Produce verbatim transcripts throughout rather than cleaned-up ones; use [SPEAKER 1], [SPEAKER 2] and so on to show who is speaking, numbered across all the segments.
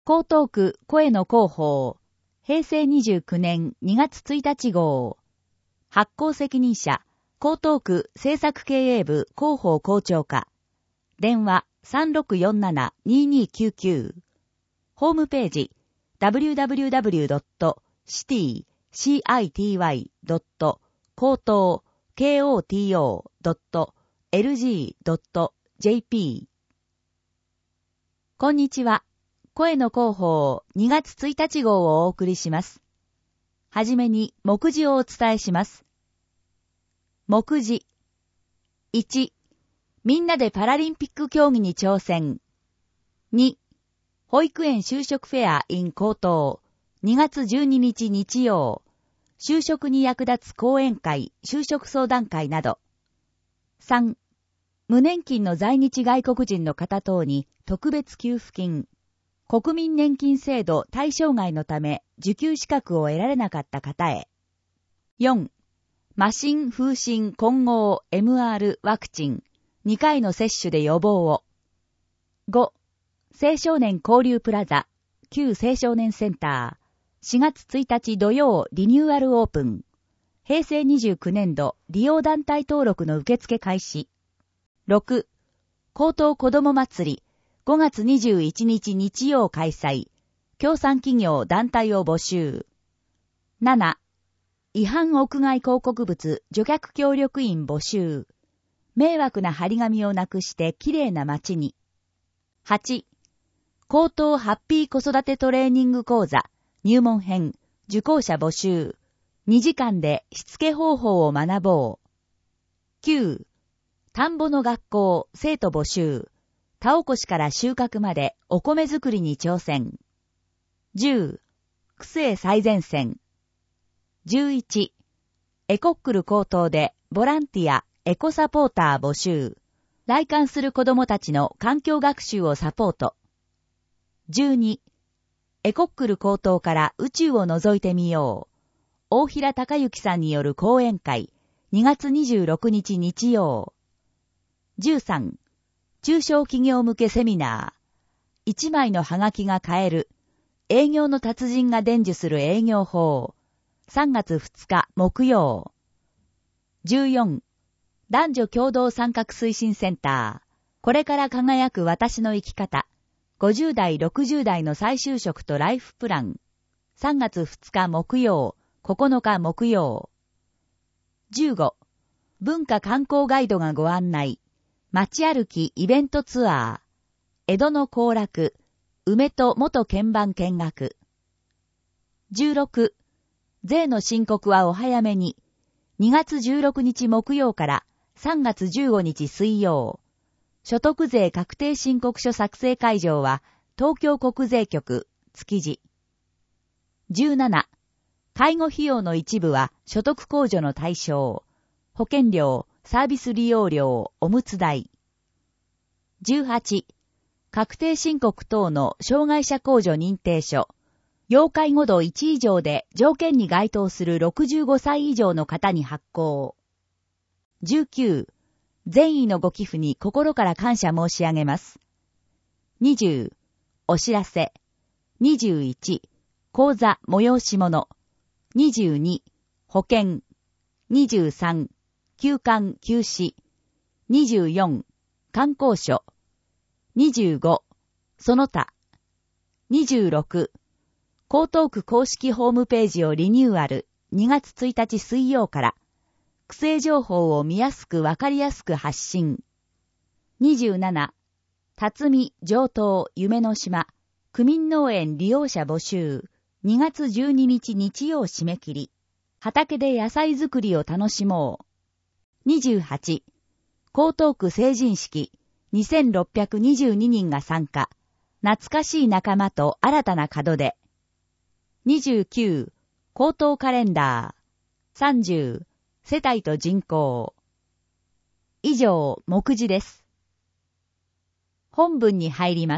[SPEAKER 1] 江東区声の広報、平成にじゅうきゅうねんにがつついたち号。発行責任者、江東区政策経営部広報校長課。電話 さんろくよんななにーにーきゅうきゅう。ホームページ ダブリューダブリューダブリュードットシティドット高等ドットエルジードットジェーピー。こんにちは。声の広報にがつついたち号をお送りします。はじめに目次をお伝えします。目次。いち、みんなでパラリンピック競技に挑戦。に、保育園就職フェア in 高等にがつじゅうににち日曜。就職に役立つ講演会、就職相談会など。さん、無年金の在日外国人の方等に特別給付金。国民年金制度対象外のため受給資格を得られなかった方へ。よん、麻疹、風疹、混合、エムアール ワクチン、にかいの接種で予防を。ご、青少年交流プラザ、旧青少年センター、しがつついたち土曜リニューアルオープン。平成にじゅうきゅうねんど利用団体登録の受付開始。ろく、高等子ども祭り、ごがつにじゅういちにち日曜開催。協賛企業団体を募集。なな、違反屋外広告物除却協力員募集。迷惑な張り紙をなくしてきれいな街に。はち、高等ハッピー子育てトレーニング講座入門編受講者募集。にじかんでしつけ方法を学ぼう。きゅう、田んぼの学校生徒募集。田起こしから収穫までお米作りに挑戦。じゅう、区政最前線。じゅういち、エコックル高等でボランティア、エコサポーター募集。来館する子どもたちの環境学習をサポート。じゅうに、エコックル高等から宇宙を覗いてみよう。大平隆之さんによる講演会、にがつにじゅうろくにち日曜。じゅうさん、中小企業向けセミナー。一枚のハガキが買える。営業の達人が伝授する営業法。さんがつふつか木曜。じゅうよん、男女共同参画推進センター。これから輝く私の生き方。ごじゅうだいろくじゅうだいの再就職とライフプラン。さんがつふつか木曜、ここのか木曜。じゅうご、文化観光ガイドがご案内。街歩きイベントツアー。江戸の行楽。梅と元鍵盤見学。じゅうろく、税の申告はお早めに。にがつじゅうろくにち木曜からさんがつじゅうごにち水曜。所得税確定申告書作成会場は東京国税局、築地。じゅうなな、介護費用の一部は所得控除の対象。保険料、サービス利用料、おむつ代。じゅうはち、確定申告等の障害者控除認定書。要介護度いち以上で条件に該当するろくじゅうごさい以上の方に発行。じゅうきゅう、善意のご寄付に心から感謝申し上げます。にじゅう、お知らせ。にじゅういち、講座催し物。にじゅうに、保険。にじゅうさん、休館休止。にじゅうよん、観光所。にじゅうご、その他。にじゅうろく、江東区公式ホームページをリニューアル。にがつついたち水曜から。区政情報を見やすくわかりやすく発信。にじゅうなな、辰巳、上東、夢の島。区民農園利用者募集。にがつじゅうににち日曜締め切り。畑で野菜作りを楽しもう。にじゅうはち、江東区成人式、にせんろっぴゃくにじゅうににんが参加。懐かしい仲間と新たな門出。にじゅうきゅう、江東カレンダー。さんじゅう、世帯と人口。以上、目次です。本文に入ります。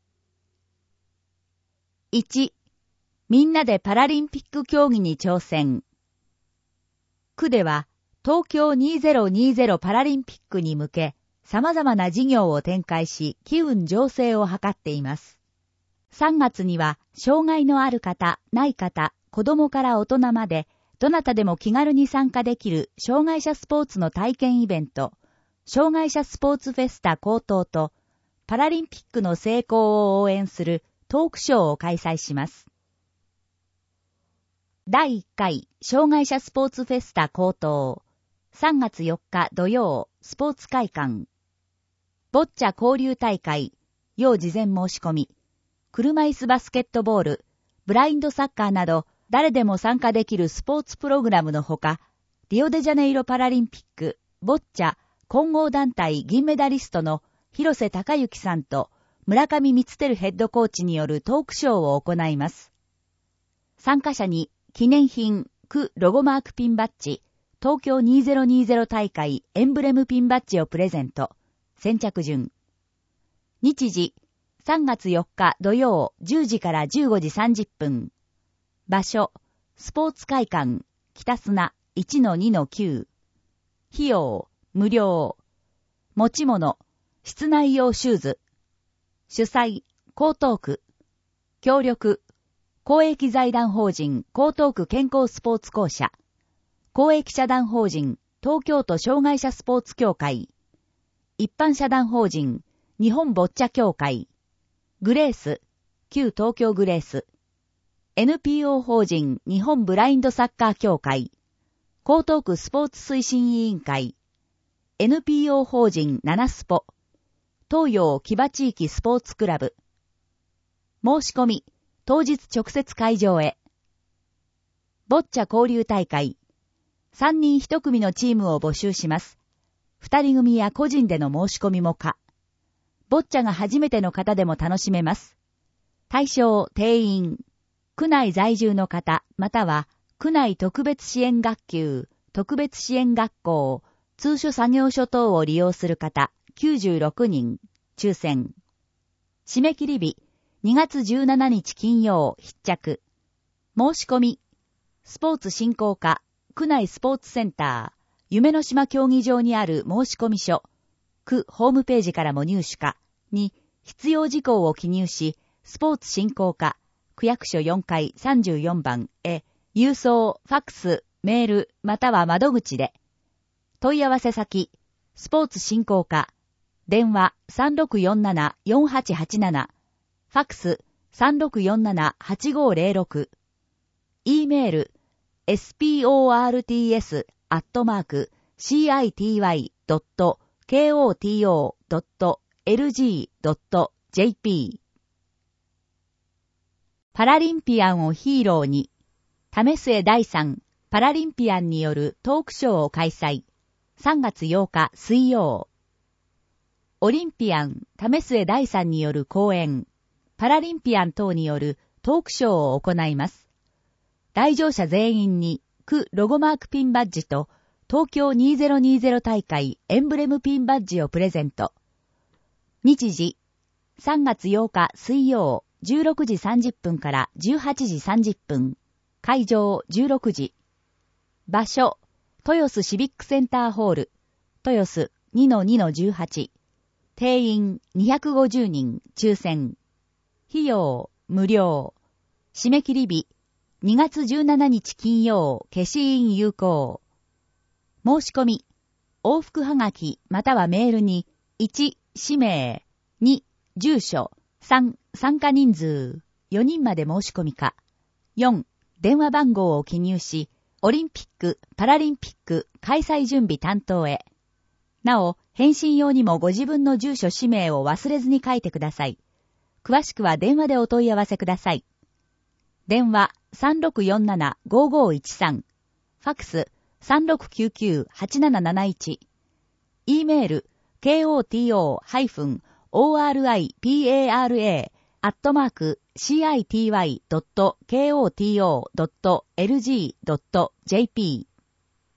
[SPEAKER 1] いち、みんなでパラリンピック競技に挑戦。区では、東京にせんにじゅうパラリンピックに向け、様々な事業を展開し、機運醸成を図っています。 さんがつには、障害のある方、ない方、子供から大人まで、どなたでも気軽に参加できる障害者スポーツの体験イベント、障害者スポーツフェスタ高等と、パラリンピックの成功を応援するトークショーを開催します。だいいっかい障害者スポーツフェスタ高等、さんがつよっか土曜、スポーツ会館。ボッチャ交流大会、要事前申し込み。車椅子バスケットボール、ブラインドサッカーなど、誰でも参加できるスポーツプログラムのほか、リオデジャネイロパラリンピック、ボッチャ、混合団体銀メダリストの広瀬隆之さんと村上光輝ヘッドコーチによるトークショーを行います。参加者に記念品、区ロゴマークピンバッジ、東京にせんにじゅう大会エンブレムピンバッジをプレゼント。先着順。日時、さんがつよっか土曜じゅうじからじゅうごじさんじゅっぷん。場所、スポーツ会館、北砂 いちのにのきゅう。費用、無料。持ち物、室内用シューズ。主催、江東区。協力、公益財団法人江東区健康スポーツ公社。公益社団法人東京都障害者スポーツ協会。一般社団法人日本ボッチャ協会。グレース、旧東京グレース。エヌピーオー 法人日本ブラインドサッカー協会。江東区スポーツ推進委員会。エヌピーオー 法人ナナスポ。東洋木場地域スポーツクラブ。申し込み、当日直接会場へ。ボッチャ交流大会。さんにんひと組のチームを募集します。ふたり組や個人での申し込みも可。ボッチャが初めての方でも楽しめます。対象、定員。区内在住の方、または、区内特別支援学級、特別支援学校、通所作業所等を利用する方、きゅうじゅうろくにん、抽選。締め切り日、にがつじゅうしちにち金曜、必着。申し込み。スポーツ振興課、区内スポーツセンター、夢の島競技場にある申込書。区ホームページからも入手か。に、必要事項を記入し、スポーツ振興課、区役所よんかいさんじゅうよんばんへ、郵送、ファックス、メール、または窓口で。問い合わせ先、スポーツ振興課、電話 さんろくよんななよんはちはちなな、ファックス さんろくよんななはちごぜろろく、e メール、エスピーオーアールティーエス アットマーク シーアイティーワイ ドット ケーオーティーオー ドット エルジー ドット ジェーピー。パラリンピアンをヒーローに、為末大さんパラリンピアンによるトークショーを開催。さんがつようか水曜。オリンピアン為末大さんによる講演、パラリンピアン等によるトークショーを行います。来場者全員に区ロゴマークピンバッジと東京にせんにじゅう大会エンブレムピンバッジをプレゼント。日時、さんがつようか水曜じゅうろくじさんじゅっぷんからじゅうはちじさんじゅっぷん。会場じゅうろくじ。場所、豊洲シビックセンターホール、豊洲 にのにのじゅうはち。定員にひゃくごじゅうにん、抽選。費用、無料。締め切り日、にがつじゅうしちにち金曜、消印有効。申し込み、往復はがきまたはメールに、いち、氏名、に、住所、さん、参加人数、よにんまで申し込みか。よん、電話番号を記入し、オリンピック・パラリンピック開催準備担当へ。なお、返信用にもご自分の住所氏名を忘れずに書いてください。詳しくは電話でお問い合わせください。電話 さんろくよんななごごいちさん、ファックス さんろくきゅうきゅうはちなななないち、e メール ケーオーティーオー オーアールアイピーエーアールエー アットマーク シーアイティーワイ ドット ケーオーティーオー ドット エルジー ドット ジェーピー。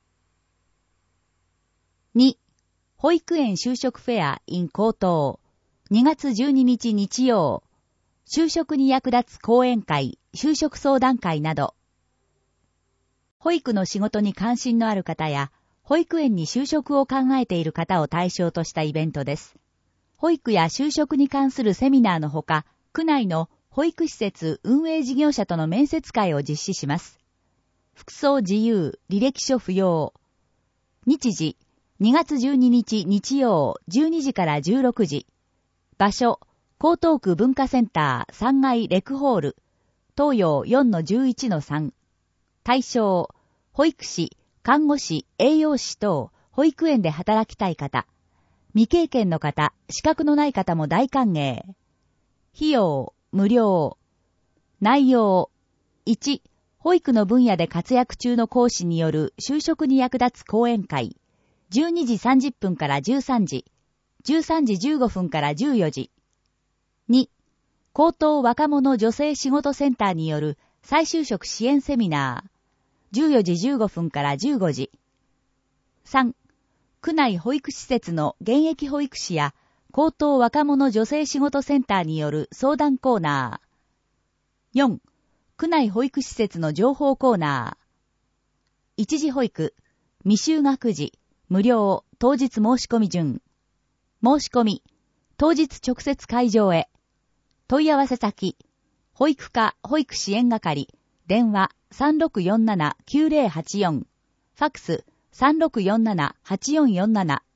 [SPEAKER 1] に、保育園就職フェア in 高等。にがつじゅうににち日曜。就職に役立つ講演会、就職相談会など。保育の仕事に関心のある方や、保育園に就職を考えている方を対象としたイベントです。保育や就職に関するセミナーのほか、区内の保育施設運営事業者との面接会を実施します。服装自由、履歴書不要。日時、にがつじゅうににち日曜じゅうにじからじゅうろくじ。場所、江東区文化センターさんがいレクホール、東洋 よんのじゅういちのさん。対象、保育士、看護師、栄養士等、保育園で働きたい方。未経験の方、資格のない方も大歓迎。費用、無料。内容、いち、保育の分野で活躍中の講師による就職に役立つ講演会。じゅうにじさんじゅっぷんからじゅうさんじ、じゅうさんじじゅうごふんからじゅうよじ。に、高等若者女性仕事センターによる再就職支援セミナー。じゅうよじじゅうごふんからじゅうごじ。さん、区内保育施設の現役保育士や高等若者女性仕事センターによる相談コーナー。よん、区内保育施設の情報コーナー。一時保育、未就学児、無料、当日申し込み順。申し込み、当日直接会場へ。問い合わせ先、保育課保育支援係、電話 さんろくよんななきゅうぜろはちよん、ファックス さんろくよんななはちよんよんなな。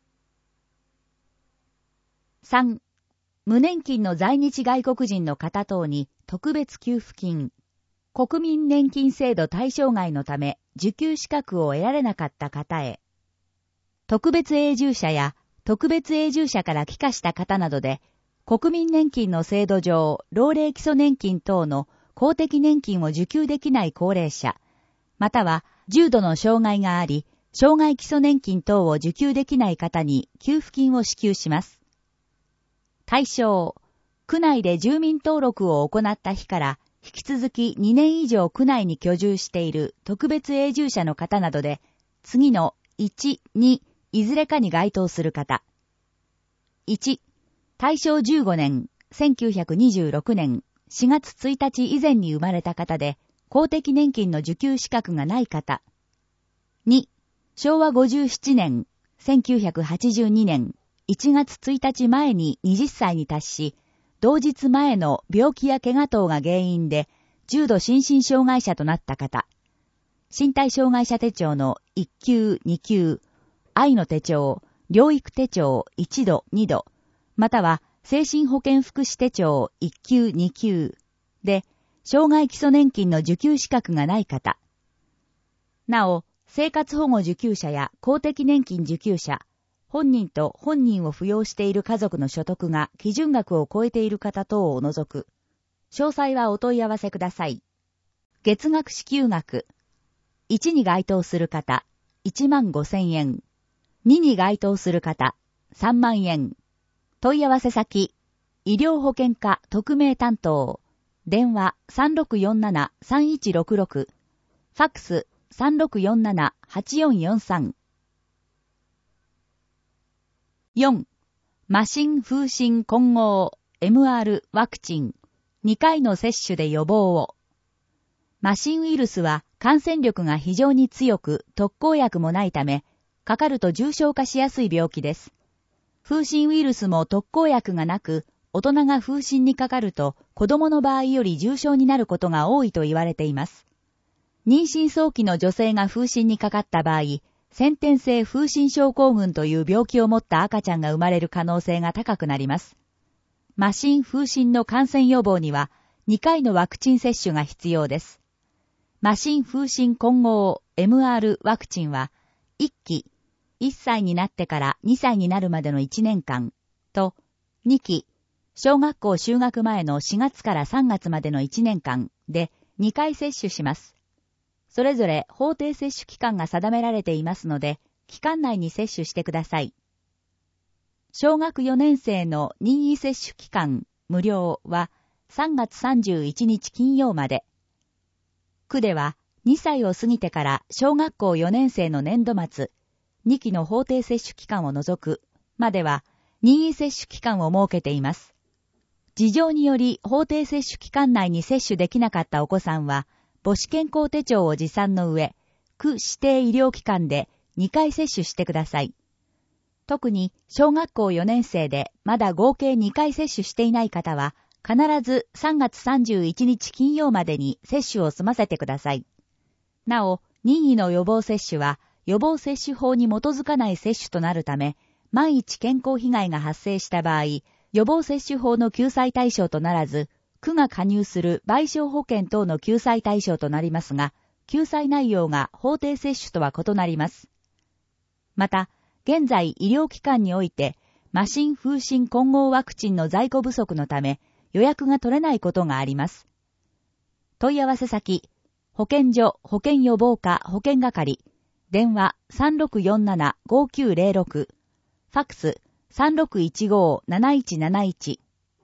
[SPEAKER 1] さん、無年金の在日外国人の方等に特別給付金。国民年金制度対象外のため受給資格を得られなかった方へ。特別永住者や特別永住者から帰化した方などで、国民年金の制度上、老齢基礎年金等の公的年金を受給できない高齢者、または重度の障害があり、障害基礎年金等を受給できない方に給付金を支給します。対象、区内で住民登録を行った日から引き続きにねん以上区内に居住している特別永住者の方などで、次のいち、に、いずれかに該当する方。いち、大正じゅうごねん、せんきゅうひゃくにじゅうろくねんしがつついたち以前に生まれた方で、公的年金の受給資格がない方。に、しょうわごじゅうななねん、せんきゅうひゃくはちじゅうにねんいちがつついたち前にはたちに達し、同日前の病気や怪我等が原因で、重度心身障害者となった方。身体障害者手帳のいっきゅう、にきゅう、愛の手帳、療育手帳いちど、にど、または精神保健福祉手帳いっきゅう、にきゅうで、障害基礎年金の受給資格がない方。なお、生活保護受給者や公的年金受給者、本人と本人を扶養している家族の所得が基準額を超えている方等を除く。詳細はお問い合わせください。月額支給額。いちに該当する方、いちまんごせんえん。にに該当する方、さんまんえん。問い合わせ先、医療保険課特命担当。電話 さんろくよんななさんいちろくろく。ファックス さんろくよんななはちよんよんさん。よん. 麻疹風疹混合 エムアール ワクチンにかいの接種で予防を。麻疹ウイルスは感染力が非常に強く特効薬もないため、かかると重症化しやすい病気です。風疹ウイルスも特効薬がなく、大人が風疹にかかると子供の場合より重症になることが多いと言われています。妊娠早期の女性が風疹にかかった場合、先天性風疹症候群という病気を持った赤ちゃんが生まれる可能性が高くなります。麻疹風疹の感染予防にはにかいのワクチン接種が必要です。麻疹風疹混合 エムアール ワクチンはいっき、いっさいになってからにさいになるまでのいちねんかんとにき、小学校就学前のしがつからさんがつまでのいちねんかんでにかい接種します。それぞれ法定接種期間が定められていますので、期間内に接種してください。小学よねん生の任意接種期間無料はさんがつさんじゅういちにち金曜まで。区ではにさいを過ぎてから小学校よねん生の年度末、にきの法定接種期間を除くまでは任意接種期間を設けています。事情により法定接種期間内に接種できなかったお子さんは、母子健康手帳を持参の上、区指定医療機関でにかい接種してください。特に小学校よねん生でまだ合計にかい接種していない方は、 必ずさんがつさんじゅういちにち金曜までに接種を済ませてください。なお、任意の予防接種は予防接種法に基づかない接種となるため、万一健康被害が発生した場合、予防接種法の救済対象とならず、区が加入する賠償保険等の救済対象となりますが、救済内容が法定接種とは異なります。また、現在医療機関において、麻疹風疹混合ワクチンの在庫不足のため、予約が取れないことがあります。問い合わせ先、保健所保健予防課保健係、電話 さんろくよんななごきゅうゼロろく、ファックス さんろくいちごなないちなないち。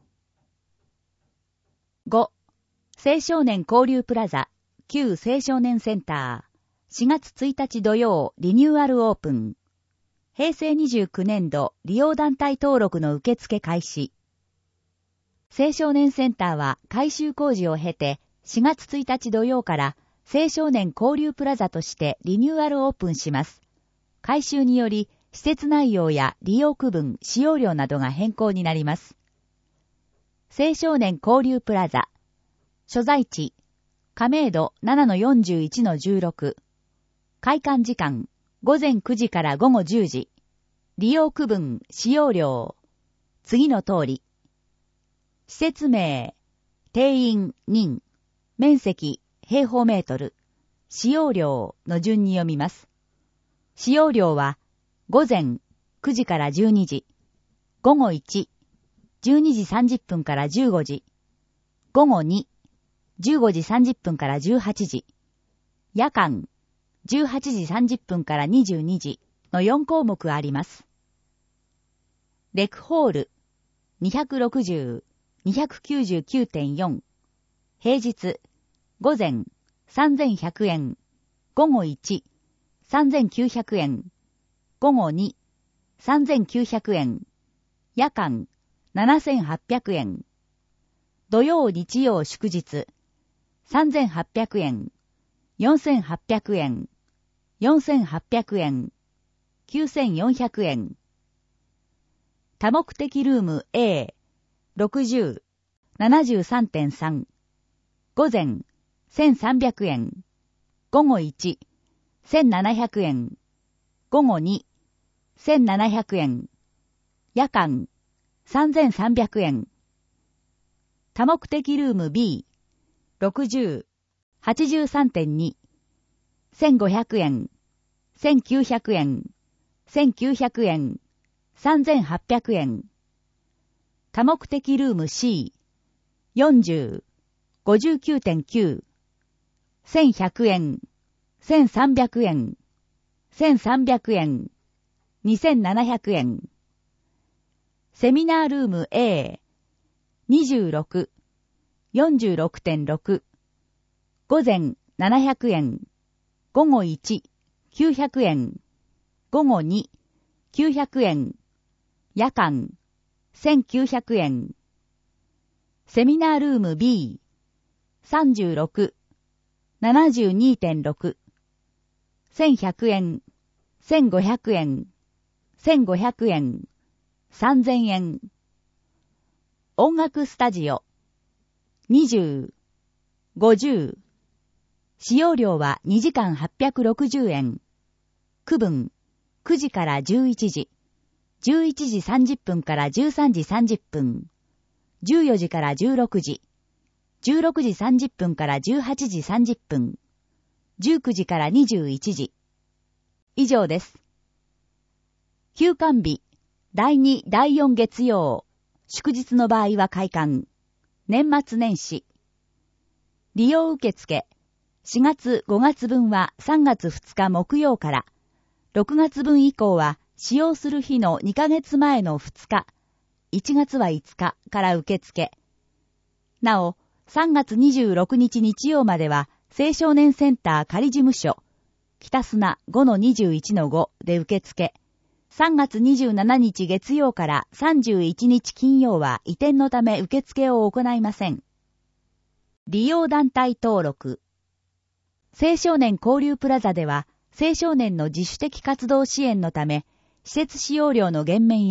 [SPEAKER 1] ご. 青少年交流プラザ、旧青少年センター、しがつついたち土曜リニューアルオープン。へいせいにじゅうきゅうねんど利用団体登録の受付開始。青少年センターは改修工事を経て、しがつついたち土曜から青少年交流プラザとしてリニューアルオープンします。改修により、施設内容や利用区分、使用料などが変更になります。青少年交流プラザ。所在地、亀戸 ななのよんじゅういちのじゅうろく。開館時間、ごぜんくじからごごじゅうじ。利用区分、使用料。次の通り。施設名、定員、人、面積、平方メートル、使用料の順に読みます。使用料は、ごぜんくじからじゅうにじ、ごごいち、じゅうにじさんじゅっぷんからじゅうごじ、ごごに、じゅうごじさんじゅっぷんからじゅうはちじ、夜間、じゅうはちじさんじゅっぷんからにじゅうにじのよん項目あります。レクホール、にひゃくろくじゅう、にひゃくきゅうじゅうきゅうてんよん、平日、午前、さんぜんひゃくえん、ごごいち、さんぜんきゅうひゃくえん、ごごに、さんぜんきゅうひゃくえん、夜間、ななせんはっぴゃくえん、土曜日曜祝日、さんぜんはっぴゃくえん、よんせんはっぴゃくえん、よんせんはっぴゃくえん、きゅうせんよんひゃくえん。多目的ルーム A、ろくじゅう、ななじゅうさんてんさん、午前、せんさんびゃくえん、午後いち、せんななひゃくえん、午後に、せんななひゃくえん、夜間、さんぜんさんびゃくえん。多目的ルーム B、ろくじゅう、はちじゅうさんてんに、せんごひゃくえん、せんきゅうひゃくえん、せんきゅうひゃくえん、さんぜんはっぴゃくえん。多目的ルーム C、よんじゅう、ごじゅうきゅうてんきゅう、せんひゃくえん、せんさんびゃくえん、せんさんびゃくえん、にせんななひゃくえん。セミナールーム A、にじゅうろく、よんじゅうろくてんろく、午前ななひゃくえん、午後いち、きゅうひゃくえん、午後に、きゅうひゃくえん、夜間、せんきゅうひゃくえん。セミナールーム B、さんじゅうろく、ななじゅうにてんろく、せんひゃくえん、せんごひゃくえん、せんごひゃくえん、さんぜんえん。音楽スタジオ、にじゅう、ごじゅう。使用料はにじかんはっぴゃくろくじゅうえん。区分、くじからじゅういちじ、じゅういちじさんじゅっぷんからじゅうさんじさんじゅっぷん、じゅうよじからじゅうろくじ、じゅうろくじさんじゅっぷんからじゅうはちじさんじゅっぷん、じゅうくじからにじゅういちじ。以上です。休館日、だいに、だいよん月曜、祝日の場合は開館。年末年始。利用受付。しがつ、ごがつ分はさんがつふつか木曜から、ろくがつ分以降は使用する日のにかげつまえのふつか、いちがつはいつかから受付。なお、さんがつにじゅうろくにち日曜までは青少年センター仮事務所、北砂 ごのにじゅういちのご で受付。さんがつにじゅうしちにち月曜からさんじゅういちにち金曜は移転のため受付を行いません。利用団体登録。青少年交流プラザでは、青少年の自主的活動支援のため、施設使用料の減免や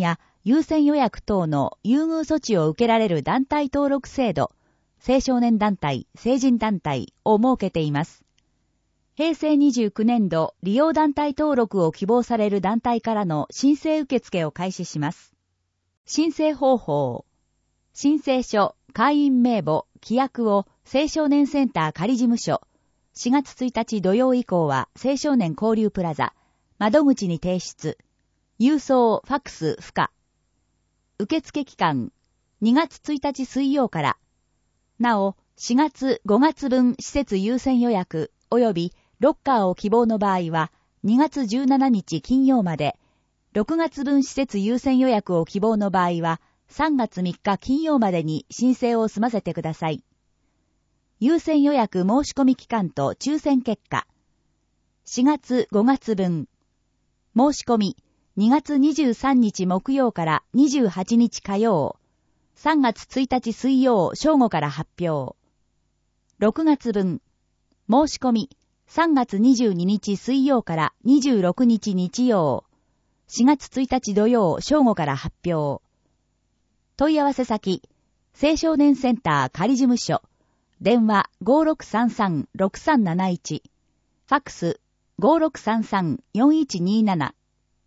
[SPEAKER 1] 優先予約等の優遇措置を受けられる団体登録制度、青少年団体、成人団体を設けています。平成にじゅうきゅうねん度利用団体登録を希望される団体からの申請受付を開始します。申請方法。申請書、会員名簿、規約を青少年センター仮事務所、しがつついたち土曜以降は青少年交流プラザ、窓口に提出。郵送、ファックス、不可。受付期間、にがつついたち水曜から。なお、しがつ、ごがつ分施設優先予約、及びロッカーを希望の場合は、にがつじゅうしちにち金曜まで、ろくがつ分施設優先予約を希望の場合は、さんがつみっか金曜までに申請を済ませてください。優先予約申し込み期間と抽選結果。しがつ、ごがつ分。申し込み、にがつにじゅうさんにち木曜からにじゅうはちにち火曜。さんがつついたち水曜正午から発表。ろくがつ分。申し込み、さんがつにじゅうににち水曜からにじゅうろくにち日曜。しがつついたち土曜正午から発表。問い合わせ先、青少年センター仮事務所。電話 ごーろくさんさんろくさんなないち。ファックス ごーろくさんさんよんいちにーなな。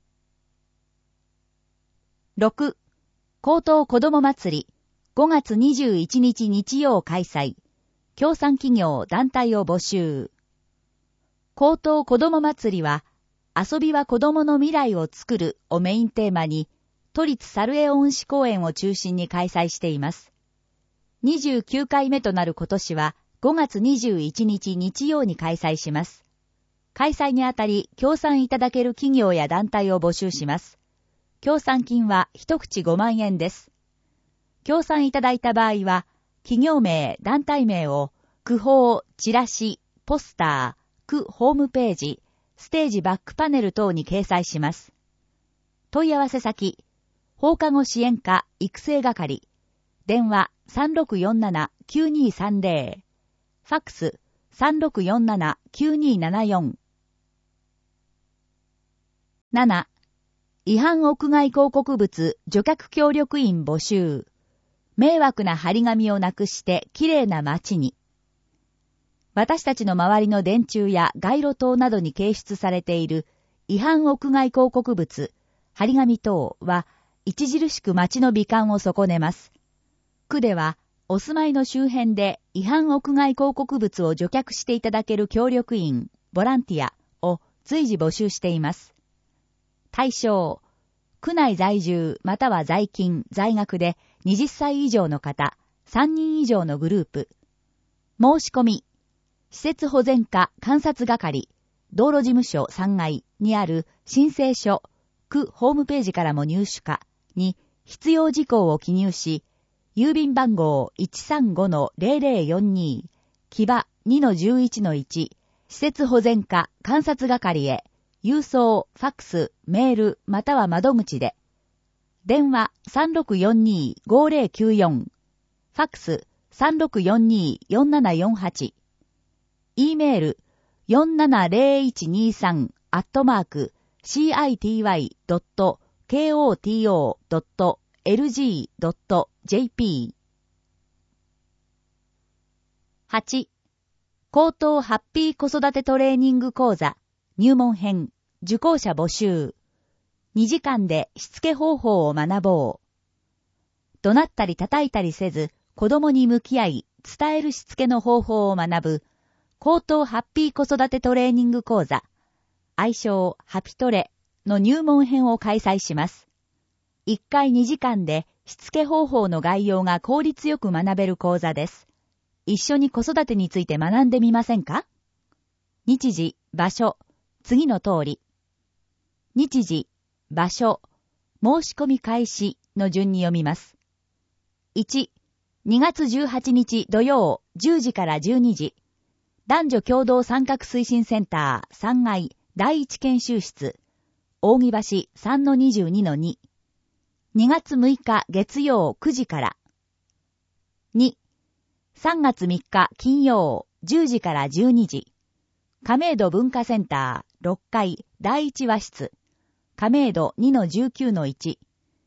[SPEAKER 1] ろく. 高等子ども祭りごがつにじゅういちにち日曜開催。協賛企業団体を募集。高等子ども祭りは、遊びは子供の未来を作るをメインテーマに、都立サルエオン市公園を中心に開催しています。にじゅうきゅうかいめとなる今年はごがつにじゅういちにち日曜に開催します。開催にあたり協賛いただける企業や団体を募集します。協賛金は一口ごまんえんです。協賛いただいた場合は、企業名、団体名を区報、チラシ、ポスター、区ホームページ、ステージバックパネル等に掲載します。問い合わせ先、放課後支援課育成係。電話 さんろくよんななきゅうにーさんぜろ。ファックス さんろくよんななきゅうにーななよん。なな. 違反屋外広告物除却協力員募集。迷惑な張り紙をなくしてきれいな街に。私たちの周りの電柱や街路灯などに掲出されている違反屋外広告物、張り紙等は著しく街の美観を損ねます。区では、お住まいの周辺で違反屋外広告物を除却していただける協力員、ボランティアを随時募集しています。対象、区内在住または在勤、在学ではたち以上の方、さんにん以上のグループ。申し込み、施設保全課監察係、道路事務所さんがいにある申請書、区ホームページからも入手可に必要事項を記入し、郵便番号 いちさんごのゼロゼロよんに、木場 にのじゅういちのいち、施設保全課監察係へ、郵送、ファックス、メールまたは窓口で。電話 さんろくよんにーごゼロきゅうよん、ファックス さんろくよんにーよんななよんはち、E メール よんななゼロいちにさん アットマーク シーアイティーワイドットケーオーティーオードットエルジードットジェーピー。はち. 高等ハッピー子育てトレーニング講座入門編受講者募集。にじかんでしつけ方法を学ぼう。怒鳴ったり叩いたりせず子供に向き合い伝えるしつけの方法を学ぶ高等ハッピー子育てトレーニング講座、愛称ハピトレの入門編を開催します。いっかいにじかんでしつけ方法の概要が効率よく学べる講座です。一緒に子育てについて学んでみませんか？日時、場所、次の通り。日時、場所、申し込み開始の順に読みます。いち. にがつじゅうはちにち土曜じゅうじからじゅうにじ。男女共同参画推進センターさんがいだいいち研修室、扇橋 さんのにじゅうにのに。にがつむいか月曜くじから。に. さんがつみっか金曜じゅうじからじゅうにじ。亀戸文化センターろっかいだいいち和室、亀戸 にのじゅうきゅうのいち。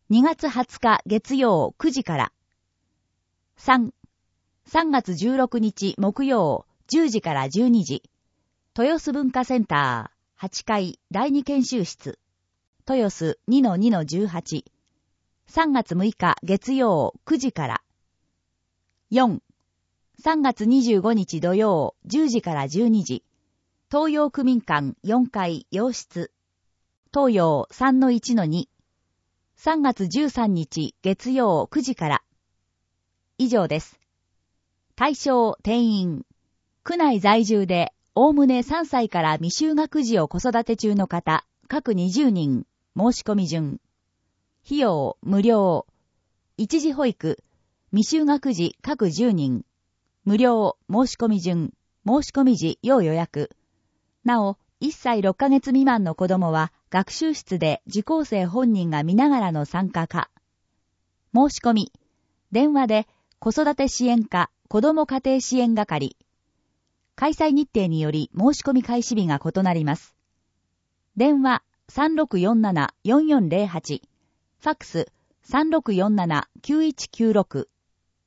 [SPEAKER 1] にがつはつか月曜くじから。さん、さんがつじゅうろくにち木曜じゅうじからじゅうにじ。豊洲文化センターはちかいだいに研修室。豊洲 にのにのじゅうはち。さんがつむいか月曜くじから。よん、さんがつにじゅうごにち土曜じゅうじからじゅうにじ。東洋区民館よんかい洋室。東洋 さんのいちのに。さんがつじゅうさんにち月曜くじから。以上です。対象定員。区内在住で、おおむねさんさいから未就学児を子育て中の方、各にじゅうにん、申し込み順。費用無料。一時保育、未就学児各じゅうにん。無料、申し込み順、申し込み時要予約。なお、いっさいろっかげつ未満の子供は、学習室で受講生本人が見ながらの参加か。申し込み。電話で、子育て支援課、子ども家庭支援係。開催日程により申し込み開始日が異なります。電話 さんろくよんななよんよんゼロはち。ファックス さんろくよんななきゅういちきゅうろく。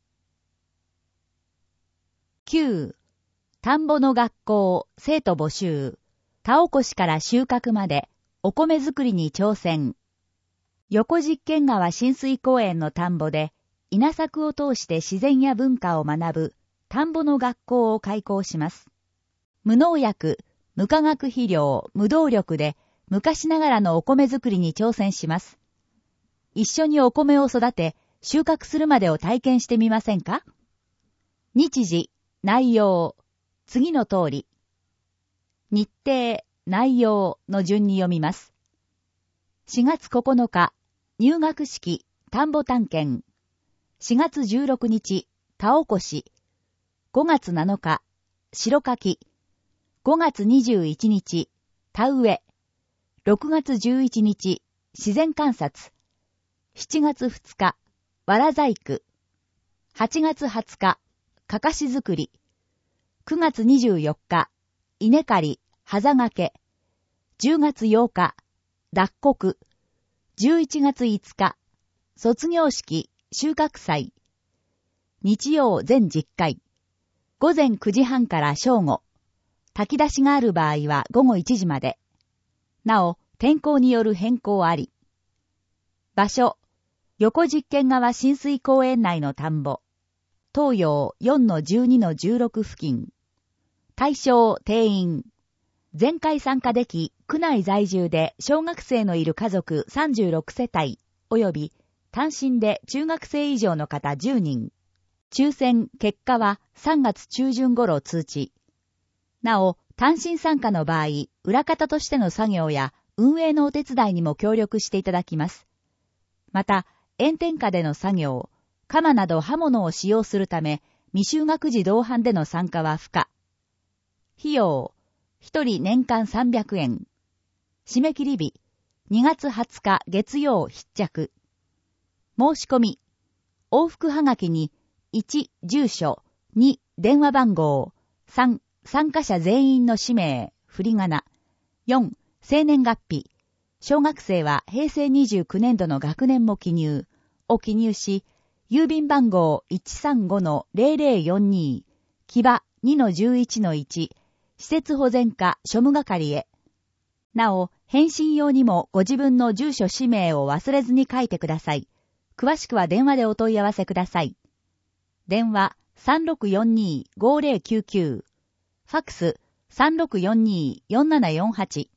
[SPEAKER 1] きゅう. 田んぼの学校、生徒募集。田起こしから収穫まで、お米作りに挑戦。横実験川親水公園の田んぼで、稲作を通して自然や文化を学ぶ、田んぼの学校を開校します。無農薬、無化学肥料、無動力で、昔ながらのお米作りに挑戦します。一緒にお米を育て、収穫するまでを体験してみませんか？日時、内容、次の通り。日程、内容の順に読みます。しがつここのか、入学式、田んぼ探検。しがつじゅうろくにち、田起こし。ごがつなのか、白かき。ごがつにじゅういちにち、田植え。ろくがつじゅういちにち、自然観察。しちがつふつか、わら細工。はちがつはつか、かかし作り。くがつにじゅうよっか、稲刈り、はざがけ。じゅうがつようか、脱穀。じゅういちがついつか、卒業式、収穫祭。日曜全じゅっかい。ごぜんくじはんから正午。炊き出しがある場合はごごいちじまで。なお、天候による変更あり。場所、横実験川親水公園内の田んぼ。東洋 よんのじゅうにのじゅうろく 付近。対象定員。全会参加でき、区内在住で小学生のいる家族さんじゅうろくせたい、及び単身で中学生以上の方じゅうにん。抽選、結果はさんがつちゅうじゅん頃通知。なお、単身参加の場合、裏方としての作業や運営のお手伝いにも協力していただきます。また、炎天下での作業、鎌など刃物を使用するため、未就学児同伴での参加は不可。費用、ひとり年間さんびゃくえん。締め切り日、にがつはつか月曜必着。申し込み、往復はがきに、いち、住所、に、電話番号、さん、参加者全員の氏名、振り仮名、よん、生年月日、小学生はへいせいにじゅうきゅうねんどの学年も記入、を記入し、郵便番号 いちさんごのゼロゼロよんに、木場 にのじゅういちのいち、施設保全課庶務係へ。なお、返信用にもご自分の住所氏名を忘れずに書いてください。詳しくは電話でお問い合わせください。電話 さんろくよんに ごゼロきゅうきゅう。ファックス さんろくよんに よんななよんはち。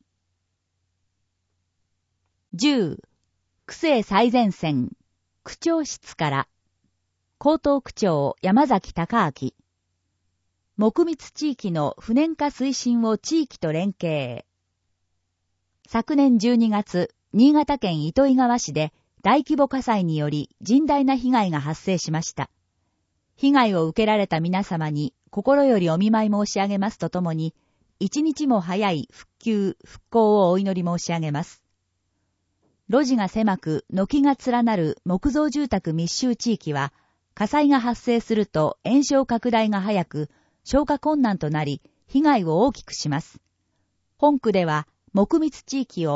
[SPEAKER 1] じゅう. 区政最前線。区長室から。江東区長山崎隆明。木密地域の不燃化推進を地域と連携。昨年じゅうにがつ、新潟県糸魚川市で大規模火災により甚大な被害が発生しました。被害を受けられた皆様に心よりお見舞い申し上げますとともに、一日も早い復旧・復興をお祈り申し上げます。路地が狭く、軒が連なる木造住宅密集地域は、火災が発生すると延焼拡大が早く、消火困難となり、被害を大きくします。本区では、木密地域を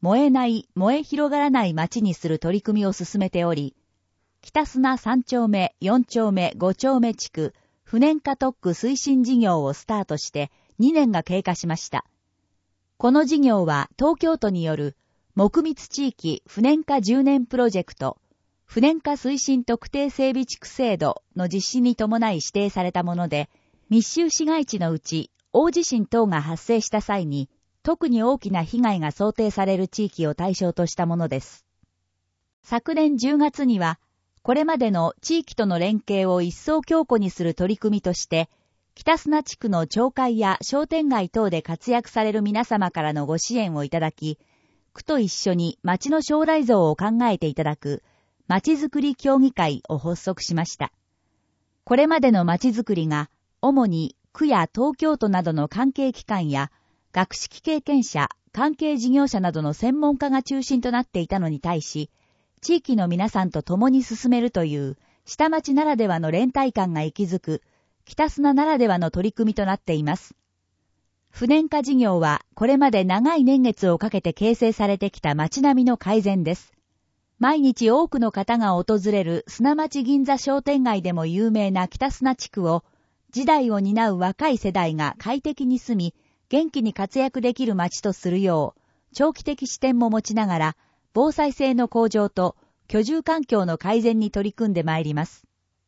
[SPEAKER 1] 燃えない、燃え広がらない町にする取り組みを進めており、北砂さん丁目、よん丁目、ご丁目地区、不燃化特区推進事業をスタートしてにねんが経過しました。この事業は東京都による木密地域不燃化じゅうねんプロジェクト、不燃化推進特定整備地区制度の実施に伴い指定されたもので、密集市街地のうち大地震等が発生した際に特に大きな被害が想定される地域を対象としたものです。昨年じゅうがつには、これまでの地域との連携を一層強固にする取り組みとして、北砂地区の町会や商店街等で活躍される皆様からのご支援をいただき、区と一緒に町の将来像を考えていただく、町づくり協議会を発足しました。これまでの町づくりが、主に区や東京都などの関係機関や、学識経験者、関係事業者などの専門家が中心となっていたのに対し、地域の皆さんと共に進めるという、下町ならではの連帯感が息づく、北砂ならではの取り組みとなっています。不燃化事業は、これまで長い年月をかけて形成されてきた街並みの改善です。毎日多くの方が訪れる砂町銀座商店街でも有名な北砂地区を、時代を担う若い世代が快適に住み、元気に活躍できる街とするよう、長期的視点も持ちながら、防災性の向上と居住環境の改善に取り組んでまいります。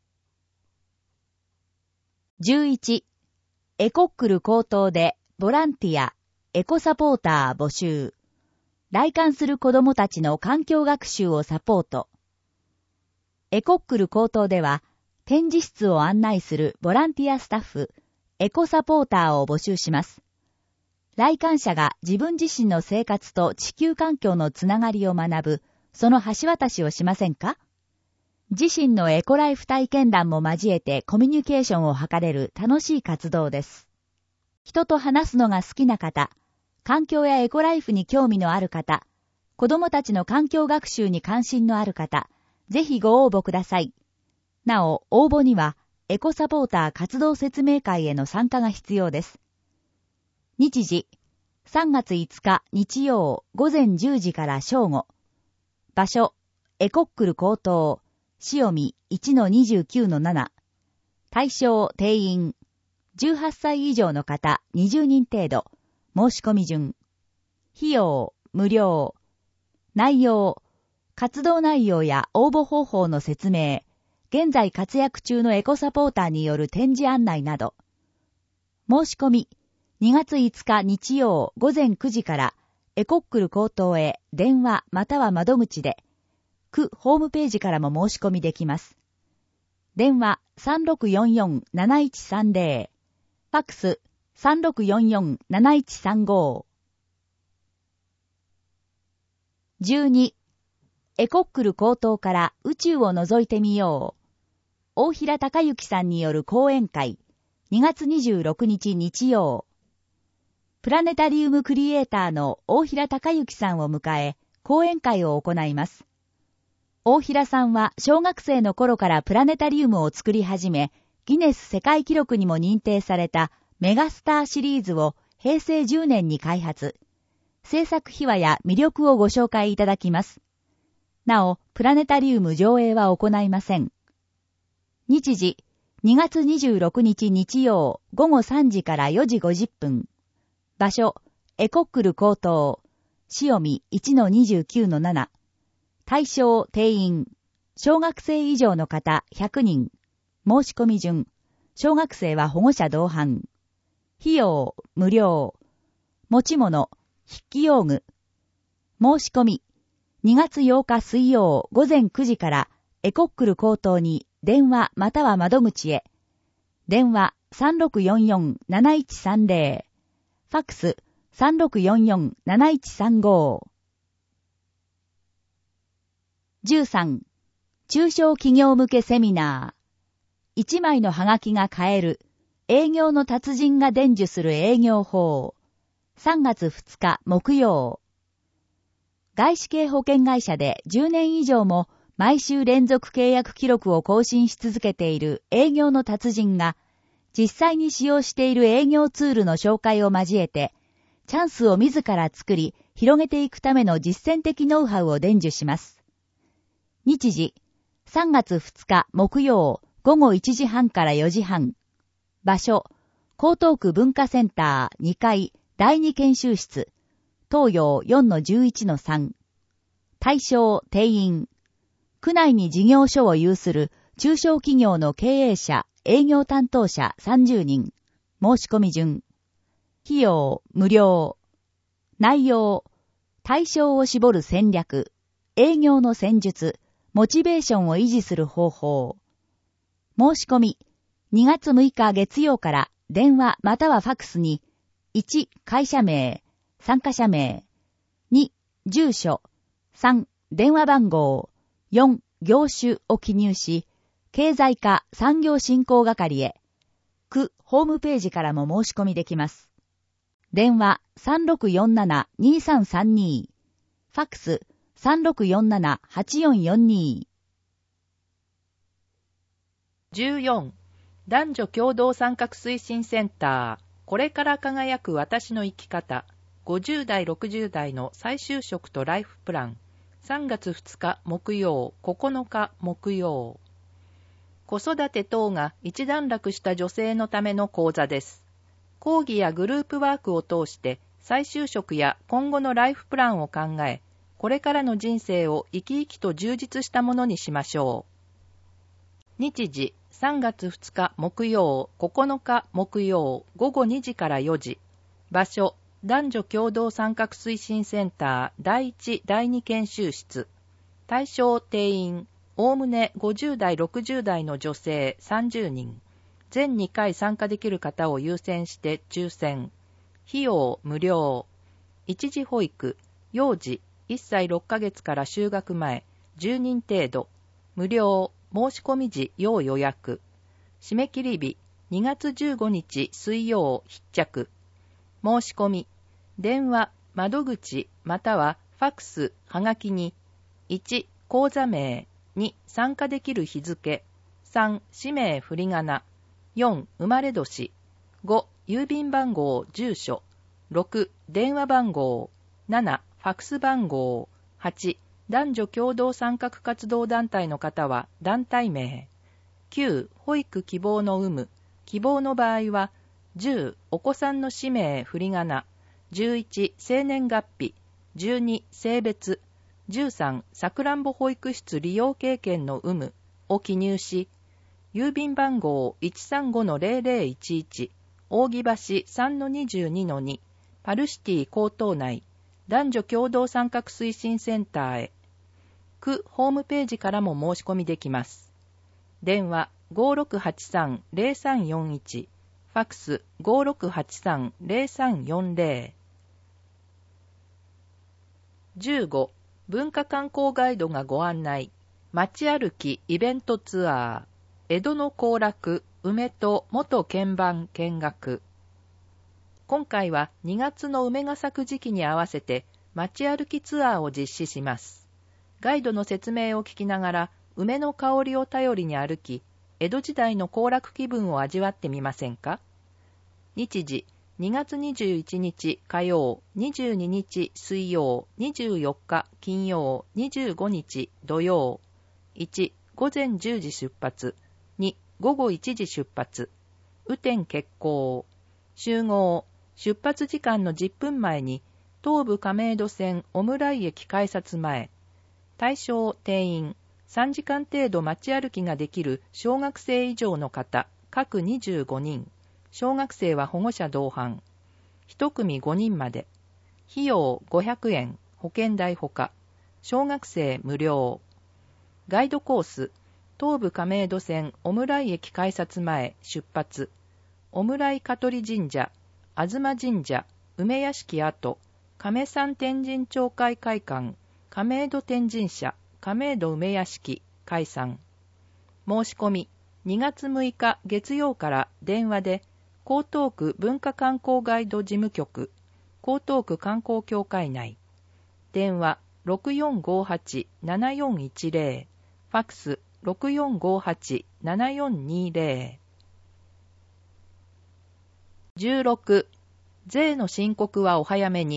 [SPEAKER 1] じゅういち、エコックル高等でボランティア、エコサポーター募集。来館する子どもたちの環境学習をサポート。エコックル高等では、展示室を案内するボランティアスタッフ、エコサポーターを募集します。来館者が自分自身の生活と地球環境のつながりを学ぶ、その橋渡しをしませんか？自身のエコライフ体験談も交えてコミュニケーションを図れる楽しい活動です。人と話すのが好きな方、環境やエコライフに興味のある方、子供たちの環境学習に関心のある方、ぜひご応募ください。なお、応募には、エコサポーター活動説明会への参加が必要です。日時、さんがついつか日曜午前じゅうじから正午。場所、エコックル高等、潮見 いちのにじゅうきゅうのなな。対象定員、じゅうはっさい以上の方にじゅうにん程度。申し込み順。費用、無料。内容、活動内容や応募方法の説明、現在活躍中のエコサポーターによる展示案内など。申し込み、にがついつか日曜午前くじからエコックル高等へ電話または窓口で、区ホームページからも申し込みできます。電話 さんろくよんよんなないちさんぜろ、ファックス さんろくよんよんなないちさんご。じゅうに、エコックル高等から宇宙を覗いてみよう。大平隆之さんによる講演会、にがつにじゅうろくにち日曜。プラネタリウムクリエイターの大平隆之さんを迎え、講演会を行います。大平さんは小学生の頃からプラネタリウムを作り始め、ギネス世界記録にも認定されたメガスターシリーズをへいせいじゅうねんに開発。制作秘話や魅力をご紹介いただきます。なお、プラネタリウム上映は行いません。日時、にがつにじゅうろくにち日曜ごごさんじからよじごじゅっぷん。場所、エコックル高等、潮見 いちのにじゅうきゅうのなな。対象定員、小学生以上の方ひゃくにん。申し込み順、小学生は保護者同伴。費用、無料。持ち物、筆記用具。申し込み、にがつようか水曜午前くじからエコックル高等に電話または窓口へ。電話 さんろくよんよんなないちさんぜろ。ファックス さんろくよんよんなないちさんご。じゅうさん、中小企業向けセミナー。一枚のハガキが買える、営業の達人が伝授する営業法。さんがつふつか木曜。外資系保険会社でじゅうねん以上も毎週連続契約記録を更新し続けている営業の達人が、実際に使用している営業ツールの紹介を交えて、チャンスを自ら作り、 広げていくための実践的ノウハウを伝授します。日時、さんがつふつか木曜午後いちじはんからよじはん。場所、江東区文化センターにかいだいに研修室、東洋 よんのじゅういちのさん。対象、定員。区内に事業所を有する中小企業の経営者、営業担当者さんじゅうにん。申し込み順。費用、無料。内容、対象を絞る戦略、営業の戦術、モチベーションを維持する方法。申し込み、にがつむいか月曜から電話またはファクスに、いち、会社名、参加者名、に、住所、さん、電話番号、よん、業種を記入し、経済課産業振興係へ、区ホームページからも申し込みできます。電話 さんろくよんななにさんさんに、ファックス さんろくよんななはちよんよんに。
[SPEAKER 2] じゅうよん. 男女共同参画推進センター、これから輝く私の生き方、ごじゅうだいろくじゅうだいの再就職とライフプラン、さんがつふつか木曜、ここのか木曜。子育て等が一段落した女性のための講座です。講義やグループワークを通して再就職や今後のライフプランを考え、これからの人生を生き生きと充実したものにしましょう。日時、さんがつふつか木曜、ここのか木曜、ごごにじからよじ。場所、男女共同参画推進センターだいいちだいに研修室。対象定員、おおむねごじゅうだいろくじゅうだいの女性さんじゅうにん。全にかい参加できる方を優先して抽選。費用無料。一時保育、幼児、いっさいろっかげつから就学前、じゅうにん程度。無料。申し込み時要予約。締め切り日、にがつじゅうごにち水曜必着。申し込み、電話、窓口、またはファックス、はがきに、いち、講座名、に、参加できる日付、さん、氏名振り仮名、よん、生まれ年、ご、郵便番号、住所、ろく、電話番号、なな、ファックス番号、はち、男女共同参画活動団体の方は団体名、きゅう、保育希望の有無、希望の場合は、じゅう、お子さんの氏名振り仮名、じゅういち、生年月日、じゅうに、性別、じゅうさん、さくらんぼ保育室利用経験の有無を記入し、郵便番号 いちさんごのゼロゼロいちいち、扇橋 さんのにじゅうにのに、パルシティ江東内、男女共同参画推進センターへ、区ホームページからも申し込みできます。電話 ごろくはちさんゼロさんよんいち、ファックス ごろくはちさんゼロさんよんゼロ。じゅうご、文化観光ガイドがご案内。街歩きイベントツアー。江戸の行楽、梅と元鍵盤見学。今回はにがつの梅が咲く時期に合わせて街歩きツアーを実施します。ガイドの説明を聞きながら梅の香りを頼りに歩き、江戸時代の行楽気分を味わってみませんか？日時、にがつにじゅういちにち火曜、にじゅうににち水曜、にじゅうよっか金曜、にじゅうごにち土曜。いち、午前じゅうじ出発。に、午後いちじ出発。雨天決行。集合。出発時間のじゅっぷんまえに、東武亀戸線小村井駅改札前。対象定員。さんじかん程度街歩きができる小学生以上の方、各にじゅうごにん。小学生は保護者同伴。一組ごにんまで。費用ごひゃくえん、保険代ほか。小学生無料。ガイドコース。東武亀戸線小村井駅改札前出発。小村井香取神社、東神社、梅屋敷跡、亀山天神町会会館、亀戸天神社、亀戸梅屋敷、解散。申し込み、にがつむいか月曜から電話で、江東区文化観光ガイド事務局、江東区観光協会内。電話 ろくよんごはちななよんいちゼロ、ファックス ろくよんごはちななよんにゼロ。じゅうろく、税の申告はお早めに。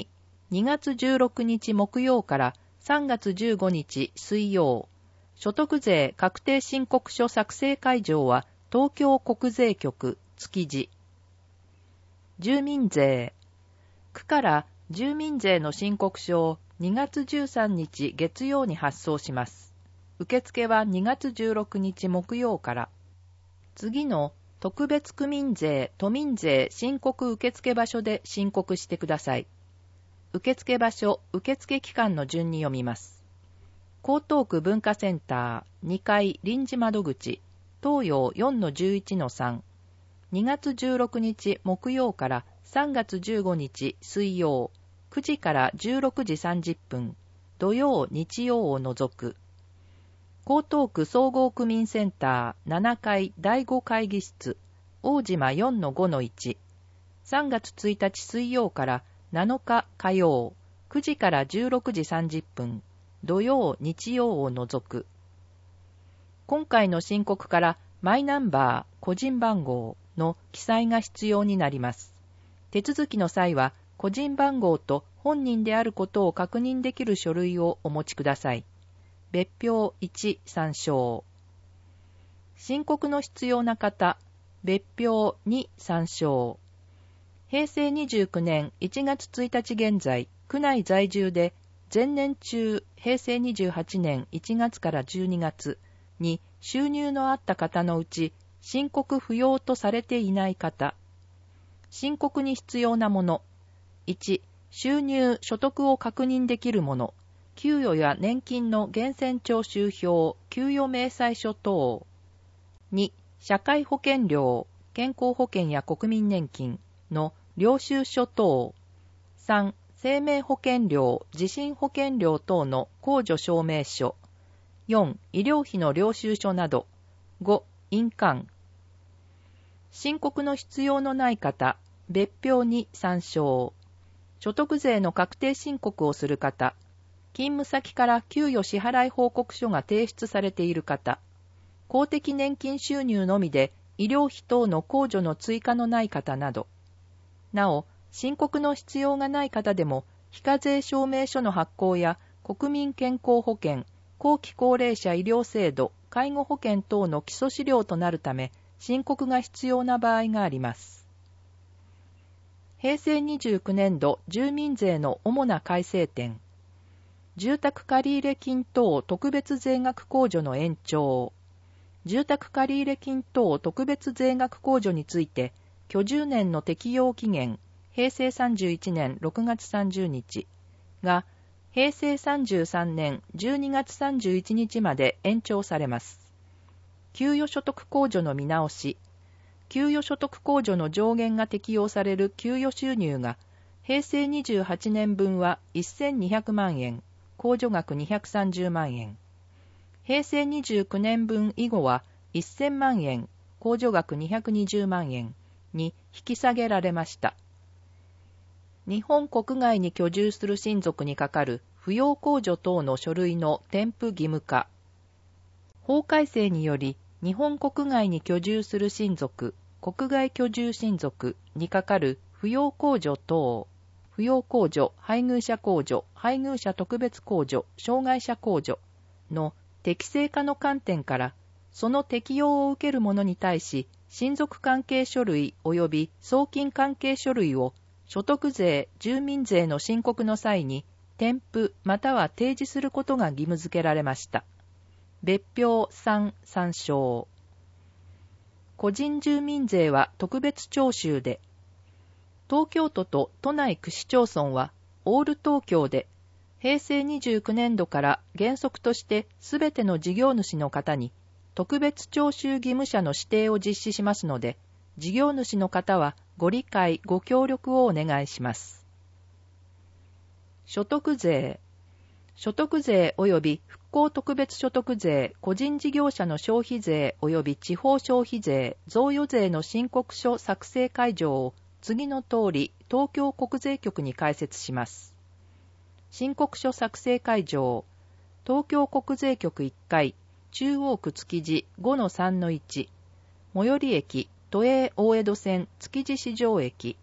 [SPEAKER 2] にがつじゅうろくにち木曜からさんがつじゅうごにち水曜。所得税確定申告書作成会場は東京国税局築地。住民税。区から住民税の申告書をにがつじゅうさんにち月曜に発送します。受付はにがつじゅうろくにち木曜から。次の特別区民税、都民税申告受付場所で申告してください。受付場所、受付期間の順に読みます。江東区文化センターにかい臨時窓口、東洋 よんのじゅういちのさん。にがつじゅうろくにち木曜からさんがつじゅうごにち水曜、くじからじゅうろくじさんじゅっぷん、土曜、日曜を除く。江東区総合区民センターななかいだいご会議室、大島 よんのごのいち。さんがつついたち水曜からなのか火曜、くじからじゅうろくじさんじゅっぷん、土曜、日曜を除く。今回の申告からマイナンバー、個人番号の記載が必要になります。手続きの際は、個人番号と本人であることを確認できる書類をお持ちください。別表いち参照。申告の必要な方、別表に参照。へいせいにじゅうきゅうねんいちがつついたち現在、区内在住で、前年中へいせいにじゅうはちねんいちがつからじゅうにがつに収入のあった方のうち、申告不要とされていない方。申告に必要なもの。いち、収入・所得を確認できるもの。給与や年金の源泉徴収票、給与明細書等。に、社会保険料、健康保険や国民年金の領収書等。さん、生命保険料、地震保険料等の控除証明書。よん、医療費の領収書など。ご、印鑑。申告の必要のない方、別表に参照。所得税の確定申告をする方。勤務先から給与支払い報告書が提出されている方、公的年金収入のみで医療費等の控除の追加のない方など。なお、申告の必要がない方でも、非課税証明書の発行や国民健康保険、後期高齢者医療制度、介護保険等の基礎資料となるため、申告が必要な場合があります。へいせいにじゅうきゅうねんど住民税の主な改正点。住宅借入金等特別税額控除の延長。住宅借入金等特別税額控除について、居住年の適用期限、へいせいさんじゅういちねんろくがつさんじゅうにちが、へいせいさんじゅうさんねんじゅうにがつさんじゅういちにちまで延長されます。給与所得控除の見直し。給与所得控除の上限が適用される給与収入が、へいせいにじゅうはちねんぶんはせんにひゃくまんえん、控除額にひゃくさんじゅうまんえん。へいせいにじゅうきゅうねんぶん以後はせんまんえん、控除額にひゃくにじゅうまんえんに引き下げられました。日本国外に居住する親族にかかる扶養控除等の書類の添付義務化。法改正により、日本国外に居住する親族、国外居住親族にかかる扶養控除等、扶養控除、配偶者控除、配偶者特別控除、障害者控除の適正化の観点から、その適用を受ける者に対し、親族関係書類及び送金関係書類を所得税、住民税の申告の際に添付または提示することが義務付けられました。別表さん参照。個人住民税は特別徴収で、東京都と都内区市町村はオール東京で、へいせいにじゅうきゅうねんどから原則としてすべての事業主の方に特別徴収義務者の指定を実施しますので、事業主の方はご理解、ご協力をお願いします。所得税。所得税及び復興特別所得税、個人事業者の消費税及び地方消費税、贈与税の申告書作成会場を次の通り東京国税局に開設します。申告書作成会場、東京国税局いっかい、中央区築地 ごのさんのいち、最寄り駅、都営大江戸線築地市場駅、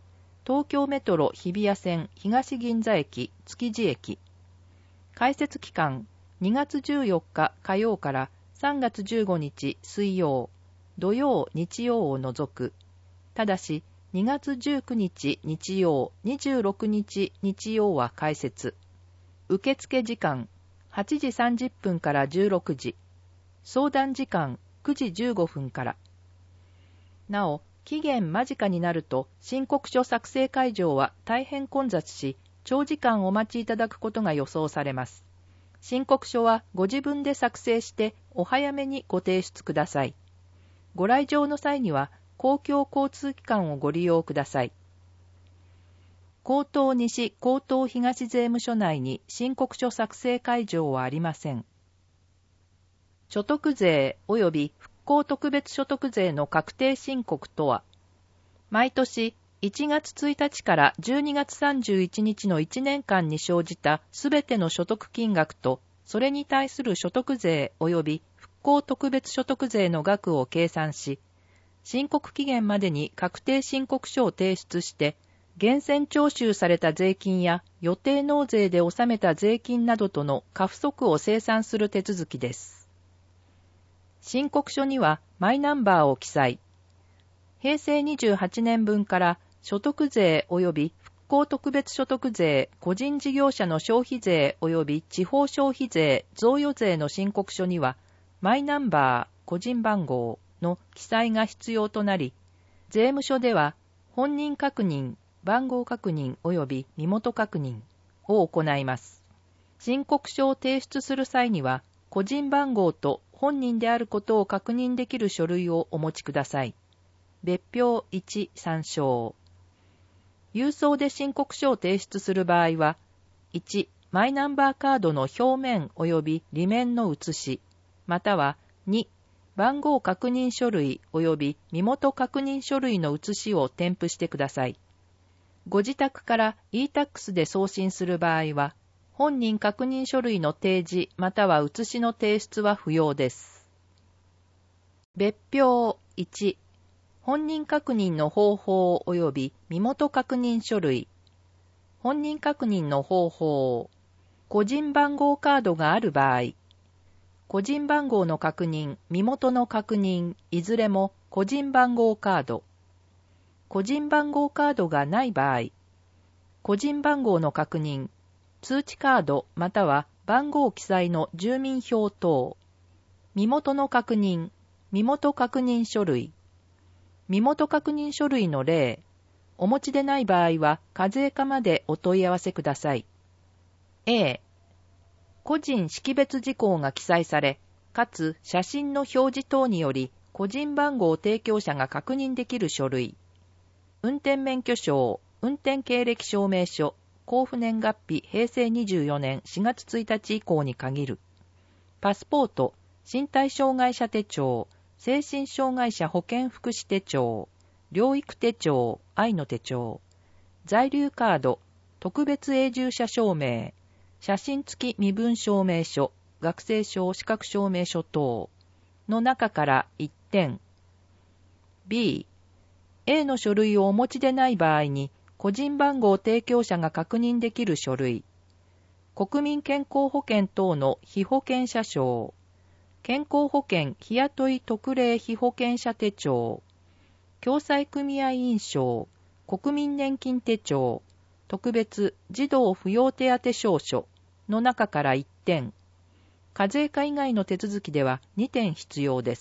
[SPEAKER 2] 東京メトロ日比谷線東銀座駅築地駅。開設期間にがつじゅうよっか火曜からさんがつじゅうごにち水曜、土曜日曜を除く。ただしにがつじゅうくにち日曜、にじゅうろくにち日曜は開設。受付時間はちじさんじゅっぷんからじゅうろくじ。相談時間くじじゅうごふんから。なお、期限間近になると申告書作成会場は大変混雑し、長時間お待ちいただくことが予想されます。申告書はご自分で作成してお早めにご提出ください。ご来場の際には公共交通機関をご利用ください。江東西江東東税務署内に申告書作成会場はありません。所得税及び復興特別所得税の確定申告とは、毎年いちがつついたちからじゅうにがつさんじゅういちにちのいちねんかんに生じたすべての所得金額と、それに対する所得税及び復興特別所得税の額を計算し、申告期限までに確定申告書を提出して、源泉徴収された税金や予定納税で納めた税金などとの過不足を清算する手続きです。申告書にはマイナンバーを記載。へいせいにじゅうはちねんぶんから所得税及び復興特別所得税、個人事業者の消費税及び地方消費税、贈与税の申告書にはマイナンバー、個人番号の記載が必要となり、税務署では本人確認、番号確認及び身元確認を行います。申告書を提出する際には、個人番号と本人であることを確認できる書類をお持ちください。別表いち参照。郵送で申告書を提出する場合は、いち、マイナンバーカードの表面及び裏面の写し、またはに、番号確認書類及び身元確認書類の写しを添付してください。ご自宅から イータックス で送信する場合は、本人確認書類の提示または写しの提出は不要です。別表いち、本人確認の方法及び身元確認書類。本人確認の方法。個人番号カードがある場合。個人番号の確認、身元の確認、いずれも個人番号カード。個人番号カードがない場合。個人番号の確認、通知カードまたは番号記載の住民票等。身元の確認、身元確認書類。身元確認書類の例。お持ちでない場合は課税課までお問い合わせください。A、個人識別事項が記載され、かつ写真の表示等により個人番号提供者が確認できる書類。運転免許証、運転経歴証明書、交付年月日へいせいにじゅうよねんしがつついたち以降に限る。パスポート、身体障害者手帳、精神障害者保健福祉手帳、療育手帳、愛の手帳、在留カード、特別永住者証明、写真付き身分証明書、学生証資格証明書等の中からいってん。B、A の書類をお持ちでない場合に、個人番号提供者が確認できる書類。国民健康保険等の被保険者証。健康保険日雇い特例被保険者手帳。共済組合員証。国民年金手帳。特別児童扶養手当証書の中からいってん。課税課以外の手続きではにてん必要です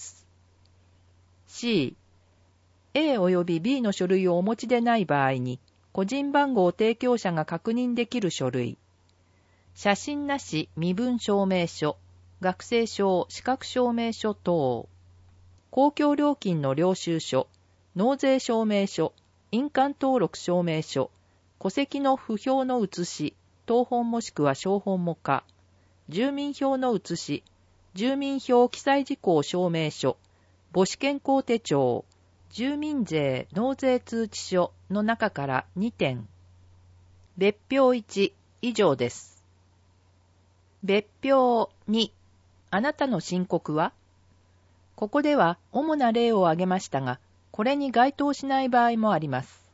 [SPEAKER 2] 。C、A および B の書類をお持ちでない場合に、個人番号提供者が確認できる書類。写真なし身分証明書、学生証資格証明書等。公共料金の領収書、納税証明書、印鑑登録証明書、戸籍の符表の写し、謄本もしくは小本もか、住民票の写し、住民票記載事項証明書、母子健康手帳、住民税納税通知書の中からにてん。別表いち以上です。別表に、あなたの申告は？ここでは主な例を挙げましたが、これに該当しない場合もあります。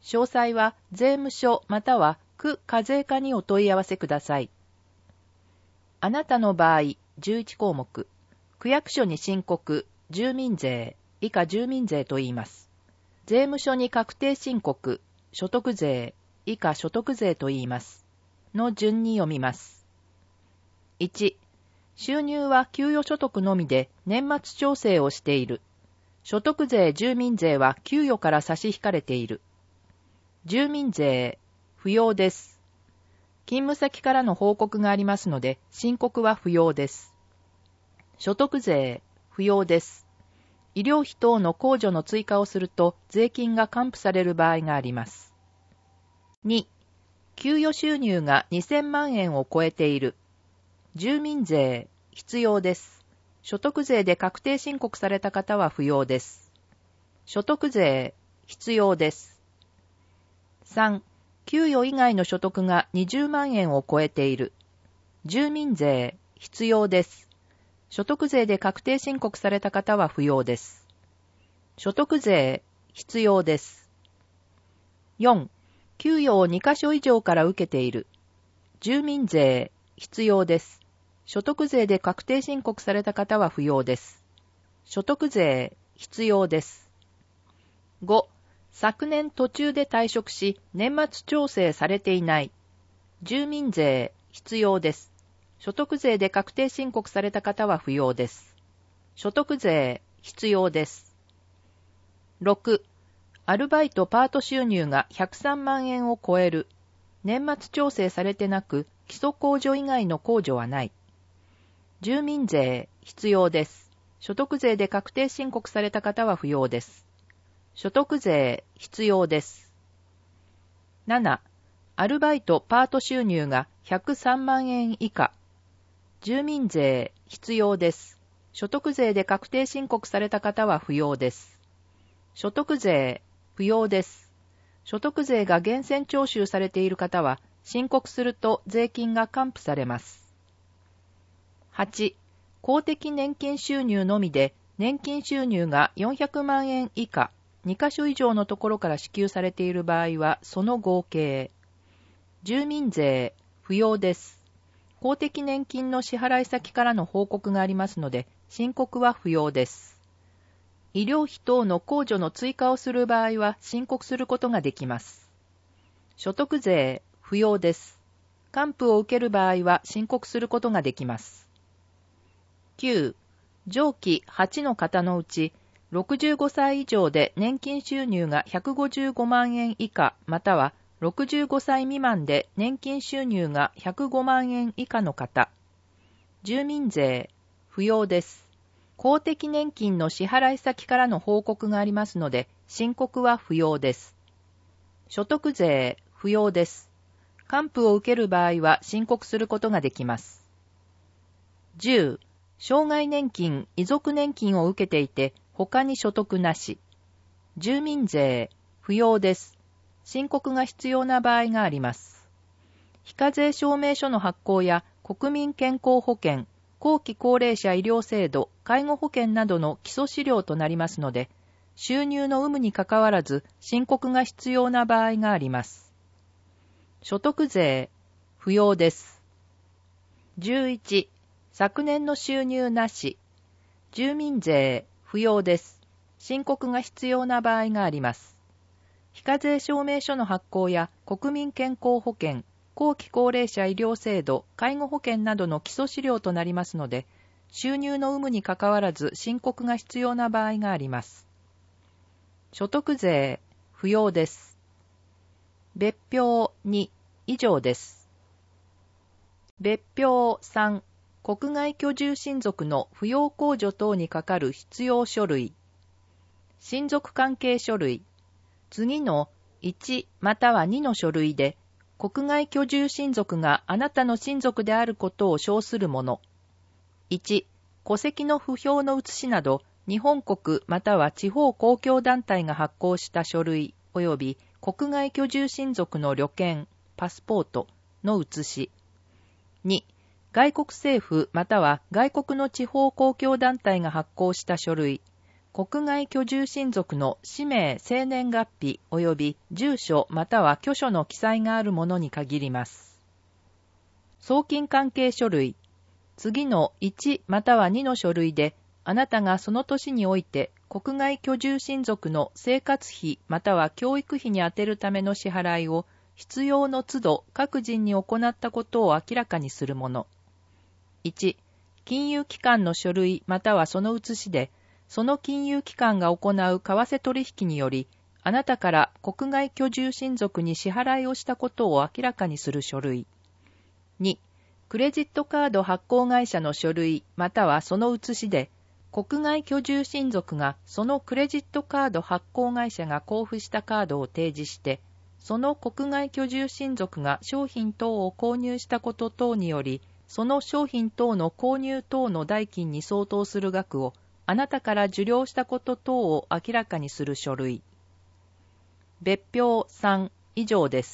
[SPEAKER 2] 詳細は税務署または区課税課にお問い合わせください。あなたの場合、じゅういちこうもく、区役所に申告、住民税、以下住民税と言います。税務署に確定申告、所得税、以下所得税と言います。の順に読みます。いち、収入は給与所得のみで年末調整をしている。所得税、住民税は給与から差し引かれている。住民税、不要です。勤務先からの報告がありますので、申告は不要です。所得税、不要です。医療費等の控除の追加をすると、税金が還付される場合があります。に、給与収入がにせんまんえんを超えている。住民税、必要です。所得税で確定申告された方は不要です。所得税、必要です。さん、給与以外の所得がにじゅうまんえんを超えている。住民税、必要です。所得税で確定申告された方は不要です。所得税、必要です。よん、給与をにかしょ以上から受けている。住民税、必要です。所得税で確定申告された方は不要です。所得税、必要です。ご、昨年途中で退職し、年末調整されていない。住民税、必要です。所得税で確定申告された方は不要です。所得税、必要です。ろく、アルバイト・パート収入がひゃくさんまんえんを超える。年末調整されてなく、基礎控除以外の控除はない。住民税、必要です。所得税で確定申告された方は不要です。所得税、必要です。なな、アルバイト・パート収入がひゃくさんまんえん以下。住民税、必要です。所得税で確定申告された方は不要です。所得税、不要です。所得税が源泉徴収されている方は、申告すると税金が還付されます。はち、公的年金収入のみで、年金収入がよんひゃくまんえん以下、にかしょ以上のところから支給されている場合は、その合計。住民税、不要です。公的年金の支払い先からの報告がありますので、申告は不要です。医療費等の控除の追加をする場合は、申告することができます。所得税、不要です。還付を受ける場合は、申告することができます。きゅう、上記はちの方のうち、ろくじゅうごさい以上で年金収入がひゃくごじゅうごまんえん以下、またはろくじゅうごさい未満で年金収入がひゃくごまんえん以下の方。住民税、不要です。公的年金の支払い先からの報告がありますので、申告は不要です。所得税、不要です。還付を受ける場合は申告することができます。じゅう、障害年金、遺族年金を受けていて、他に所得なし。住民税、不要です。申告が必要な場合があります。非課税証明書の発行や国民健康保険、後期高齢者医療制度、介護保険などの基礎資料となりますので、収入の有無にかかわらず申告が必要な場合があります。所得税、不要です。じゅういち、昨年の収入なし。住民税、不要です。申告が必要な場合があります。非課税証明書の発行や国民健康保険、後期高齢者医療制度、介護保険などの基礎資料となりますので、収入の有無にかかわらず申告が必要な場合があります。所得税、不要です。別表に以上です。別表さん、国外居住親族の扶養控除等にかかる必要書類。親族関係書類。次のいちまたはにの書類で、国外居住親族があなたの親族であることを証するもの。いち、戸籍の不評の写しなど、日本国または地方公共団体が発行した書類及び国外居住親族の旅券、パスポートの写し。に、外国政府または外国の地方公共団体が発行した書類、 国外居住親族の氏名、生年月日及び住所または居所の記載があるものに限ります。送金関係書類。次のいちまたはにの書類で、あなたがその年において国外居住親族の生活費または教育費に充てるための支払いを必要の都度各人に行ったことを明らかにするもの。いち、金融機関の書類またはその写しで、その金融機関が行う為替取引により、あなたから国外居住親族に支払いをしたことを明らかにする書類。に、クレジットカード発行会社の書類またはその写しで、国外居住親族がそのクレジットカード発行会社が交付したカードを提示して、その国外居住親族が商品等を購入したこと等により、その商品等の購入等の代金に相当する額をあなたから受領したこと等を明らかにする書類。別表さん以上です。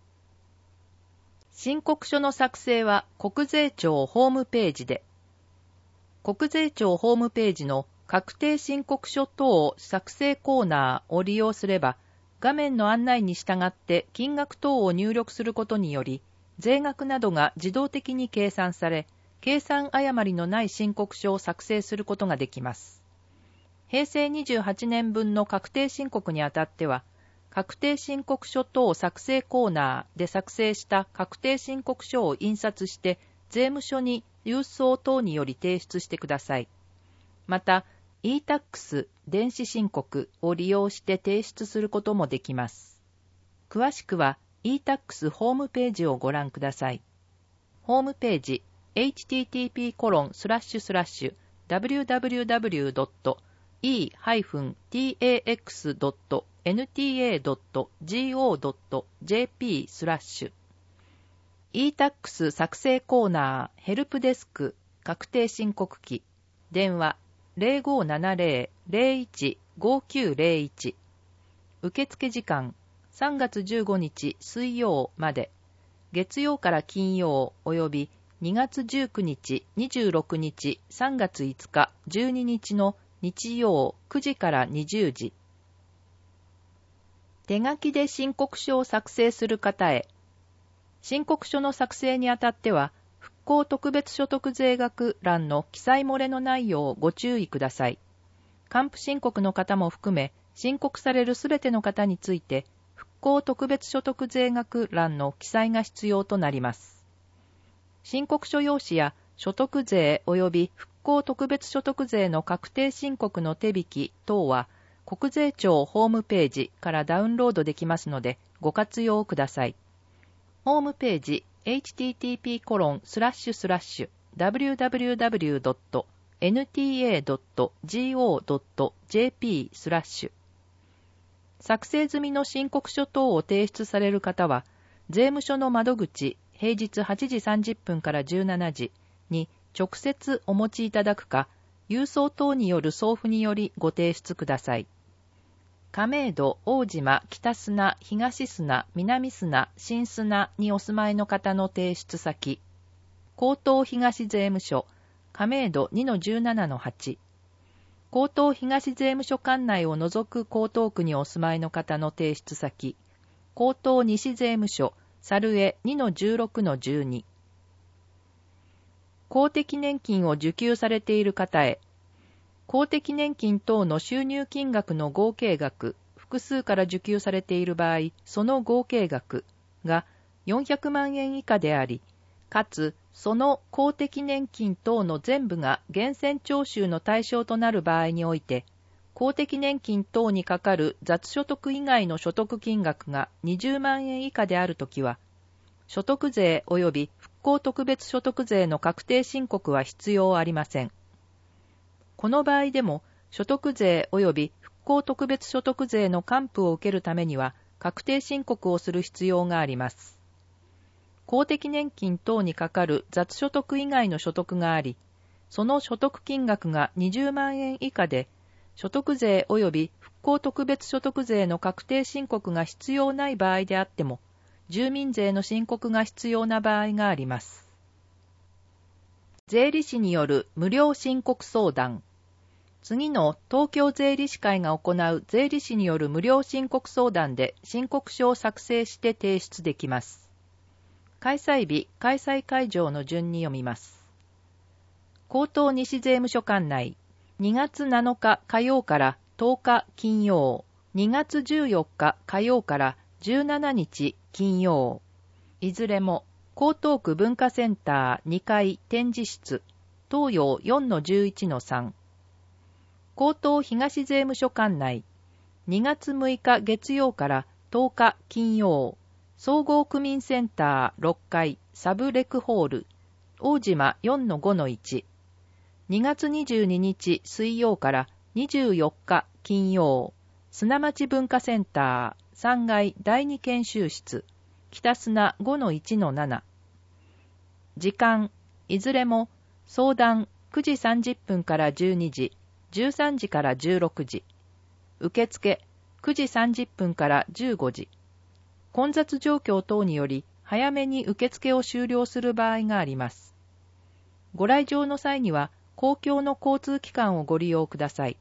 [SPEAKER 2] 申告書の作成は国税庁ホームページで、国税庁ホームページの確定申告書等作成コーナーを利用すれば、画面の案内に従って金額等を入力することにより、税額などが自動的に計算され、計算誤りのない申告書を作成することができます。へいせいにじゅうはちねんぶんの確定申告にあたっては、確定申告書等作成コーナーで作成した確定申告書を印刷して、税務署に郵送等により提出してください。また、イータックス 電子申告を利用して提出することもできます。詳しくは イータックス ホームページをご覧ください。ホームページ エイチティーティーピーコロンスラッシュスラッシュダブリューダブリューダブリュードットイータックスドットエヌティーエードットゴードットジェーピー スラッシュ イータックス 作成コーナーヘルプデスク確定申告機電話 ゼロごーななゼロ ゼロいち ごきゅうゼロいち 受付時間さんがつじゅうごにち水曜まで月曜から金曜およびにがつじゅうくにち、にじゅうろくにち、さんがついつか、じゅうににちの日曜くじからにじゅうじ。手書きで申告書を作成する方へ。申告書の作成にあたっては、復興特別所得税額欄の記載漏れのないようご注意ください。還付申告の方も含め、申告されるすべての方について、復興特別所得税額欄の記載が必要となります。申告書用紙や所得税及び復興特別所得税の確定申告の手引き等は国税庁ホームページからダウンロードできますのでご活用ください。ホームページ エイチティーティーピーコロンスラッシュスラッシュダブリューダブリューダブリュードットエヌティーエードットゴードットジェーピー スラッシュ作成済みの申告書等を提出される方は税務署の窓口平日はちじさんじゅっぷんからじゅうしちじに直接お持ちいただくか、郵送等による送付によりご提出ください。亀戸、大島、北砂、東砂、南砂、新砂にお住まいの方の提出先、江東東税務署、亀戸 にのじゅうななのはち、江東東税務署管内を除く江東区にお住まいの方の提出先、江東西税務署、猿江 にのじゅうろくのじゅうに 公的年金を受給されている方へ公的年金等の収入金額の合計額複数から受給されている場合その合計額がよんひゃくまんえん以下でありかつその公的年金等の全部が源泉徴収の対象となる場合において公的年金等にかかる雑所得以外の所得金額がにじゅうまんえん以下であるときは、所得税及び復興特別所得税の確定申告は必要ありません。この場合でも、所得税及び復興特別所得税の還付を受けるためには、確定申告をする必要があります。公的年金等にかかる雑所得以外の所得があり、その所得金額がにじゅうまんえん以下で、所得税及び復興特別所得税の確定申告が必要ない場合であっても、住民税の申告が必要な場合があります。税理士による無料申告相談。 次の東京税理士会が行う税理士による無料申告相談で申告書を作成して提出できます。開催日、開催会場の順に読みます。江東西税務署管内、にがつなのか火曜からとおか金曜、にがつじゅうよっか火曜からじゅうしちにち金曜、いずれも江東区文化センターにかい展示室、東洋 よんのじゅういちのさん。江東東税務署管内、にがつむいか月曜からとおか金曜、総合区民センターろっかいサブレクホール、大島 よんのごのいち。にがつにじゅうににち水曜からにじゅうよっか金曜、砂町文化センターさんがいだいに研修室、北砂 ごのいちのなな。時間、いずれも相談くじさんじゅっぷんからじゅうにじ、じゅうさんじからじゅうろくじ、受付くじさんじゅっぷんからじゅうごじ。混雑状況等により早めに受付を終了する場合があります。ご来場の際には公共の交通機関をご利用ください。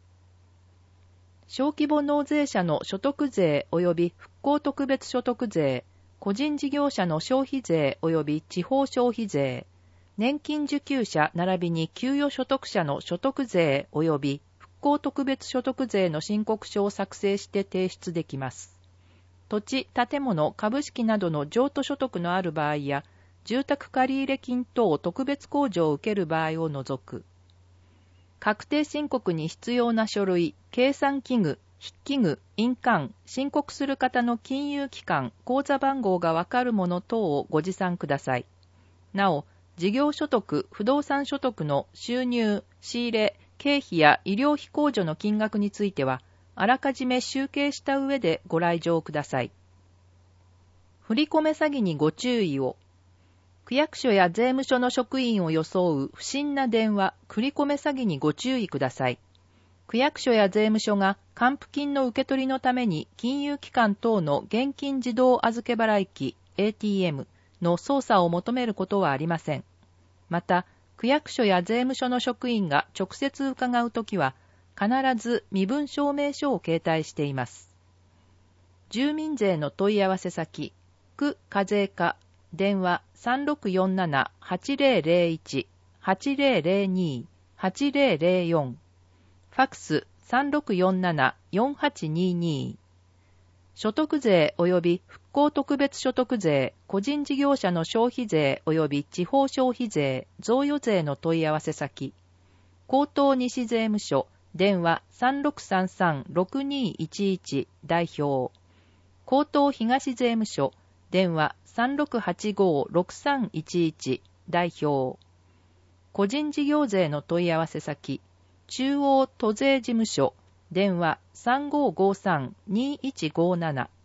[SPEAKER 2] 小規模納税者の所得税及び復興特別所得税、個人事業者の消費税及び地方消費税、年金受給者並びに給与所得者の所得税及び復興特別所得税の申告書を作成して提出できます。土地、建物、株式などの譲渡所得のある場合や、住宅借入金等特別控除を受ける場合を除く。確定申告に必要な書類、計算器具、筆記具、印鑑、申告する方の金融機関、口座番号がわかるもの等をご持参ください。なお、事業所得、不動産所得の収入、仕入れ、経費や医療費控除の金額については、あらかじめ集計した上でご来場ください。振り込め詐欺にご注意を。区役所や税務署の職員を装う不審な電話、振り込め詐欺にご注意ください。区役所や税務署が還付金の受け取りのために金融機関等の現金自動預け払い機 エーティーエム の操作を求めることはありません。また、区役所や税務署の職員が直接伺うときは、必ず身分証明書を携帯しています。住民税の問い合わせ先、区課税課、電話 さんろくよんなな はちぜろぜろいち はちぜろぜろに はちぜろぜろよん、ファックス さんろくよんなな よんはちにに、所得税及び復興特別所得税、個人事業者の消費税及び地方消費税、贈与税の問い合わせ先、江東西税務署、電話 さんろくさんさん ろくにいちいち 代表、江東東税務署、電話 さんろくはちご ろくさんいちいち 代表、個人事業税の問い合わせ先、中央都税事務所、電話 さんごごさん にいちごなな。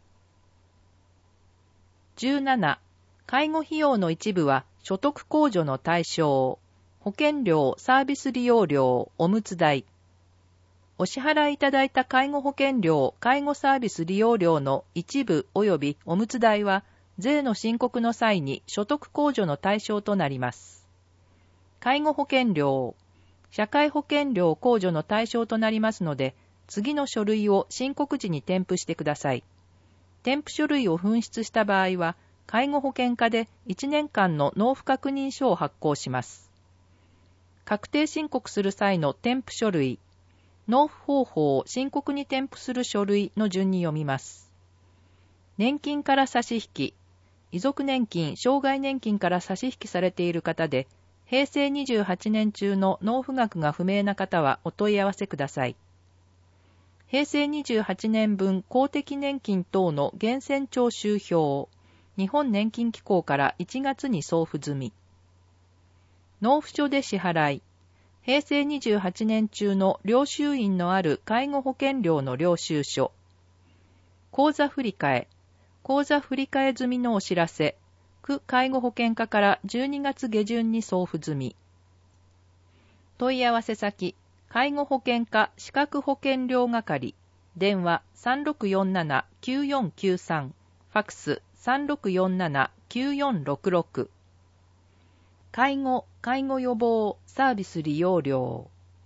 [SPEAKER 2] じゅうなな、介護費用の一部は所得控除の対象、保険料、サービス利用料、おむつ代。お支払いいただいた介護保険料、介護サービス利用料の一部及びおむつ代は、税の申告の際に所得控除の対象となります。介護保険料、社会保険料控除の対象となりますので、次の書類を申告時に添付してください。添付書類を紛失した場合は、介護保険課でいちねんかんの納付確認書を発行します。確定申告する際の添付書類、納付方法、申告に添付する書類の順に読みます。年金から差し引き、遺族年金、障害年金から差し引きされている方で、へいせいにじゅうはちねん中の納付額が不明な方はお問い合わせください。へいせいにじゅうはちねんぶん公的年金等の源泉徴収票、日本年金機構からいちがつに送付済み。納付書で支払い、へいせいにじゅうはちねん中の領収印のある介護保険料の領収書、口座振替、口座振替済みのお知らせ、区介護保険課からじゅうにがつげじゅんに送付済み。問い合わせ先、介護保険課資格保険料係、電話 さんろくよんなな きゅうよんきゅうさん、ファックス さんろくよんなな きゅうよんろくろく。介護、介護予防サービス利用料。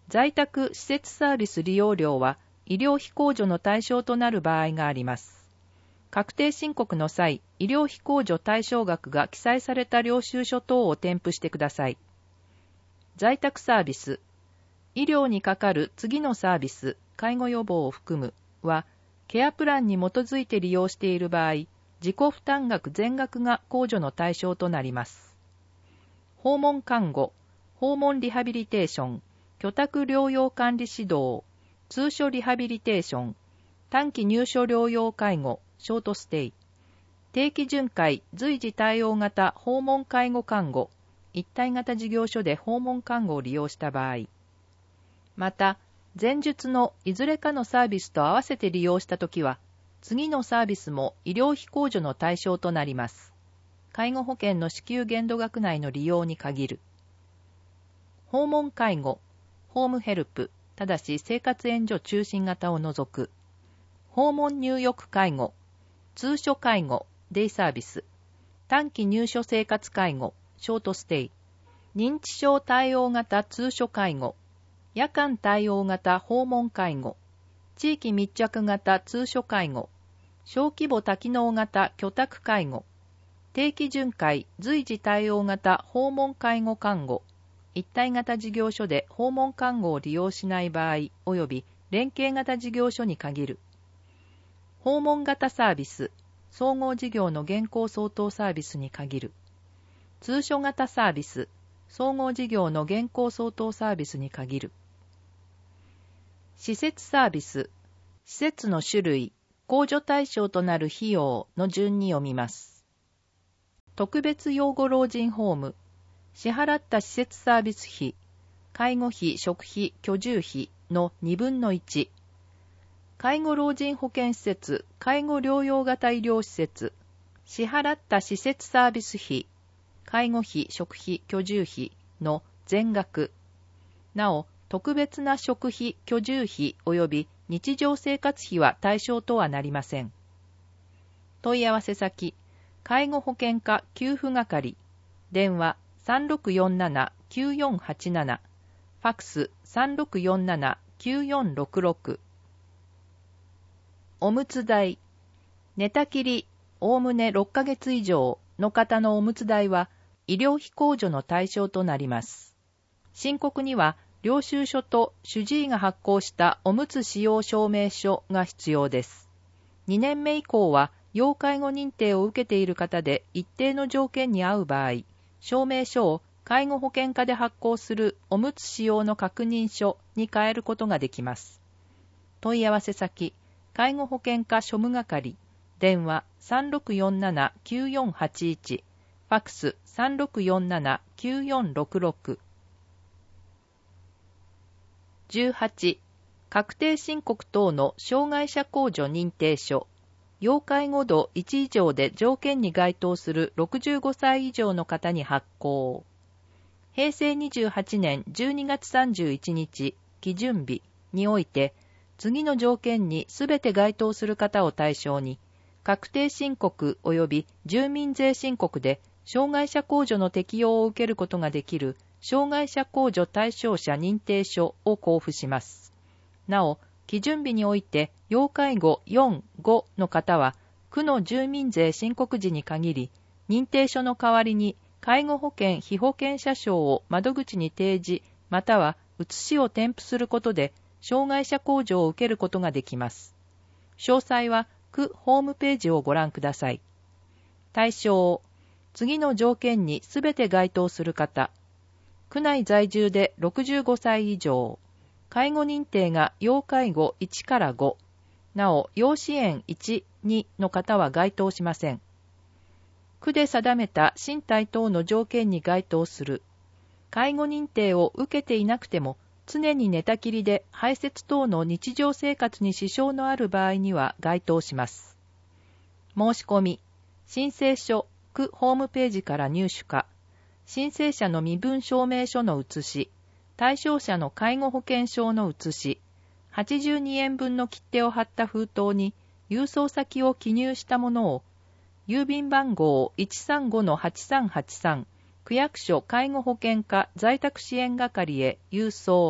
[SPEAKER 2] 在宅施設サービス利用料は医療費控除の対象となる場合があります。確定申告の際、医療費控除対象額が記載された領収書等を添付してください。在宅サービス。医療にかかる次のサービス、介護予防を含むは、ケアプランに基づいて利用している場合、自己負担額全額が控除の対象となります。訪問看護、訪問リハビリテーション、居宅療養管理指導、通所リハビリテーション、短期入所療養介護、ショートステイ、定期巡回、随時対応型訪問介護看護、一体型事業所で訪問看護を利用した場合、また、前述のいずれかのサービスと合わせて利用したときは、次のサービスも医療費控除の対象となります。介護保険の支給限度額内の利用に限る。訪問介護、ホームヘルプ、ただし生活援助中心型を除く。訪問入浴介護、通所介護、デイサービス、短期入所生活介護、ショートステイ、認知症対応型通所介護、夜間対応型訪問介護、地域密着型通所介護、小規模多機能型居宅介護、定期巡回随時対応型訪問介護看護、一体型事業所で訪問看護を利用しない場合及び連携型事業所に限る。訪問型サービス、総合事業の現行相当サービスに限る。通所型サービス、総合事業の現行相当サービスに限る。施設サービス、施設の種類、控除対象となる費用の順に読みます。特別養護老人ホーム、支払った施設サービス費、介護費、食費、居住費のにぶんのいち、介護老人保健施設、介護療養型医療施設、支払った施設サービス費、介護費、食費、居住費の全額、なお、特別な食費、居住費及び日常生活費は対象とはなりません。問い合わせ先、介護保険課給付係、電話 さんろくよんななきゅうよんはちなな、ファックス さんろくよんななきゅうよんろくろく。おむつ代、寝たきり、おおむねろっかげつ以上の方のおむつ代は医療費控除の対象となります。申告には、領収書と主治医が発行したおむつ使用証明書が必要です。にねんめ以降は、要介護認定を受けている方で一定の条件に合う場合、証明書を介護保険課で発行するおむつ使用の確認書に変えることができます。問い合わせ先、介護保険課庶務係、電話 さんろくよんななきゅうよんはちいち、ファックス さんろくよんななきゅうよんろくろく。じゅうはち、確定申告等の障害者控除認定書、要介護度いち以上で条件に該当するろくじゅうごさい以上の方に発行。へいせいにじゅうはちねんじゅうにがつさんじゅういちにち基準日において、次の条件にすべて該当する方を対象に、確定申告及び住民税申告で障害者控除の適用を受けることができる障害者控除対象者認定書を交付します。なお、基準日において要介護よん、ごの方は、区の住民税申告時に限り、認定書の代わりに介護保険被保険者証を窓口に提示、または写しを添付することで、障害者控除を受けることができます。詳細は区ホームページをご覧ください。対象、次の条件にすべて該当する方、区内在住でろくじゅうごさい以上、介護認定が要介護いちからご、なお要支援いち、にの方は該当しません。区で定めた身体等の条件に該当する、介護認定を受けていなくても、常に寝たきりで排泄等の日常生活に支障のある場合には該当します。申し込み、申請書、区ホームページから入手か、申請者の身分証明書の写し、対象者の介護保険証の写し、はちじゅうにえんぶんの切手を貼った封筒に郵送先を記入したものを、郵便番号 いちさんごのはちさんはちさん、区役所介護保険課在宅支援係へ郵送、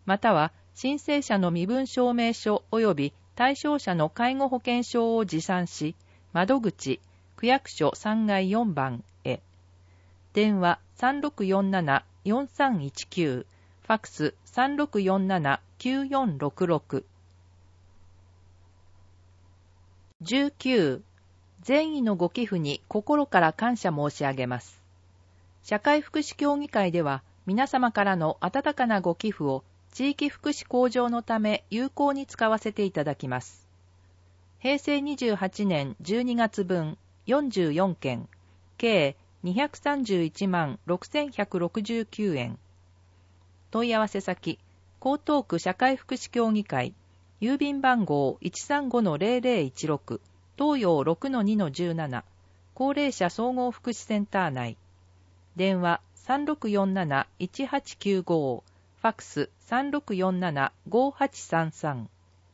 [SPEAKER 2] または申請者の身分証明書及び対象者の介護保険証を持参し、窓口、区役所さんがいよんばんへ。電話 さんろくよんななよんさんいちきゅう、ファックス さんろくよんななきゅうよんろくろく。じゅうきゅう、善意のご寄付に心から感謝申し上げます。社会福祉協議会では、皆様からの温かなご寄付を地域福祉向上のため有効に使わせていただきます。へいせいにじゅうはちねんじゅうにがつぶんよんじゅうよんけん、計にひゃくさんじゅういちまんろくせんひゃくろくじゅうきゅうえん。問い合わせ先、江東区社会福祉協議会、郵便番号 いちさんごのゼロゼロいちろく、東洋 ろくのにのじゅうなな、高齢者総合福祉センター内。電話 さんろくよんなないちはちきゅうご、ファックス さんろくよんななごはちさんさん。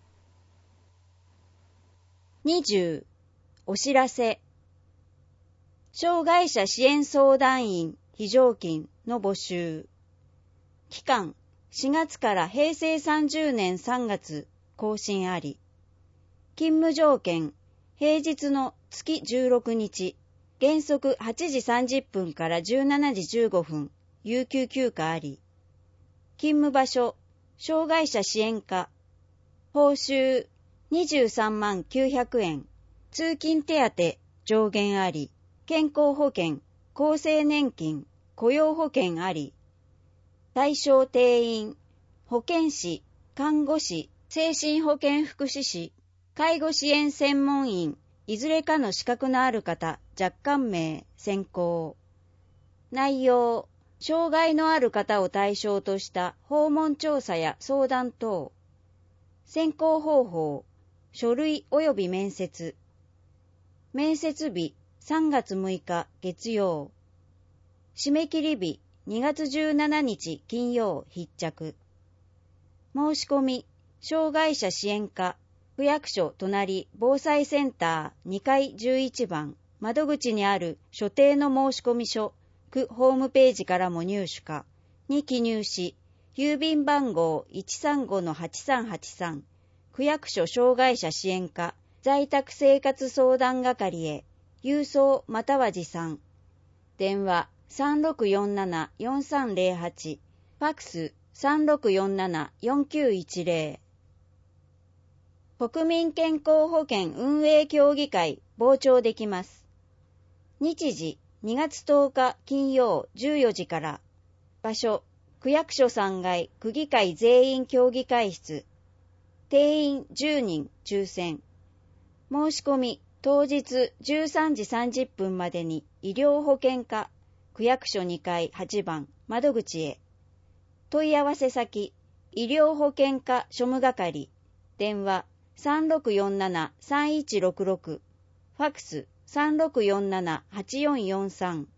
[SPEAKER 3] にじゅう、お知らせ。障害者支援相談員非常勤の募集。期間、しがつからへいせいさんじゅうねんさんがつ更新あり。勤務条件、平日の月じゅうろくにち、原則はちじさんじゅっぷんからじゅうしちじじゅうごふん、有給休暇あり。勤務場所、障害者支援課。報酬、にじゅうさんまんきゅうひゃくえん。通勤手当、上限あり。健康保険、厚生年金、雇用保険あり。対象定員、保健師、看護師、精神保健福祉士、介護支援専門員、いずれかの資格のある方、若干名、選考。内容、障害のある方を対象とした訪問調査や相談等。選考方法、書類及び面接。面接日、さんがつむいか月曜。締め切り日、にがつじゅうしちにち金曜必着。申し込み、障害者支援課、区役所隣防災センターにかいじゅういちばん、窓口にある所定の申込書、区ホームページからも入手か、に記入し、郵便番号 いちさんごのはちさんはちさん、区役所障害者支援課、在宅生活相談係へ、郵送または持参。電話 さんろくよんななよんさんゼロはち、ファックス さんろくよんななよんきゅういちゼロ。国民健康保険運営協議会傍聴できます。日時にがつとおか金曜じゅうよじから。場所、区役所さんがい区議会全員協議会室。定員じゅうにん抽選。申し込み当日じゅうさんじさんじゅっぷんまでに医療保険課、区役所にかいはちばん窓口へ。問い合わせ先、医療保険課庶務係。電話さんろくよんななさんいちろくろく、ファックスさんろくよんななはちよんよんさん。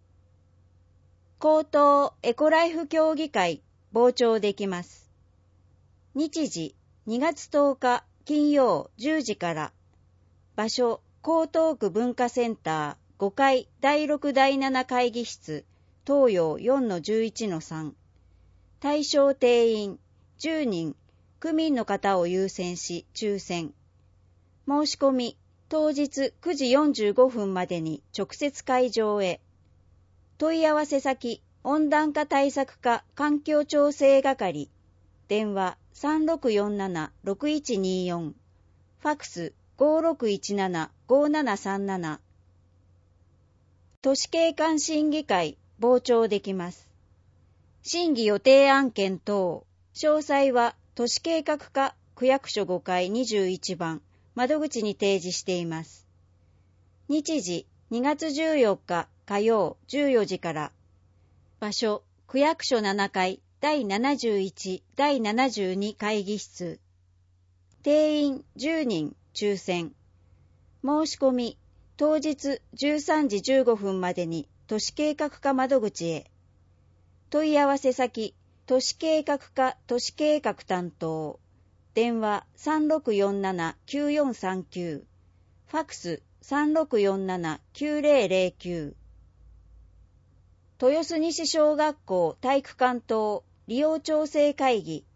[SPEAKER 3] 江東エコライフ協議会傍聴できます。日時にがつとおか金曜じゅうじから。場所江東区文化センターごかいだいろくだいなな会議室東洋 よんのじゅういちのさん。対象定員じゅうにん、区民の方を優先し抽選。申し込み当日くじよんじゅうごふんまでに直接会場へ。問い合わせ先、温暖化対策課環境調整係。電話さんろくよんななろくいちによん、ファックスごろくいちななごななさんなな。都市景観審議会傍聴できます。審議予定案件等、詳細は都市計画課区役所ごかいにじゅういちばん窓口に提示しています。日時にがつじゅうよっか火曜じゅうよじから。場所区役所ななかいだいななじゅういち、だいななじゅうに会議室。定員じゅうにん抽選。申し込み当日じゅうさんじじゅうごふんまでに都市計画課窓口へ。問い合わせ先、都市計画課都市計画担当。電話さんろくよんななきゅうよんさんきゅう、ファックスさんろくよんななきゅうゼロゼロきゅう。豊洲西小学校体育館等利用調整会議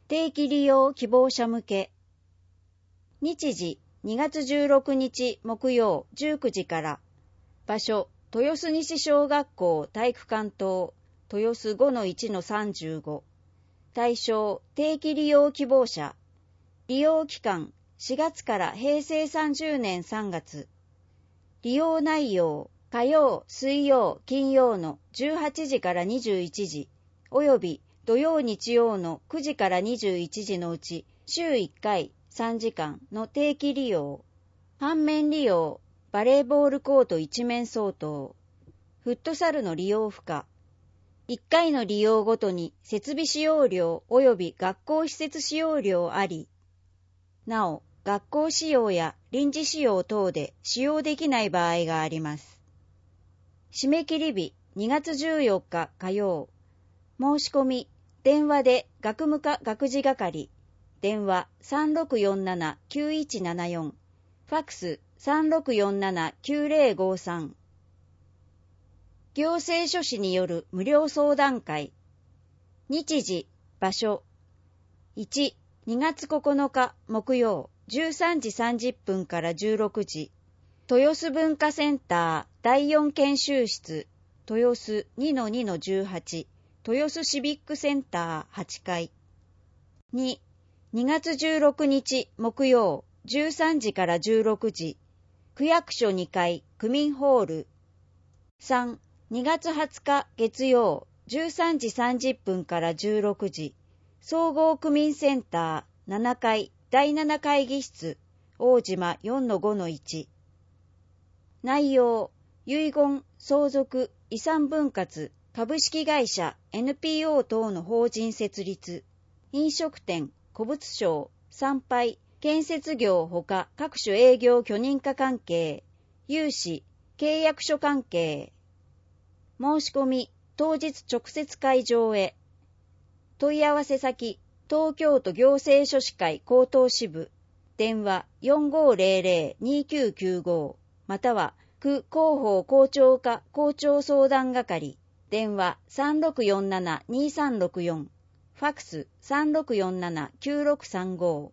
[SPEAKER 3] 定期利用希望者向け。日時にがつじゅうろくにち木曜じゅうくじから。場所、豊洲西小学校体育館棟、豊洲 ごのいちのさんじゅうご。対象、定期利用希望者。利用期間、しがつからへいせいさんじゅうねんさんがつ。利用内容、火曜、水曜、金曜のじゅうはちじからにじゅういちじ、および土曜日曜のくじからにじゅういちじのうち、週いっかいさんじかんの定期利用。半面利用、バレーボールコートいちめん相当。フットサルの利用不可。いっかいの利用ごとに設備使用料及び学校施設使用料あり。なお、学校使用や臨時使用等で使用できない場合があります。締め切り日にがつじゅうよっか火曜。申し込み、電話で学務課学事係。電話 さんろくよんななきゅういちななよん。ファックス さんろくよんななきゅうぜろごさん。行政書士による無料相談会。日時、場所。いち、にがつここのか木曜じゅうさんじさんじゅっぷんからじゅうろくじ。豊洲文化センターだいよん研修室、豊洲 にのにのじゅうはち、豊洲シビックセンターはちかい。に、にがつじゅうろくにち木曜じゅうさんじからじゅうろくじ、区役所にかい区民ホール。さん、にがつはつか月曜じゅうさんじさんじゅっぷんからじゅうろくじ、総合区民センターななかいだいなな会議室、大島 よんのごのいち。内容、遺言、相続、遺産分割、株式会社 エヌピーオー 等の法人設立、飲食店、古物商、参拝、建設業ほか各種営業許認可関係、融資、契約書関係。申し込み、当日直接会場へ。問い合わせ先、東京都行政書士会江東支部、電話 よんごーぜろぜろにきゅうきゅうご、または区広報校長課校長相談係、電話 さんろくよんななにさんろくよん、ファックス さんろくよんななきゅうろくさんご。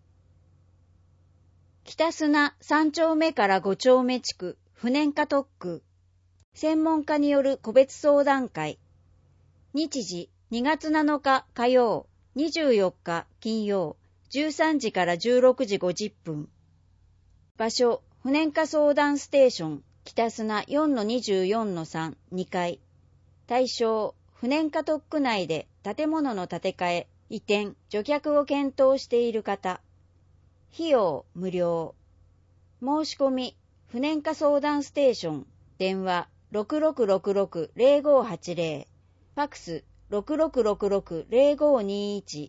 [SPEAKER 3] 北砂さんちょうめからごちょうめ地区不燃化特区。専門家による個別相談会。日時にがつなのか火曜、にじゅうよっか金曜、じゅうさんじからじゅうろくじごじゅっぷん。場所、不燃化相談ステーション、北砂 よんのにじゅうよんのさん、にかい。対象、不燃化特区内で建物の建て替え、移転、除却を検討している方。費用、無料。申し込み、不燃化相談ステーション、電話ろくろくろくろくぜろごはちぜろ、ファックスろくろくろくろくぜろごにいち。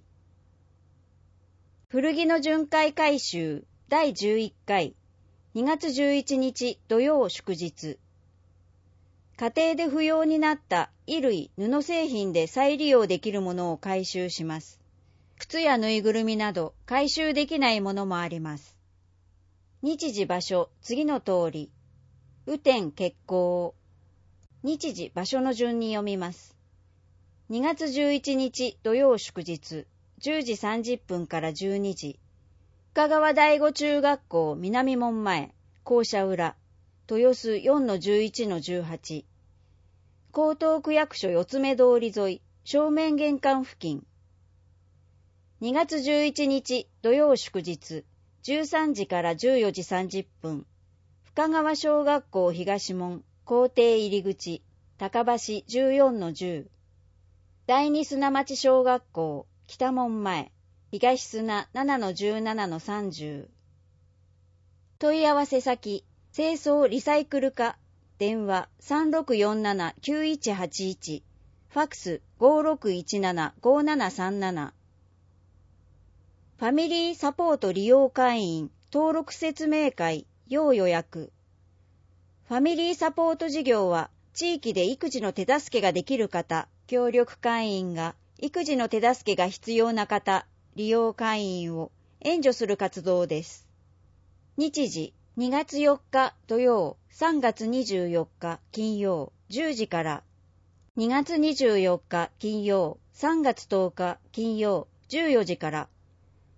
[SPEAKER 3] 古着の巡回回収だいじゅういっかい、にがつじゅういちにち土曜祝日。家庭で不要になった衣類、布製品で再利用できるものを回収します。靴やぬいぐるみなど回収できないものもあります。日時場所、次の通り。雨天決行。日時場所の順に読みます。にがつじゅういちにち土曜祝日、じゅうじさんじゅっぷんからじゅうにじ。深川第五中学校南門前、校舎裏、豊洲 よんのじゅういちのじゅうはち。江東区役所四つ目通り沿い、正面玄関付近。にがつじゅういちにち土曜祝日、じゅうさんじからじゅうよじさんじゅっぷん。深川小学校東門、校庭入り口、高橋 じゅうよんのじゅう。第二砂町小学校、北門前、東砂 ななのじゅうななのさんじゅう。問い合わせ先、清掃リサイクル課、電話 さんろくよんななきゅういちはちいち、ファックス ごろくいちななごななさんなな。ファミリーサポート利用会員登録説明会要予約。ファミリーサポート事業は、地域で育児の手助けができる方、協力会員が育児の手助けが必要な方、利用会員を援助する活動です。日時、にがつよっか土曜、さんがつにじゅうよっか金曜、じゅうじから。にがつにじゅうよっか金曜、さんがつとおか金曜、じゅうよじから。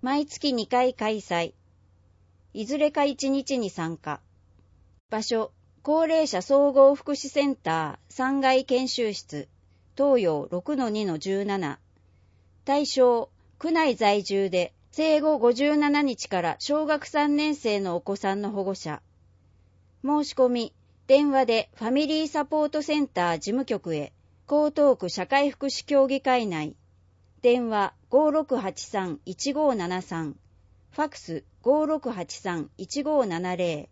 [SPEAKER 3] 毎月にかい開催。いずれかいちにちに参加。場所、高齢者総合福祉センターさんがい研修室、東洋 ろくのにのじゅうなな。対象、区内在住で生後ごじゅうななにちから小学さんねん生のお子さんの保護者。申し込み、電話でファミリーサポートセンター事務局へ、江東区社会福祉協議会内。電話 ごーろくはちさんいちごーななさん。ファックス ごーろくはちさんいちごーななぜろ。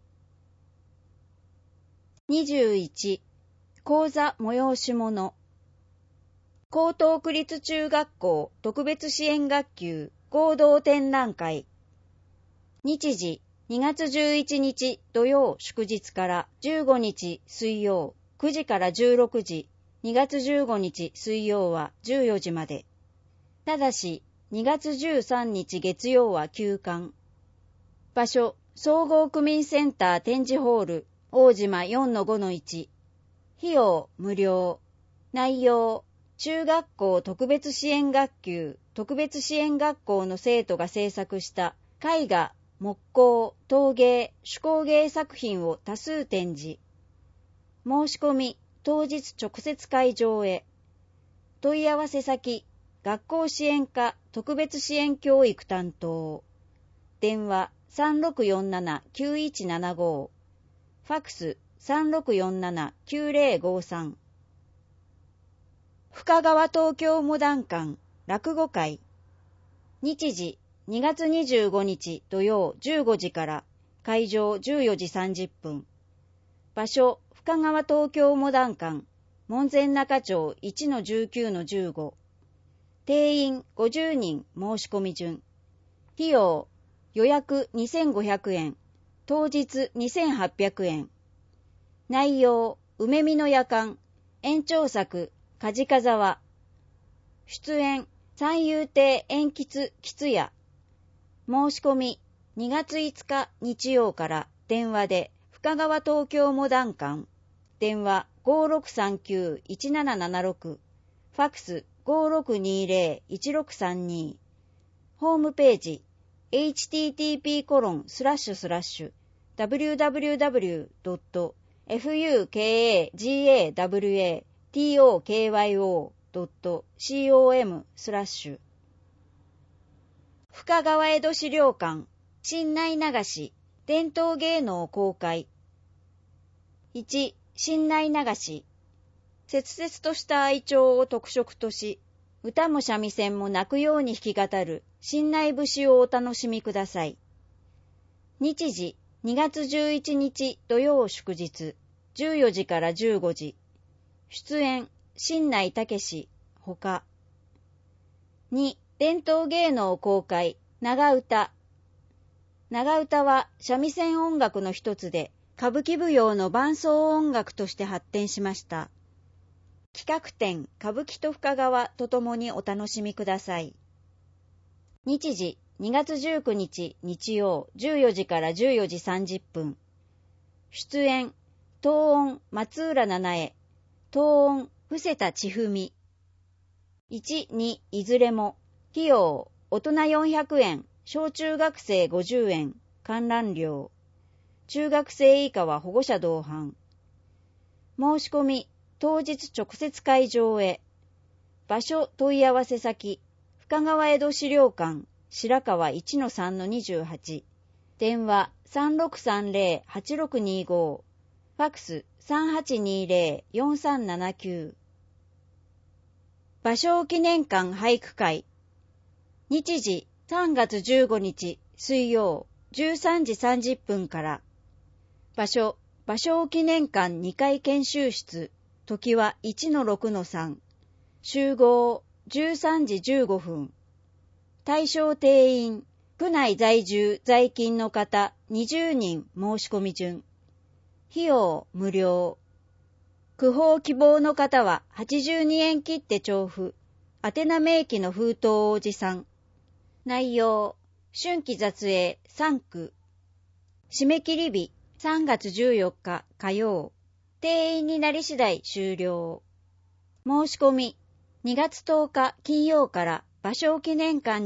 [SPEAKER 3] にじゅういち、講座催し物。江東区立中学校特別支援学級合同展覧会。日時、にがつじゅういちにち土曜祝日からじゅうごにち水曜くじからじゅうろくじ、にがつじゅうごにち水曜はじゅうよじまで。ただし、にがつじゅうさんにち月曜は休館。場所、総合区民センター展示ホール、大島 よんのごのいち。費用、無料。内容、中学校特別支援学級、特別支援学校の生徒が制作した絵画、木工、陶芸、手工芸作品を多数展示。申し込み、当日直接会場へ。問い合わせ先、学校支援課特別支援教育担当。電話 さんろくよんななきゅういちななご。ファックス さんろくよんななきゅうぜろごさん。深川東京モダン館落語会。日時、にがつにじゅうごにち土曜じゅうごじから会場じゅうよじさんじゅっぷん。場所、深川東京モダン館門前仲町 いちのじゅうきゅうのじゅうご。定員ごじゅうにん申し込み順。費用、予約にせんごひゃくえん、当日にせんはっぴゃくえん。内容、梅見の夜間、延長作、梶風沢。出演、三遊亭円吉吉也。申し込み、にがついつか日曜から電話で深川東京モダン館。電話 ごーろくさんきゅういちななななろく。ファックス ごーろくにぜろいちろくさんに。ホームページ エイチティーティーピーコロンスラッシュスラッシュダブリューダブリューダブリュードットファクガワトキョドットコム スラッシュ深川江戸資料館新内流し伝統芸能公開。いち、新内流し。切々とした愛情を特色とし、歌も三味線も泣くように弾き語る新内節をお楽しみください。日時、にがつじゅういちにち土曜祝日、じゅうよじからじゅうごじ。出演、新内武史、ほか。に、伝統芸能公開、長唄。長唄は三味線音楽の一つで、歌舞伎舞踊の伴奏音楽として発展しました。企画展、歌舞伎と深川とともにお楽しみください。日時、にがつじゅうくにち日曜じゅうよじからじゅうよじさんじゅっぷん。出演、東音松浦七重、東音伏田千文。いち、にいずれも、費用、大人よんひゃくえん、小中学生ごじゅうえん、観覧料。中学生以下は保護者同伴。申し込み、当日直接会場へ。場所問い合わせ先、深川江戸資料館、白川 いちのさんのにじゅうはち。電話 さんろくさんぜろはちろくにご。ファックス さんはちにぜろよんさんななきゅう。芭蕉記念館俳句会。日時さんがつじゅうごにち水曜じゅうさんじさんじゅっぷんから。場所、芭蕉記念館にかい研修室、時は いちのろくのさん。集合じゅうさんじじゅうごふん。対象定員、区内在住在勤の方にじゅうにん申し込み順。費用無料。区報希望の方ははちじゅうにえん切って徴付。宛名明記の封筒を持参。内容、春季雑営さんく。締め切り日さんがつじゅうよっか火曜。定員になり次第終了。申し込み、にがつとおか金曜から芭蕉記念館に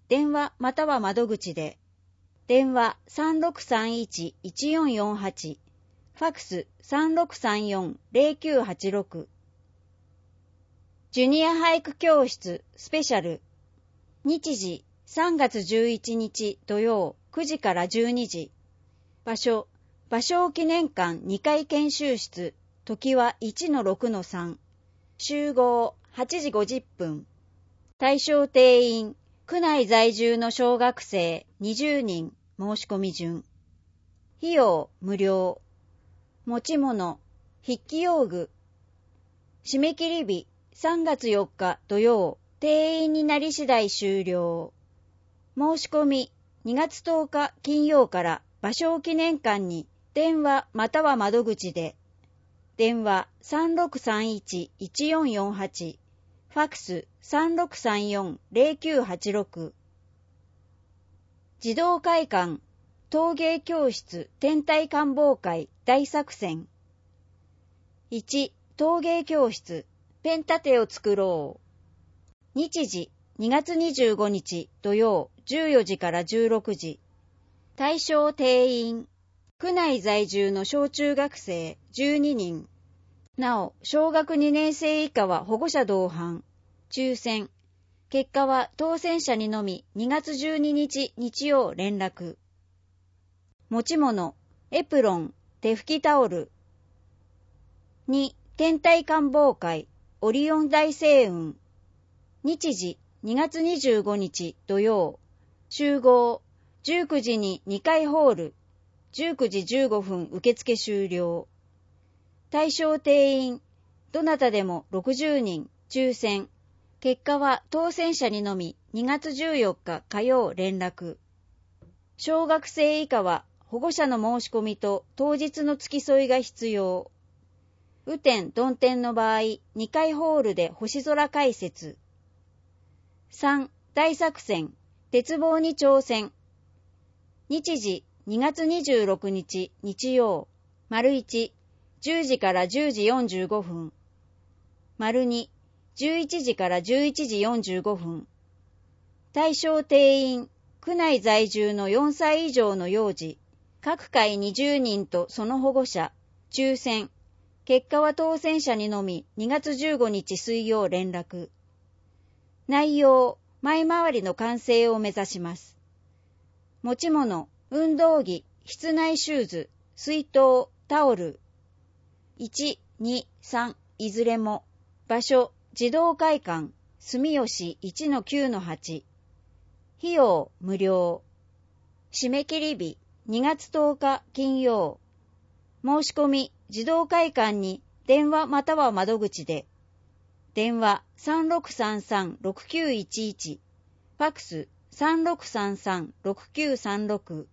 [SPEAKER 3] 電話または窓口で。電話 さんろくさんいち いちよんよんはち、ファクス さんろくさんよん ゼロきゅうはちろく。ジュニア俳句教室スペシャル。日時さんがつじゅういちにち土曜くじからじゅうにじ。場所、芭蕉記念館にかい研修室、時は いちのろくのさん。集合はちじごじゅっぷん。対象定員、区内在住の小学生にじゅうにん、申し込み順。費用無料。持ち物、筆記用具。締め切り日さんがつよっか土曜、定員になり次第終了。申し込みにがつとおか金曜から芭蕉記念館に電話または窓口で。電話 さんろくさんいち いちよんよんはち、ファクス さんろくさんよん ゼロきゅうはちろく。児童会館陶芸教室天体観望会大作戦。いち、陶芸教室ペン立てを作ろう。日時にがつにじゅうごにち土曜じゅうよじからじゅうろくじ。対象定員、区内在住の小中学生じゅうににん。なお、小学にねん生以下は保護者同伴。抽選。結果は当選者にのみにがつじゅうににち日曜連絡。持ち物、エプロン、手拭きタオル。に、天体観望会、オリオン大星雲。日時にがつにじゅうごにち土曜。集合じゅうくじににかいホール。じゅうくじじゅうごふん受付終了。対象定員、どなたでもろくじゅうにん、抽選。結果は当選者にのみにがつじゅうよっか火曜連絡。小学生以下は保護者の申し込みと当日の付き添いが必要。雨天、曇天の場合、にかいホールで星空解説。さん、大作戦、鉄棒に挑戦。日時にがつにじゅうろくにち日曜。丸いち、じゅうじからじゅうじよんじゅうごふん。丸に、じゅういちじからじゅういちじよんじゅうごふん。対象定員、区内在住のよんさい以上の幼児、各回にじゅうにんとその保護者、抽選。結果は当選者にのみにがつじゅうごにち水曜連絡。内容、前回りの完成を目指します。持ち物、運動着、室内シューズ、水筒、タオル。いち、に、さん、いずれも。場所、児童会館、住吉 いちのきゅうのはち。費用、無料。締め切り日、にがつとおか金曜。申し込み、児童会館に電話または窓口で。電話 さんろくさんさん ろくきゅういちいち、ファクス さんろくさんさん ろくきゅうさんろく。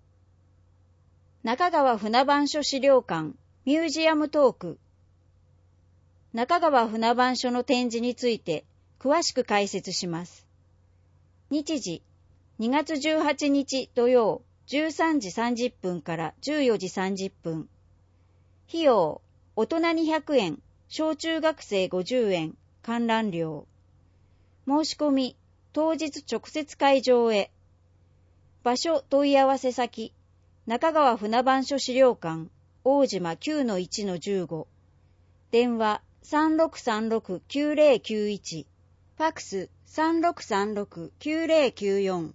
[SPEAKER 3] 中川船番所資料館ミュージアムトーク。中川船番所の展示について詳しく解説します。日時にがつじゅうはちにち土曜じゅうさんじさんじゅっぷんからじゅうよじさんじゅっぷん。費用、大人にひゃくえん、小中学生ごじゅうえん、観覧料。申し込み、当日直接会場へ。場所問い合わせ先、中川船番所資料館、大島 きゅうのいちのじゅうご。電話 さんろくさんろく きゅうゼロきゅういち、ファクス さんろくさんろく きゅうゼロきゅうよん。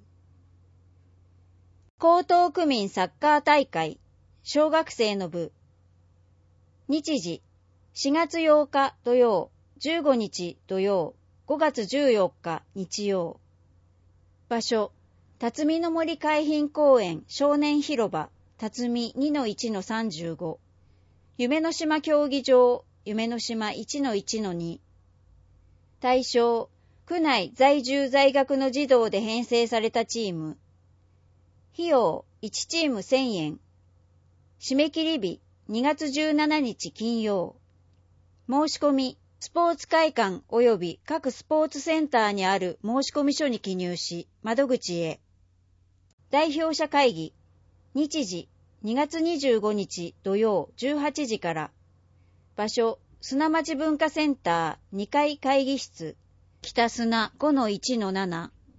[SPEAKER 3] 江東区民サッカー大会、小学生の部。日時、しがつようか土曜、じゅうごにち土曜、ごがつじゅうよっか日曜。場所、辰巳の森海浜公園少年広場、辰巳 にのいちのさんじゅうご。夢の島競技場、夢の島 いちのいちのに。対象、区内在住在学の児童で編成されたチーム。費用、いちチームせんえん。締め切り日、にがつじゅうしちにち金曜。申し込み、スポーツ会館及び各スポーツセンターにある申込書に記入し、窓口へ。代表者会議、日時、にがつにじゅうごにち土曜じゅうはちじから。場所、砂町文化センターにかい会議室、北砂 ごのいちのなな。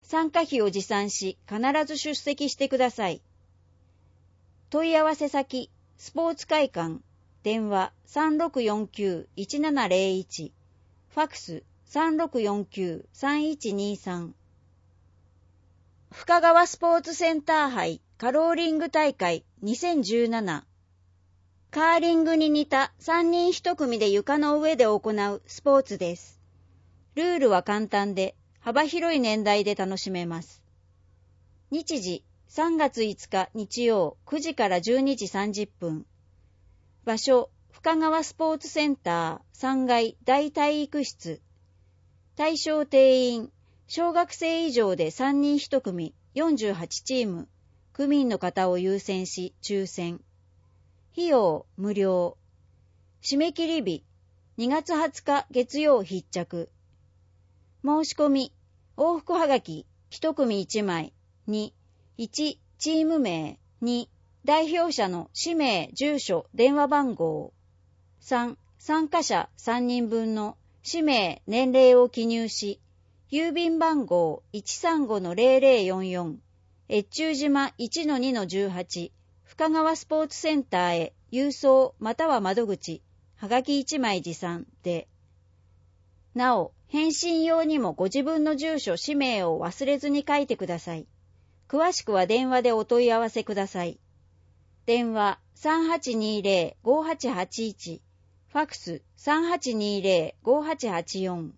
[SPEAKER 3] 参加費を持参し、必ず出席してください。問い合わせ先、スポーツ会館、電話 さんろくよんきゅう いちななゼロいち、ファクス さんろくよんきゅう さんいちにさん。深川スポーツセンター杯カローリング大会にせんじゅうなな。カーリングに似たさんにんいち組で床の上で行うスポーツです。ルールは簡単で幅広い年代で楽しめます。日時さんがついつか日曜くじからじゅうにじさんじゅっぷん。場所深川スポーツセンターさんがい大体育室。対象定員小学生以上でさんにんいち組よんじゅうはちチーム。区民の方を優先し抽選。費用無料。締め切り日にがつはつか月曜必着。申し込み往復はがきいち組いちまい。に、いちチーム名。に、代表者の氏名、住所、電話番号。さん、参加者さんにんぶんの氏名、年齢を記入し、郵便番号 いちさんごのゼロゼロよんよん、越中島 いちのにのじゅうはち、深川スポーツセンターへ郵送または窓口、はがきいちまい持参で。なお、返信用にもご自分の住所、氏名を忘れずに書いてください。詳しくは電話でお問い合わせください。電話 さんはちにゼロ ごはちはちいち、ファクス さんはちにゼロ ごはちはちよん。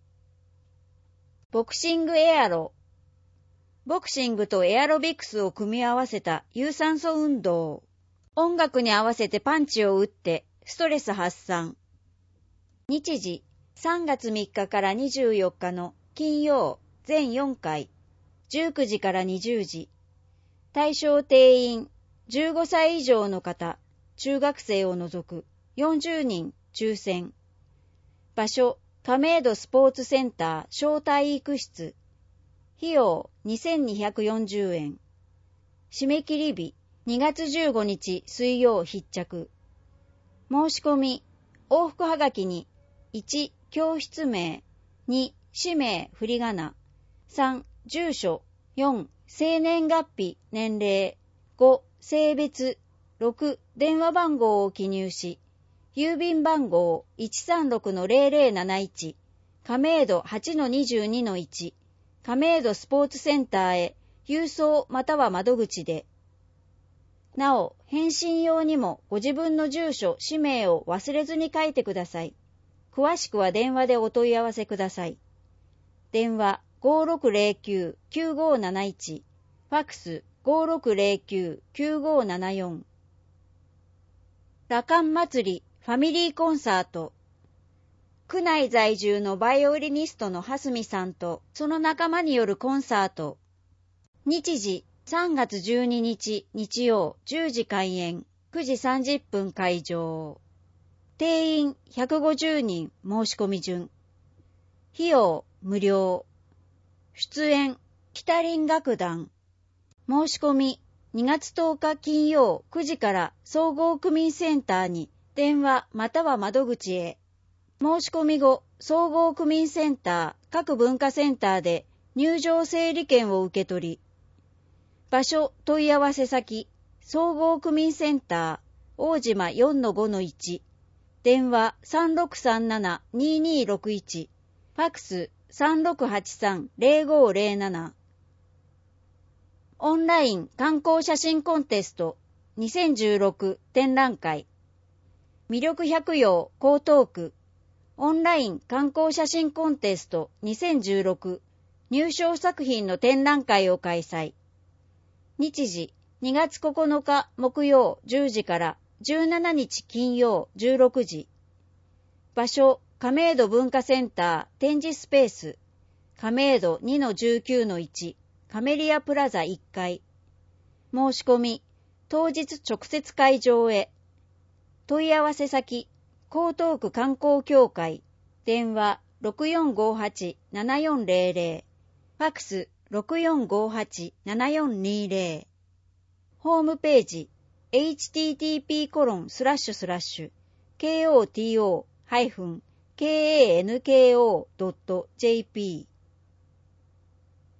[SPEAKER 3] ボクシングエアロ。ボクシングとエアロビクスを組み合わせた有酸素運動。音楽に合わせてパンチを打ってストレス発散。日時さんがつみっかからにじゅうよっかの金曜全よんかい、じゅうくじからにじゅうじ。対象定員じゅうごさい以上の方、中学生を除くよんじゅうにん抽選。場所亀戸スポーツセンター小体育室。費用にせんにひゃくよんじゅうえん。締め切り日にがつじゅうごにち水曜必着。申し込み往復はがきにいち教室名、に氏名振り仮名、さん住所、よん生年月日年齢、ご性別、ろく電話番号を記入し、郵便番号 いちさんろくのゼロゼロなないち、亀戸 はちのにじゅうにのいち、亀戸スポーツセンターへ郵送または窓口で。なお、返信用にもご自分の住所、氏名を忘れずに書いてください。詳しくは電話でお問い合わせください。電話 ごろくゼロきゅう きゅうごなないち、ファクス ごろくゼロきゅう きゅうごななよん。羅漢祭りファミリーコンサート。区内在住のバイオリニストの蓮見さんとその仲間によるコンサート。日時さんがつじゅうににち日曜じゅうじ開演、くじさんじゅっぷん会場。定員ひゃくごじゅうにん申し込み順。費用無料。出演北林楽団。申し込みにがつとおか金曜くじから総合区民センターに電話または窓口へ。申し込み後、総合区民センター各文化センターで入場整理券を受け取り。場所問い合わせ先、総合区民センター大島 よんのごのいち。電話 さんろくさんなな ににろくいち、ファクス さんろくはちさん ゼロごゼロなな。オンライン観光写真コンテストにせんじゅうろく展覧会。魅力百葉江東区オンライン観光写真コンテストにせんじゅうろく入賞作品の展覧会を開催。日時にがつここのか木曜じゅうじからじゅうしちにち金曜じゅうろくじ。場所亀戸文化センター展示スペース亀戸 にのじゅうきゅうのいち カメリアプラザいっかい。申し込み当日直接会場へ。問い合わせ先江東区観光協会電話 ろくよんごはち ななよんゼロゼロ、ファクス ろくよんごはち ななよんにゼロ。ホームページエイチティーティーピーコロンスラッシュスラッシュケーオーティーオーハイフンケーエーエヌケーオードットジェーピー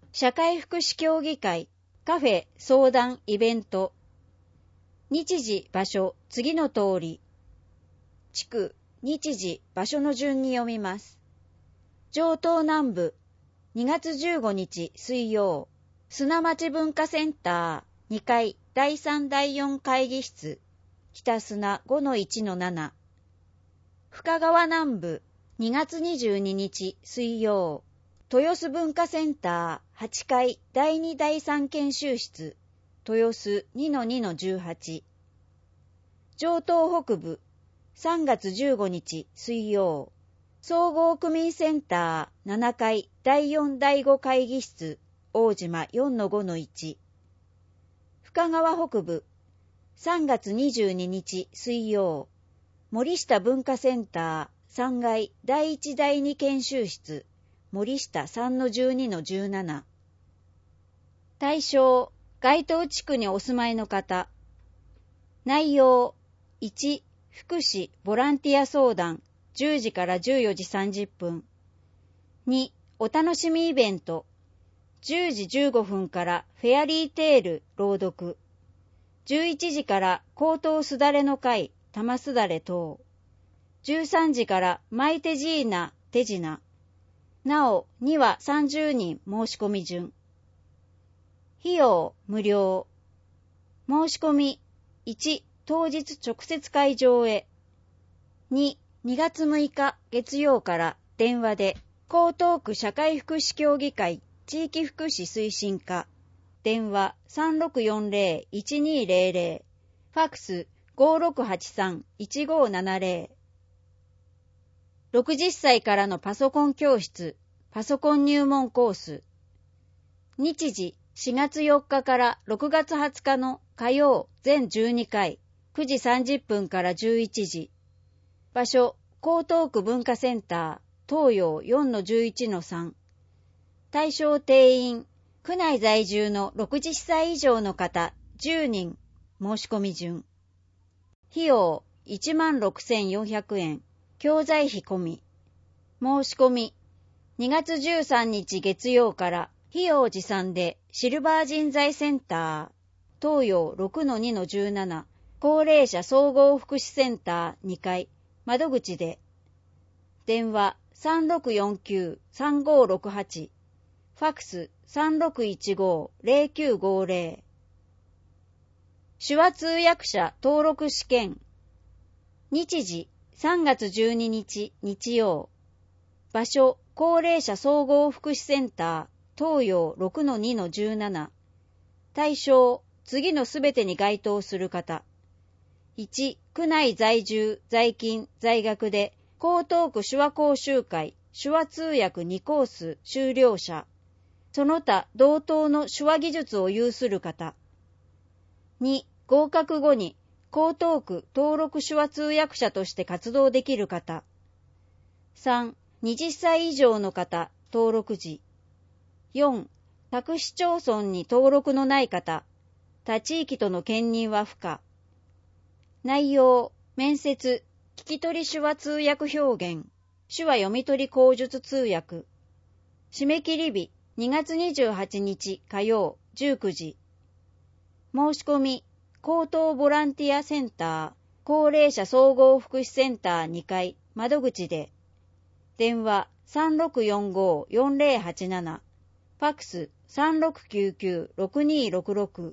[SPEAKER 3] 社会福祉協議会、カフェ、相談、イベント。日時、場所、次の通り。地区、日時、場所の順に読みます。城東南部、にがつじゅうごにち水曜、砂町文化センター、にかい、だいさんだいよん会議室、北砂 ごのいちのなな。深川南部、にがつにじゅうににち水曜、豊洲文化センターはちかいだいにだいさん研修室、豊洲 にのにのじゅうはち。城東北部、さんがつじゅうごにち水曜、総合区民センターななかいだいよんだいご会議室、大島 よんのごのいち。深川北部、さんがつにじゅうににち水曜、森下文化センターさんがいだいいちだいに研修室、森下 さんのじゅうにのじゅうなな。対象、該当地区にお住まいの方。内容、いち、福祉ボランティア相談、じゅうじからじゅうよじさんじゅっぷん。に、お楽しみイベント、じゅうじじゅうごふんからフェアリーテール朗読、じゅういちじから口頭すだれの会、玉すだれ等、じゅうさんじからマイテジーナ、手品、なおにはさんじゅうにん申し込み順。費用無料。申し込みいち、当日直接会場へ。に、にがつむいか月曜から電話で江東区社会福祉協議会地域福祉推進課、電話 さんろくよんぜろいちにぜろぜろ、ファクス ごろくはちさんいちごななぜろ。ろくじゅっさいからのパソコン教室、パソコン入門コース。日時しがつよっかからろくがつはつかの火曜全じゅうにかい、くじさんじゅっぷんからじゅういちじ。場所、江東区文化センター、東洋 よんのじゅういちのさん。対象定員、区内在住のろくじゅっさい以上の方じゅうにん、申し込み順。費用いちまんろくせんよんひゃくえん、教材費込み。申し込み、にがつじゅうさんにち月曜から費用持参でシルバー人材センター、東洋 ろくのにのじゅうなな、高齢者総合福祉センターにかい、窓口で。電話 さんろくよんきゅうさんごろくはち、ファクス さんろくいちごぜろきゅうごぜろ。手話通訳者登録試験。日時さんがつじゅうににち日曜。場所、高齢者総合福祉センター、東洋 ろくのにのじゅうなな。対象、次のすべてに該当する方。いち、区内在住、在勤、在学で、江東区手話講習会、手話通訳にコース修了者。その他同等の手話技術を有する方。に、合格後に江東区登録手話通訳者として活動できる方。さん、はたち以上の方、登録時。よん、各市町村に登録のない方、他地域との兼任は不可。内容、面接、聞き取り手話通訳表現、手話読み取り口述通訳。締め切り日、にがつにじゅうはちにち火曜じゅうくじ。申し込み、江東ボランティアセンター、高齢者総合福祉センターにかい、窓口で。電話 さんろくよんごよんぜろはちなな、ファクス さんろくきゅうきゅうろくにろくろく。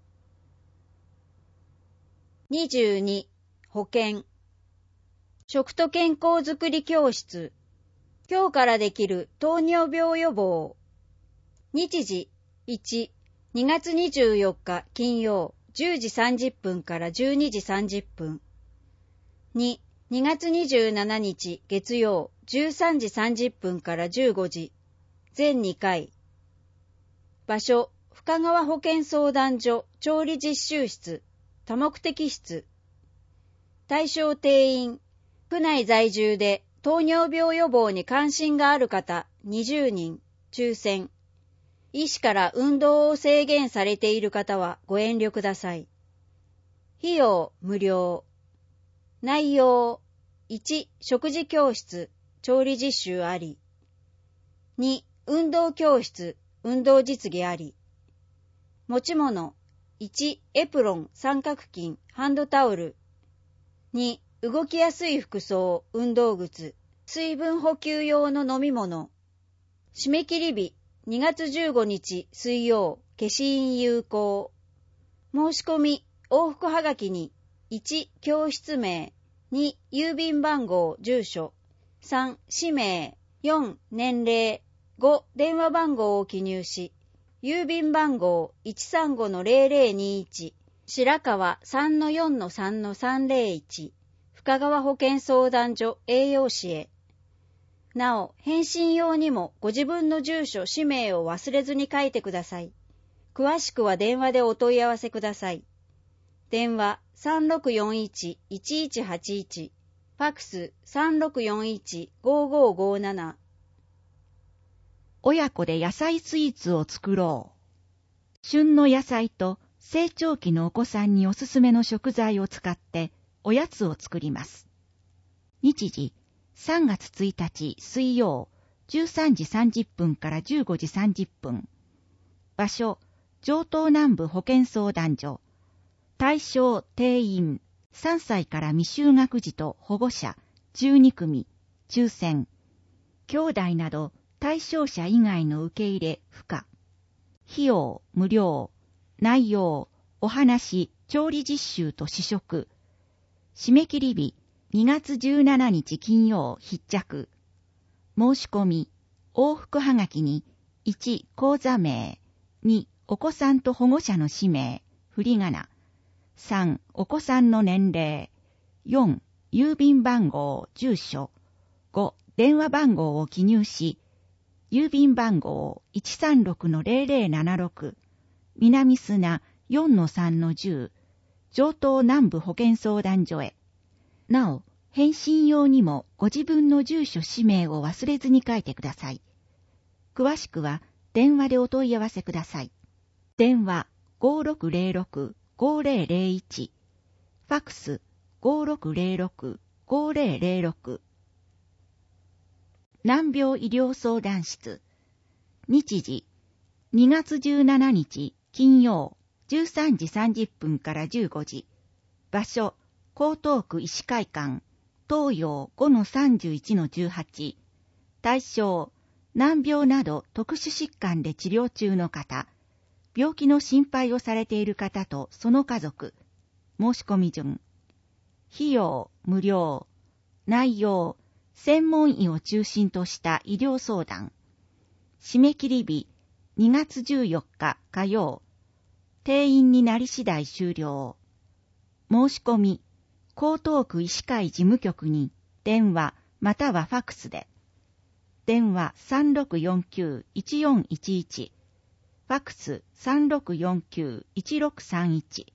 [SPEAKER 3] にじゅうに、保健。食と健康づくり教室。今日からできる糖尿病予防。日時いち、にがつにじゅうよっか金曜じゅうじさんじゅっぷんからじゅうにじさんじゅっぷん。に、にがつにじゅうしちにち月曜じゅうさんじさんじゅっぷんからじゅうごじ。全にかい。場所、深川保健相談所調理実習室、多目的室。対象定員、区内在住で糖尿病予防に関心がある方にじゅうにん、抽選。医師から運動を制限されている方はご遠慮ください。費用無料。内容、いち、食事教室、調理実習あり。に、運動教室、 運動実技あり。持ち物、いちエプロン、三角巾、ハンドタオル。に動きやすい服装、運動靴、水分補給用の飲み物。締め切り日、にがつじゅうごにち水曜、消印有効。申し込み、往復はがきに、いち教室名、に郵便番号、住所、さん氏名、よん年齢、ご電話番号を記入し、郵便番号 いちさんごのゼロゼロにいち、白川 さんのよんのさんのさんゼロいち、深川保健相談所栄養士へ。なお、返信用にもご自分の住所、氏名を忘れずに書いてください。詳しくは電話でお問い合わせください。電話 さんろくよんいちいちいちはちいち、ファックス さんろくよんいちごごごなな。
[SPEAKER 1] 親子で野菜スイーツを作ろう。旬の野菜と成長期のお子さんにおすすめの食材を使っておやつを作ります。日時さんがつついたち水曜じゅうさんじさんじゅっぷんからじゅうごじさんじゅっぷん。場所城東南部保健相談所。対象定員さんさいから未就学児と保護者じゅうにくみ、抽選。兄弟など対象者以外の受け入れ不可。費用無料。内容お話、調理実習と試食。締め切り日にがつじゅうしちにち金曜必着。申し込み往復はがきにいち講座名、にお子さんと保護者の氏名、振り仮名、さんお子さんの年齢、よん郵便番号、住所、ご電話番号を記入し、郵便番号 いちさんろくのゼロゼロななろく、南砂 よんのさんのじゅう、城東南部保健相談所へ。なお、返信用にもご自分の住所氏名を忘れずに書いてください。詳しくは電話でお問い合わせください。電話 ごろくゼロろくごゼロゼロいち、ファックス ごろくゼロろくごゼロゼロろく。難病医療相談室。日時にがつじゅうしちにち金曜じゅうさんじさんじゅっぷんからじゅうごじ。場所江東区医師会館。東洋 ごのさんじゅういちのじゅうはち。対象難病など特殊疾患で治療中の方、病気の心配をされている方とその家族。申し込み順。費用無料。内容専門医を中心とした医療相談。締め切り日にがつじゅうよっか火曜。定員になり次第終了。申し込み江東区医師会事務局に電話またはファックスで。電話 さんろくよんきゅういちよんいちいち、ファックス さんろくよんきゅういちろくさんいち。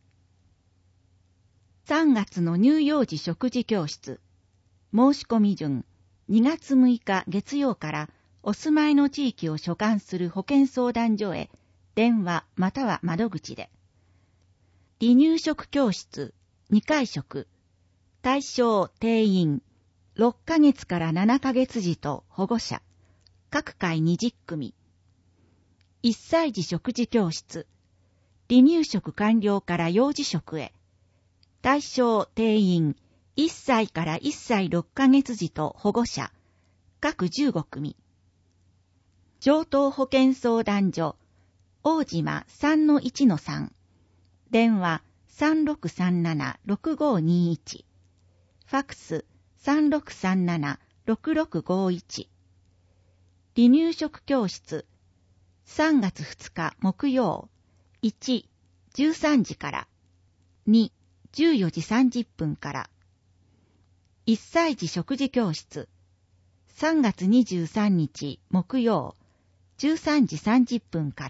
[SPEAKER 1] さんがつの乳幼児食事教室。申し込み順にがつむいか月曜からお住まいの地域を所管する保健相談所へ電話または窓口で。離乳食教室にかい食。対象定員ろっかげつからななかげつ児と保護者各回にじゅっくみ。いっさい児食事教室。離乳食完了から幼児食へ。対象定員いっさいからいっさいろっかげつ児と保護者各じゅうごくみ。城東保健相談所大島 さんのいちのさん。電話 さんろくさんななろくごにいち。ファックス さんろくさんななろくろくごいち。離乳食教室さんがつふつか木曜。いち、じゅうさんじからに、じゅうよじさんじゅっぷんから。いっさい児食事教室さんがつにじゅうさんにち木曜。じゅうさんじさんじゅっぷんから。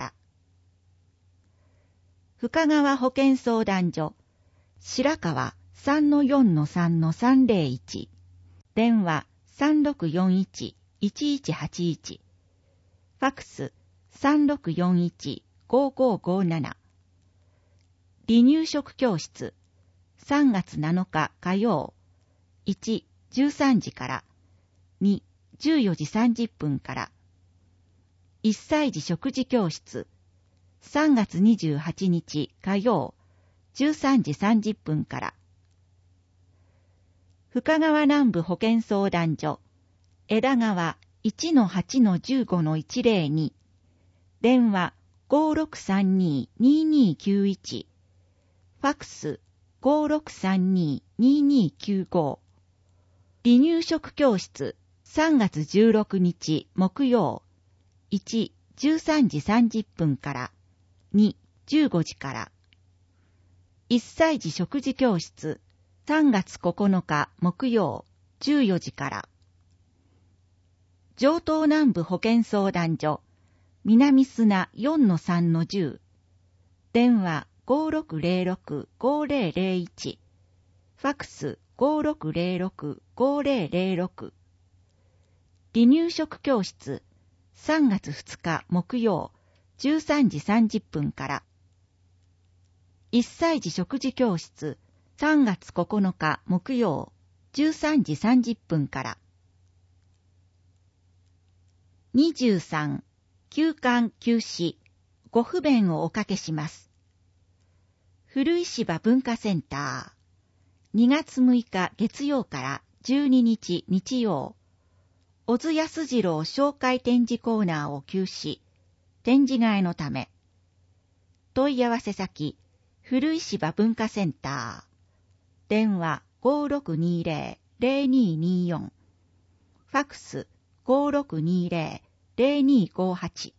[SPEAKER 1] 深川保健相談所白川 さんのよんのさんのさんゼロいち。電話 さんろくよんいちいちいちはちいち。ファックス さんろくよんいちごごごなな。離乳食教室さんがつなのか火曜。いち、じゅうさんじからに、じゅうよじさんじゅっぷんから。 いっさい児食事教室、さんがつにじゅうはちにち火曜、じゅうさんじさんじゅっぷんから。深川南部保健相談所、枝川 いちのはちのじゅうごのいちぜろに、電話 ごろくさんにーにーにーきゅういち、ファックス ごろくさんにーにーにーきゅうご、離乳食教室さんがつじゅうろくにち木曜、いち、じゅうさんじさんじゅっぷんから、に、じゅうごじから。いっさい児食事教室さんがつここのか木曜、じゅうよじから。上東南部保健相談所、南砂 よんのさんのじゅう、電話 ごろくぜろろくごぜろぜろいち、ファックス ごろくぜろろくごぜろぜろろく。離乳食教室さんがつふつか木曜、じゅうさんじさんじゅっぷんから。いっさい児食事教室さんがつここのか木曜、じゅうさんじさんじゅっぷんから。にじゅうさん、休館休止、ご不便をおかけします。古石芝文化センター、にがつむいか月曜からじゅうににち日曜、小津安次郎紹介展示コーナーを休止、展示替えのため。問い合わせ先、古石芝文化センター、電話 ごろくにぜろぜろにによん、ファックス ごろくにぜろぜろにごはち。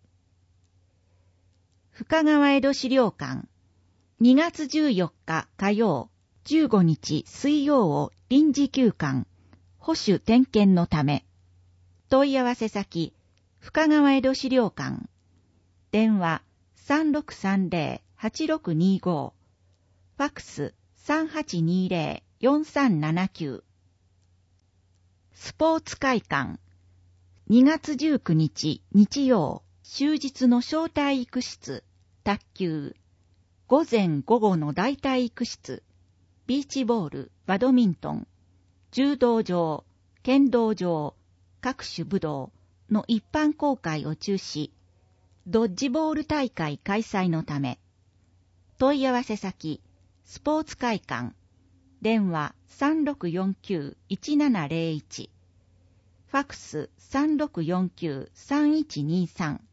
[SPEAKER 1] 深川江戸資料館、にがつじゅうよっか火曜、じゅうごにち水曜を臨時休館、保守点検のため。問い合わせ先、深川江戸資料館、電話 さんろくさんぜろはちろくにご、ファックス さんはちにぜろよんさんななきゅう。スポーツ会館、にがつじゅうくにち日曜、終日の小体育室、卓球、午前午後の大体育室、ビーチボール、バドミントン、柔道場、剣道場、各種武道の一般公開を中止、ドッジボール大会開催のため。問い合わせ先、スポーツ会館、電話 さんろくよんきゅういちななぜろいち、ファックス さんろくよんきゅうさんいちにさん。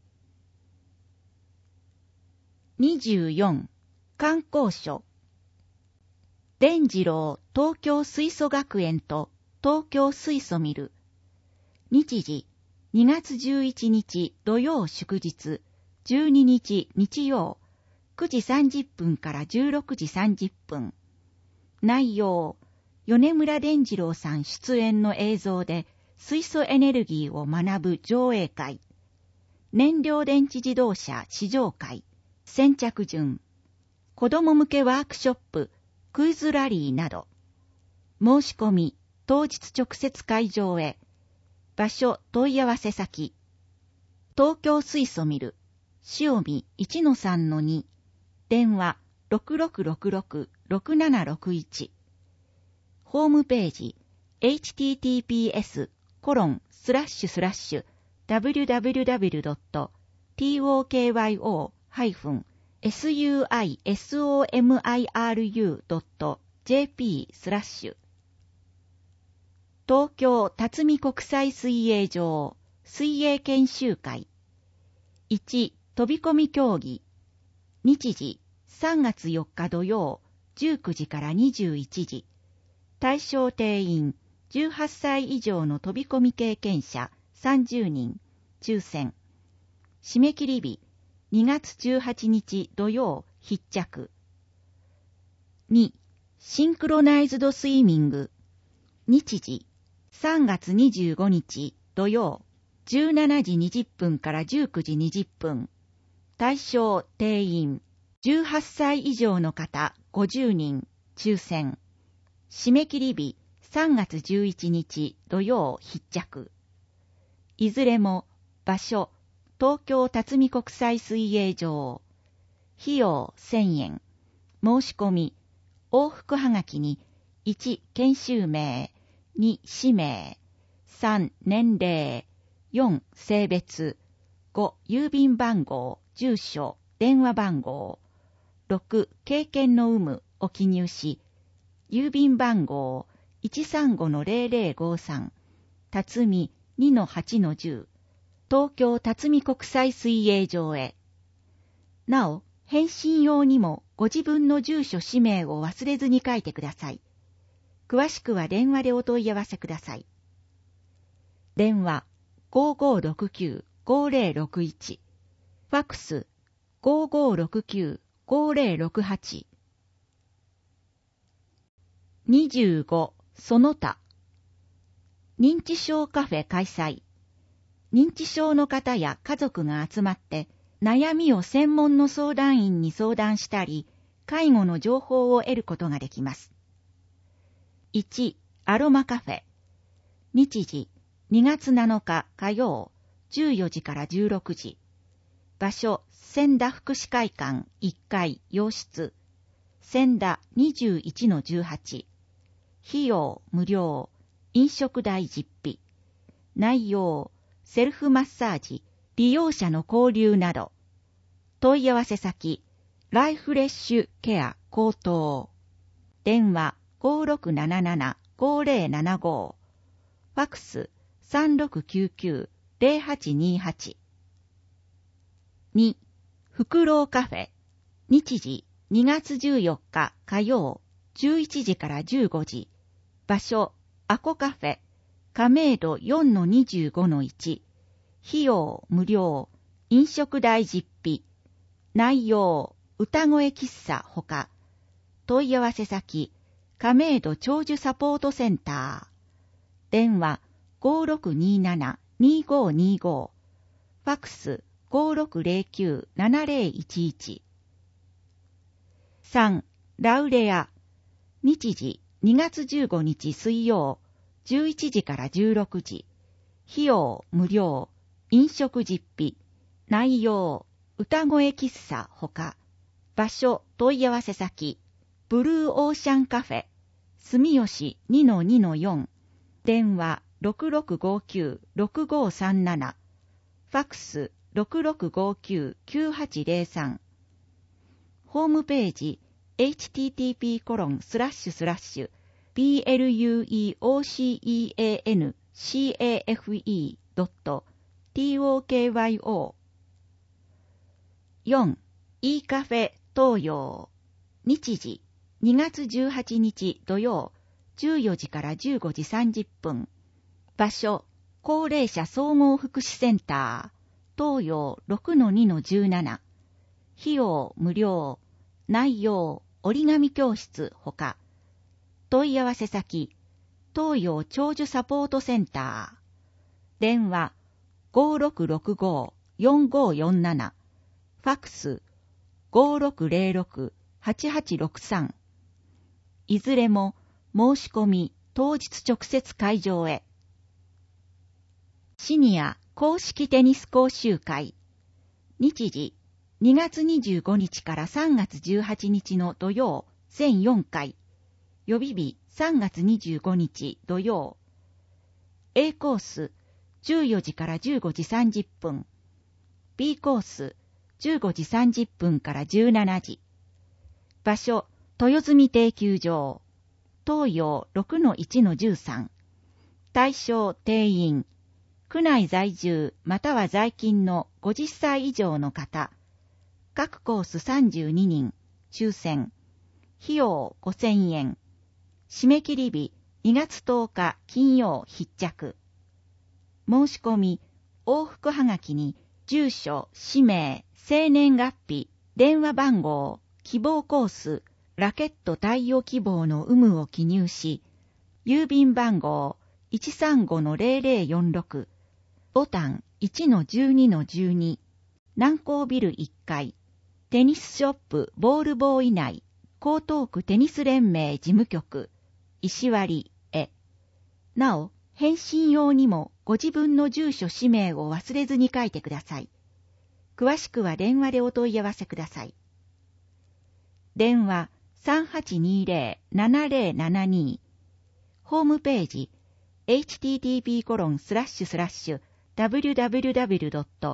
[SPEAKER 1] にじゅうよん、観光所。伝次郎東京水素学園と東京水素ミル。日時、にがつじゅういちにち土曜祝日、じゅうににち日曜、くじさんじゅっぷんからじゅうろくじさんじゅっぷん。内容、米村伝次郎さん出演の映像で水素エネルギーを学ぶ上映会。燃料電池自動車試乗会。先着順。子供向けワークショップ、クイズラリーなど。申し込み、当日直接会場へ。場所問い合わせ先。東京水素ミル、塩見 いちのさんのに、電話 ろくろくろくろくろくななろくいち。ホームページ エイチティーティーピーエスコロンスラッシュスラッシュダブリュダブリュダブリュドットトーキョースユーアイソーミルドットジェーピー スラッシュ。東京辰巳国際水泳場水泳研修会。いち、飛び込み競技。日時、さんがつよっか土曜、じゅうくじからにじゅういちじ。対象定員、じゅうはっさい以上の飛び込み経験者さんじゅうにん、抽選。締め切り日、にがつじゅうはちにち土曜、必着。に、シンクロナイズドスイミング。日時、さんがつにじゅうごにち土曜、じゅうしちじにじゅっぷんからじゅうくじにじゅっぷん。対象定員、じゅうはっさい以上の方ごじゅうにん、抽選。締め切り日、さんがつじゅういちにち土曜、必着。いずれも、場所、東京辰巳国際水泳場。費用せんえん。申し込み、往復はがきに、いち、研修名、に、氏名、さん、年齢、よん、性別、 ご、郵便番号、住所、電話番号。ろく、経験の有無を記入し、郵便番号 いちさんごのゼロゼロごさん、辰巳 にのはちのじゅう、東京辰巳国際水泳場へ。なお、返信用にもご自分の住所氏名を忘れずに書いてください。詳しくは電話でお問い合わせください。電話 ごーごーろくきゅう ごーゼロろくいち、ファックス ごーごーろくきゅう ごーゼロろくはち。にじゅうご、その他。認知症カフェ開催。認知症の方や家族が集まって悩みを専門の相談員に相談したり、介護の情報を得ることができます。いち、アロマカフェ。日時、にがつなのか火曜、じゅうよじからじゅうろくじ。場所、千田福祉会館いっかい洋室。千田 にじゅういちのじゅうはち。費用無料。飲食代実費。内容、セルフマッサージ、利用者の交流など。問い合わせ先、ライフレッシュケア高等。電話 ごーろくなななな ごーゼロななご。ファックス さんろくきゅうきゅう ゼロはちにはち。に、フクロウカフェ。日時、にがつじゅうよっか火曜、じゅういちじからじゅうごじ。場所、アコカフェ。亀戸 よんのにじゅうごのいち。費用無料。飲食代実費。内容、歌声喫茶ほか。問い合わせ先、亀戸長寿サポートセンター。電話 ごーろくになな にごーにご。ファックス ごーろくゼロきゅう ななゼロいちいち。さん、ラウレア。日時、にがつじゅうごにち水曜、じゅういちじからじゅうろくじ。費用無料。飲食実費。内容、歌声喫茶ほか。場所、問い合わせ先、ブルーオーシャンカフェ。住吉 にのにのよん。電話 ろくろくごきゅう ろくごさんなな。ファックス ろくろくごきゅう きゅうはちゼロさん。ホームページ エイチティーティーピーコロンスラッシュスラッシュ ブルーオーシャンカフェ ドット トク。よん、e カフェ東洋。日時、にがつじゅうはちにち土曜、じゅうよじからじゅうごじさんじゅっぷん。場所、高齢者総合福祉センター、東洋 ろくのにのじゅうなな。費用無料。内容、折り紙教室ほか。問い合わせ先、東洋長寿サポートセンター。電話 ごーろくろくご よんごよんなな。ファックス ごーろくゼロろく はちはちろくさん。いずれも申し込み当日直接会場へ。シニア公式テニス講習会。日時、にがつにじゅうごにちからさんがつじゅうはちにちの土曜、ぜんよんかい。予備日さんがつにじゅうごにち土曜。A コース、じゅうよじからじゅうごじさんじゅっぷん。B コース、じゅうごじさんじゅっぷんからじゅうしちじ。場所、豊住定休場。東洋 ろくのいちのじゅうさん。対象定員。区内在住または在勤のごじゅっさい以上の方。各コースさんじゅうににん。抽選。費用ごせんえん。締め切り日にがつとおか金曜必着。申し込み、往復はがきに住所、氏名、生年月日、電話番号、希望コース、ラケット対応希望の有無を記入し、郵便番号 いちさんごのゼロゼロよんろく、ボタン いちのじゅうにのじゅうに、南港ビルいっかい、テニスショップボールボーイ内、江東区テニス連盟事務局、石割へ。なお、返信用にもご自分の住所氏名を忘れずに書いてください。詳しくは電話でお問い合わせください。電話 さんはちにゼロ ななゼロななに。ホームページ エイチティーティーピーコロンスラッシュスラッシュダブリューダブリューダブリュードット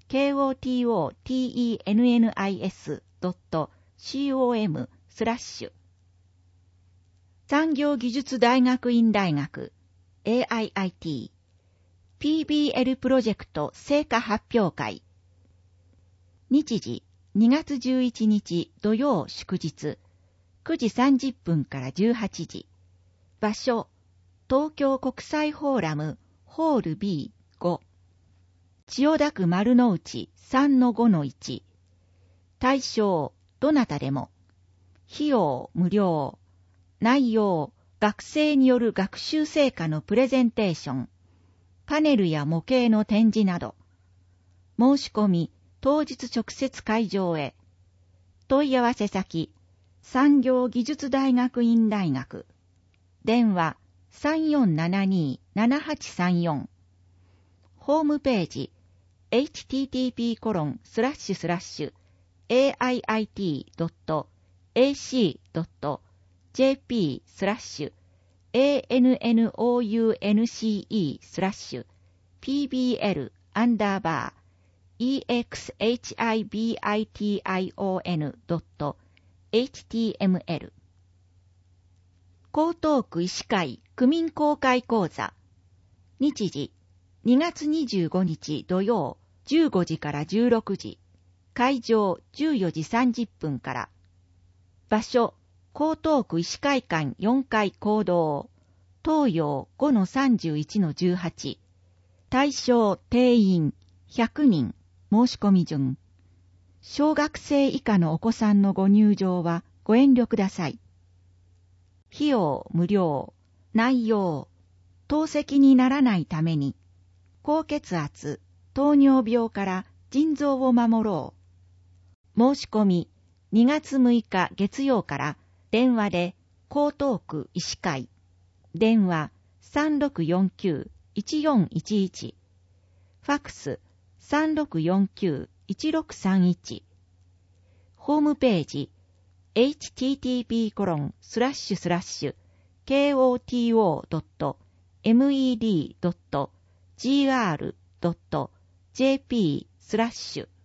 [SPEAKER 1] kototennis.com スラッシュ産業技術大学院大学 エーアイアイティー ピービーエル プロジェクト成果発表会日時にがつじゅういちにち土曜祝日くじさんじゅっぷんからじゅうはちじ場所東京国際フォーラムホール ビーご 千代田区丸の内 さんのごのいち 対象どなたでも費用無料内容学生による学習成果のプレゼンテーションパネルや模型の展示など申し込み当日直接会場へ問い合わせ先産業技術大学院大学電話 さんよんななにーななはちさんよん ホームページ エイチティーティーピーコロンスラッシュスラッシュエーアイアイティードットエーシードットジェーピー スラッシュ エーエヌエヌオーユーエヌシーイー スラッシュ ピービーエル アンダーバー エクスエイチアイビーアイティーアイオーエヌ ドット エイチティーエムエル 江東区医師会区民公開講座日時にがつにじゅうごにち土曜じゅうごじからじゅうろくじ会場じゅうよじさんじゅっぷんから場所江東区医師会館よんかい講堂東洋 ごのさんじゅういちのじゅうはち 対象定員ひゃくにん申し込み順小学生以下のお子さんのご入場はご遠慮ください。費用無料内容透析にならないために高血圧糖尿病から腎臓を守ろう申し込みにがつむいか月曜から電話で江東区医師会電話 さんろくよんきゅういちよんいちいち ファックス さんろくよんきゅういちろくさんいち ホームページ エイチティーティーピーコロンスラッシュスラッシュ ケーオーティーオードットエムイーディードットジーアールドットジェーピー スラッシュ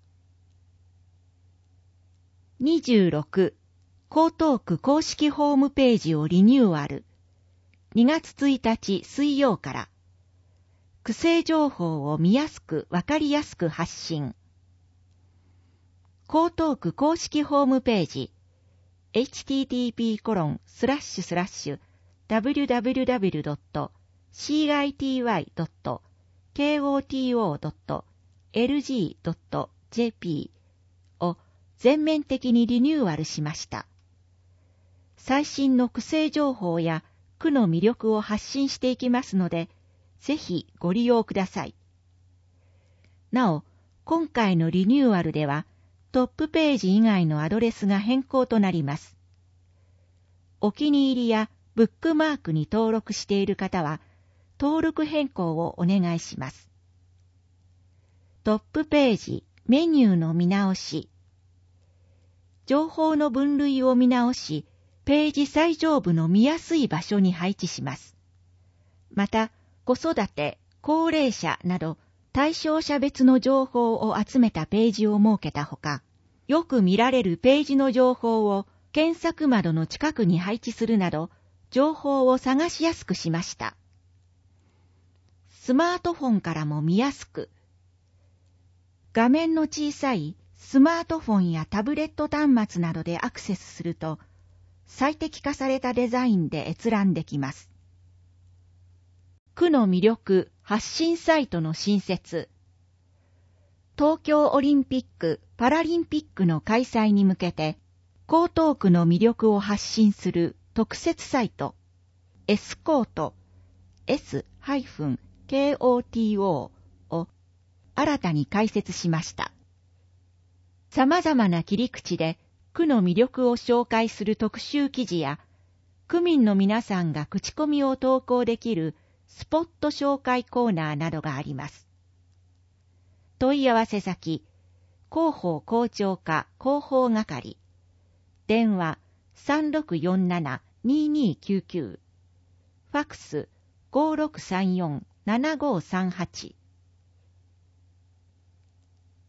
[SPEAKER 1] にじゅうろく江東区公式ホームページをリニューアルにがつついたち水曜から区政情報を見やすくわかりやすく発信江東区公式ホームページ エイチティーティーピーコロンスラッシュスラッシュダブリュダブリュダブリュドットシーアイティーワイドットケーオーティーオードットエルジードットジェーピー を全面的にリニューアルしました。最新の区政情報や区の魅力を発信していきますので、ぜひご利用ください。なお、今回のリニューアルでは、トップページ以外のアドレスが変更となります。お気に入りやブックマークに登録している方は、登録変更をお願いします。トップページ、メニューの見直し。情報の分類を見直し、ページ最上部の見やすい場所に配置します。また、子育て、高齢者など対象者別の情報を集めたページを設けたほか、よく見られるページの情報を検索窓の近くに配置するなど、情報を探しやすくしました。スマートフォンからも見やすく。画面の小さいスマートフォンやタブレット端末などでアクセスすると、最適化されたデザインで閲覧できます。区の魅力発信サイトの新設。東京オリンピック・パラリンピックの開催に向けて、江東区の魅力を発信する特設サイト、エスコート、エスケーオーティーオー を新たに開設しました。様々な切り口で区の魅力を紹介する特集記事や、区民の皆さんが口コミを投稿できるスポット紹介コーナーなどがあります。問い合わせ先、広報広聴課広報係、電話 さんろくよんななにーにーきゅうきゅう、ファックス ごろくさんよんななごさんはち。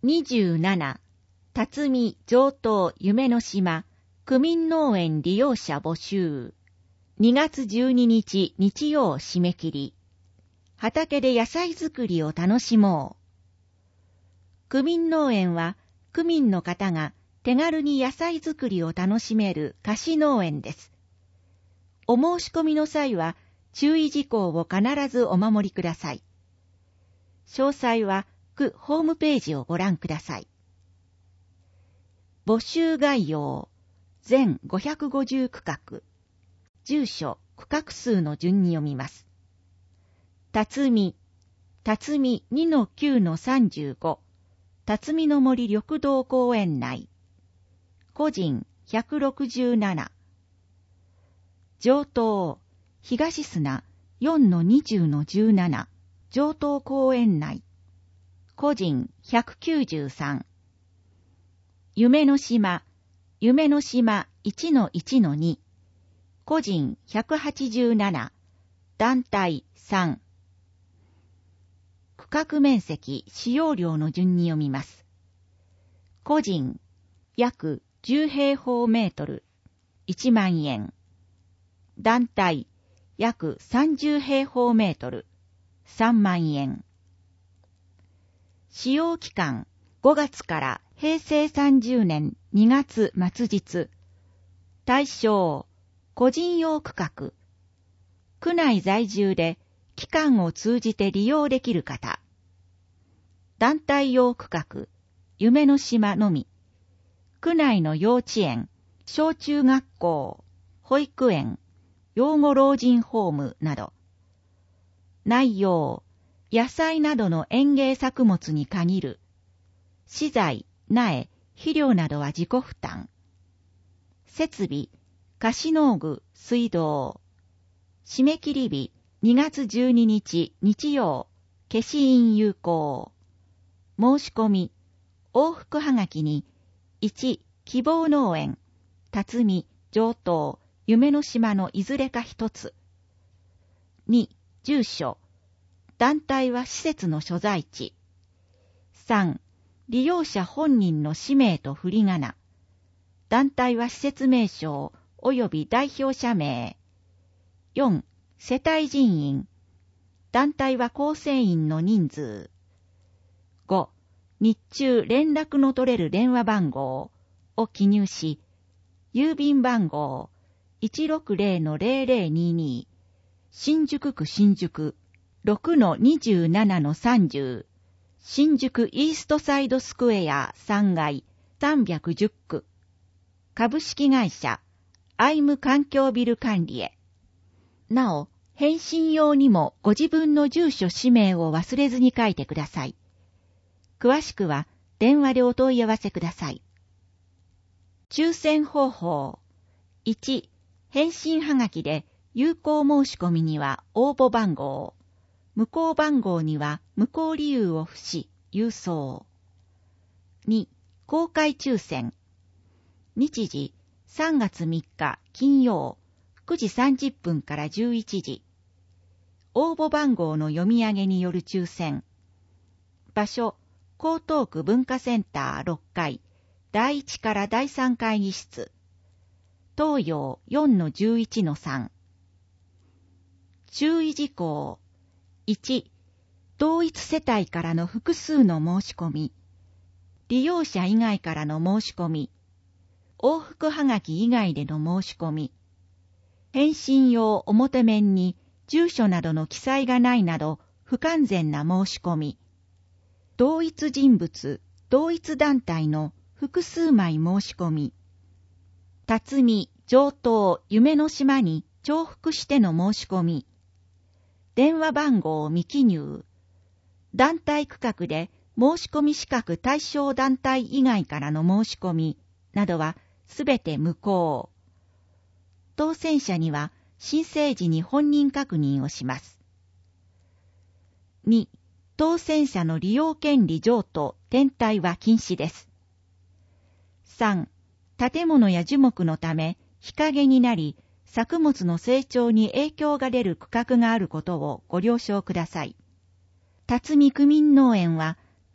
[SPEAKER 1] にじゅうなな、辰巳上東夢の島区民農園利用者募集。にがつじゅうににち日曜締め切り。畑で野菜作りを楽しもう。区民農園は区民の方が手軽に野菜作りを楽しめる貸し農園です。お申し込みの際は注意事項を必ずお守りください。詳細は区ホームページをご覧ください。募集概要、全ごひゃくごじゅう区画。住所、区画数の順に読みます。辰巳、辰巳 にのきゅうのさんじゅうご、辰巳の森緑道公園内。個人ひゃくろくじゅうなな。上東、東砂 よんのにじゅうのじゅうなな、上東公園内。個人ひゃくきゅうじゅうさん。夢の島、夢の島 いちのいちのに。個人ひゃくはちじゅうなな、団体さん。区画面積、使用量の順に読みます。個人、約じゅうへいほうメートル、いちまんえん。団体、約さんじゅうへいほうメートル、さんまんえん。使用期間、ごがつからへいせいさんじゅうねんにがつ末日。対象、個人用区画。区内在住で期間を通じて利用できる方。団体用区画、夢の島のみ。区内の幼稚園、小中学校、保育園、養護老人ホームなど。内容、野菜などの園芸作物に限る。資材、苗、肥料などは自己負担。設備、貸農具、水道。締め切り日、にがつじゅうににち日曜、消印有効。申し込み、往復はがきに、いち、希望農園、辰巳、上東、夢の島のいずれか一つ。に、住所。団体は施設の所在地。さん、利用者本人の氏名と振り仮名。団体は施設名称及び代表者名。よん、世帯人員。団体は構成員の人数。ご、日中連絡の取れる電話番号を記入し、郵便番号 いちろくぜろのぜろぜろにに、新宿区新宿 ろくのにじゅうななのさんじゅう、新宿イーストサイドスクエアさんがいさんびゃくじゅっく、株式会社アイム環境ビル管理へ。なお、返信用にもご自分の住所氏名を忘れずに書いてください。詳しくは電話でお問い合わせください。抽選方法。いち、返信はがきで有効申し込みには応募番号、無効番号には無効理由を付し、郵送。に、公開抽選。日時、さんがつみっか金曜、くじさんじゅっぷんからじゅういちじ。応募番号の読み上げによる抽選。場所、江東区文化センターろっかい、だいいちからだいさん会議室。東洋 よんのじゅういちのさん。注意事項。いち、同一世帯からの複数の申し込み。利用者以外からの申し込み。往復はがき以外での申し込み。返信用表面に住所などの記載がないなど不完全な申し込み。同一人物、同一団体の複数枚申し込み。辰巳、上東、夢の島に重複しての申し込み。電話番号未記入。団体区画で申し込み資格対象団体以外からの申し込みなどはすべて無効。当選者には申請時に本人確認をします。に、当選者の利用権利譲渡、転退は禁止です。さん、建物や樹木のため日陰になり、作物の成長に影響が出る区画があることをご了承ください。辰巳区民農園は、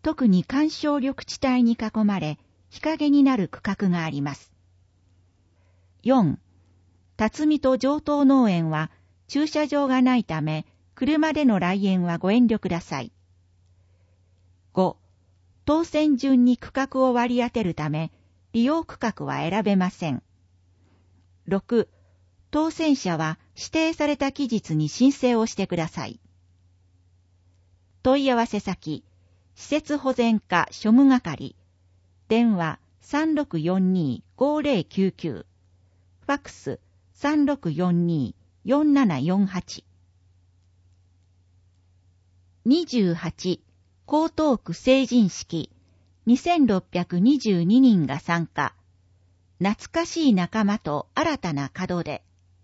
[SPEAKER 4] 特に干渉緑地帯に囲まれ、日陰になる区画があります。よん、辰巳と上東農園は駐車場がないため、車での来園はご遠慮ください。ご、当選順に区画を割り当てるため、利用区画は選べません。ろく、当選者は指定された期日に申請をしてください。問い合わせ先、施設保全課庶務係、電話 さんろくよんにーごーぜろきゅうきゅう、ファックス さんろくよんにーよんななよんはち。にじゅうはち、江東区成人式、にせんろっぴゃくにじゅうににんが参加。懐かしい仲間と新たな門出。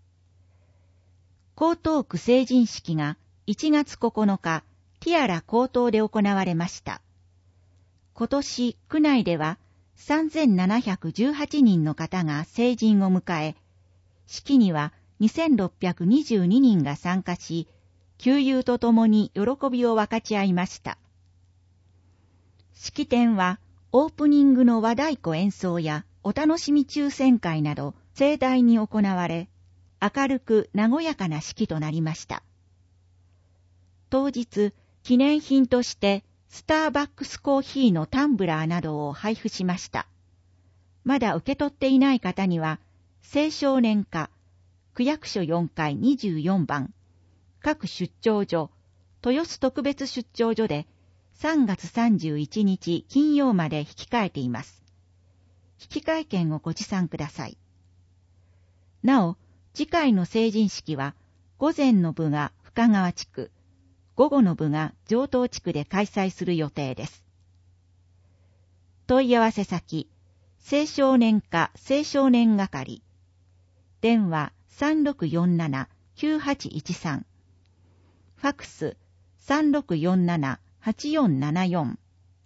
[SPEAKER 4] 江東区成人式がいちがつここのか、ティアラ江東で行われました。今年、区内ではさんぜんななひゃくじゅうはちにんの方が成人を迎え、式にはにせんろっぴゃくにじゅうににんが参加し、旧友と共に喜びを分かち合いました。式典はオープニングの和太鼓演奏やお楽しみ抽選会など盛大に行われ、明るく和やかな式となりました。当日、記念品としてスターバックスコーヒーのタンブラーなどを配布しました。まだ受け取っていない方には、青少年課、区役所よんかいにじゅうよんばん、各出張所、豊洲特別出張所でさんがつさんじゅういちにち金曜まで引き換えています。引き換え券をご持参ください。なお、次回の成人式は、午前の部が深川地区、午後の部が上東地区で開催する予定です。問い合わせ先、青少年課青少年係、電話 さんろくよんななきゅうはちいちさん、ファックス さんろくよんななはちよんななよん。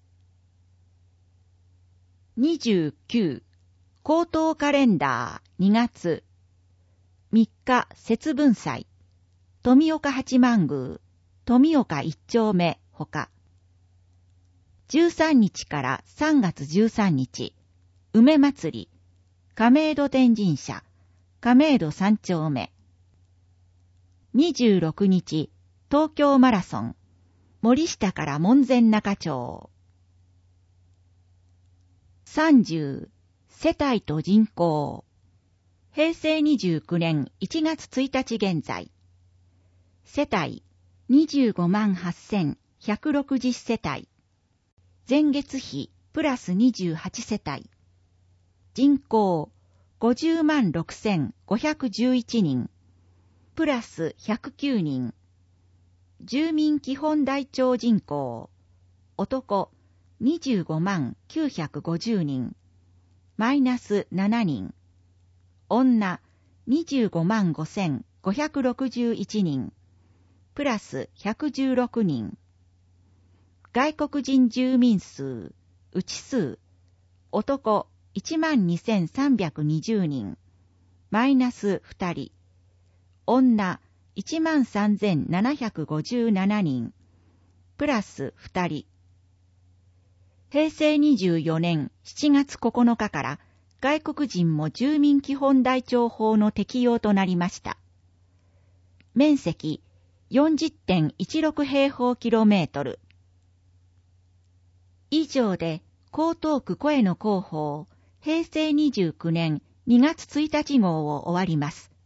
[SPEAKER 4] にじゅうきゅう、江東カレンダーにがつ、みっか節分祭、富岡八幡宮、富岡一丁目ほか。じゅうさんにちからさんがつじゅうさんにち、梅祭り、亀戸天神社、亀戸三丁目。にじゅうろくにち、東京マラソン、森下から門前仲町。さんじゅう、世帯と人口。へいせいにじゅうきゅうねんいちがつついたち現在。世帯にじゅうごまんはっせんひゃくろくじゅう世帯。前月比プラスにじゅうはち世帯。人口ごじゅうまんろくせんごひゃくじゅういちにん。プラスひゃくきゅうにん。住民基本台帳人口。男にじゅうごまんきゅうひゃくごじゅうにん。マイナスななにん。女にじゅうごまんごせんごひゃくろくじゅういちにん。プラスひゃくじゅうろくにん。外国人住民数、内数。男いちまんにせんさんびゃくにじゅうにん。マイナスふたり。女いちまんさんぜんななひゃくごじゅうななにん。プラスふたり。へいせいにじゅうよねんしちがつここのかから外国人も住民基本台帳法の適用となりました。面積 よんじゅってんいちろく 平方キロメートル。以上で江東区声の広報へいせいにじゅうきゅうねんにがつついたち号を終わります。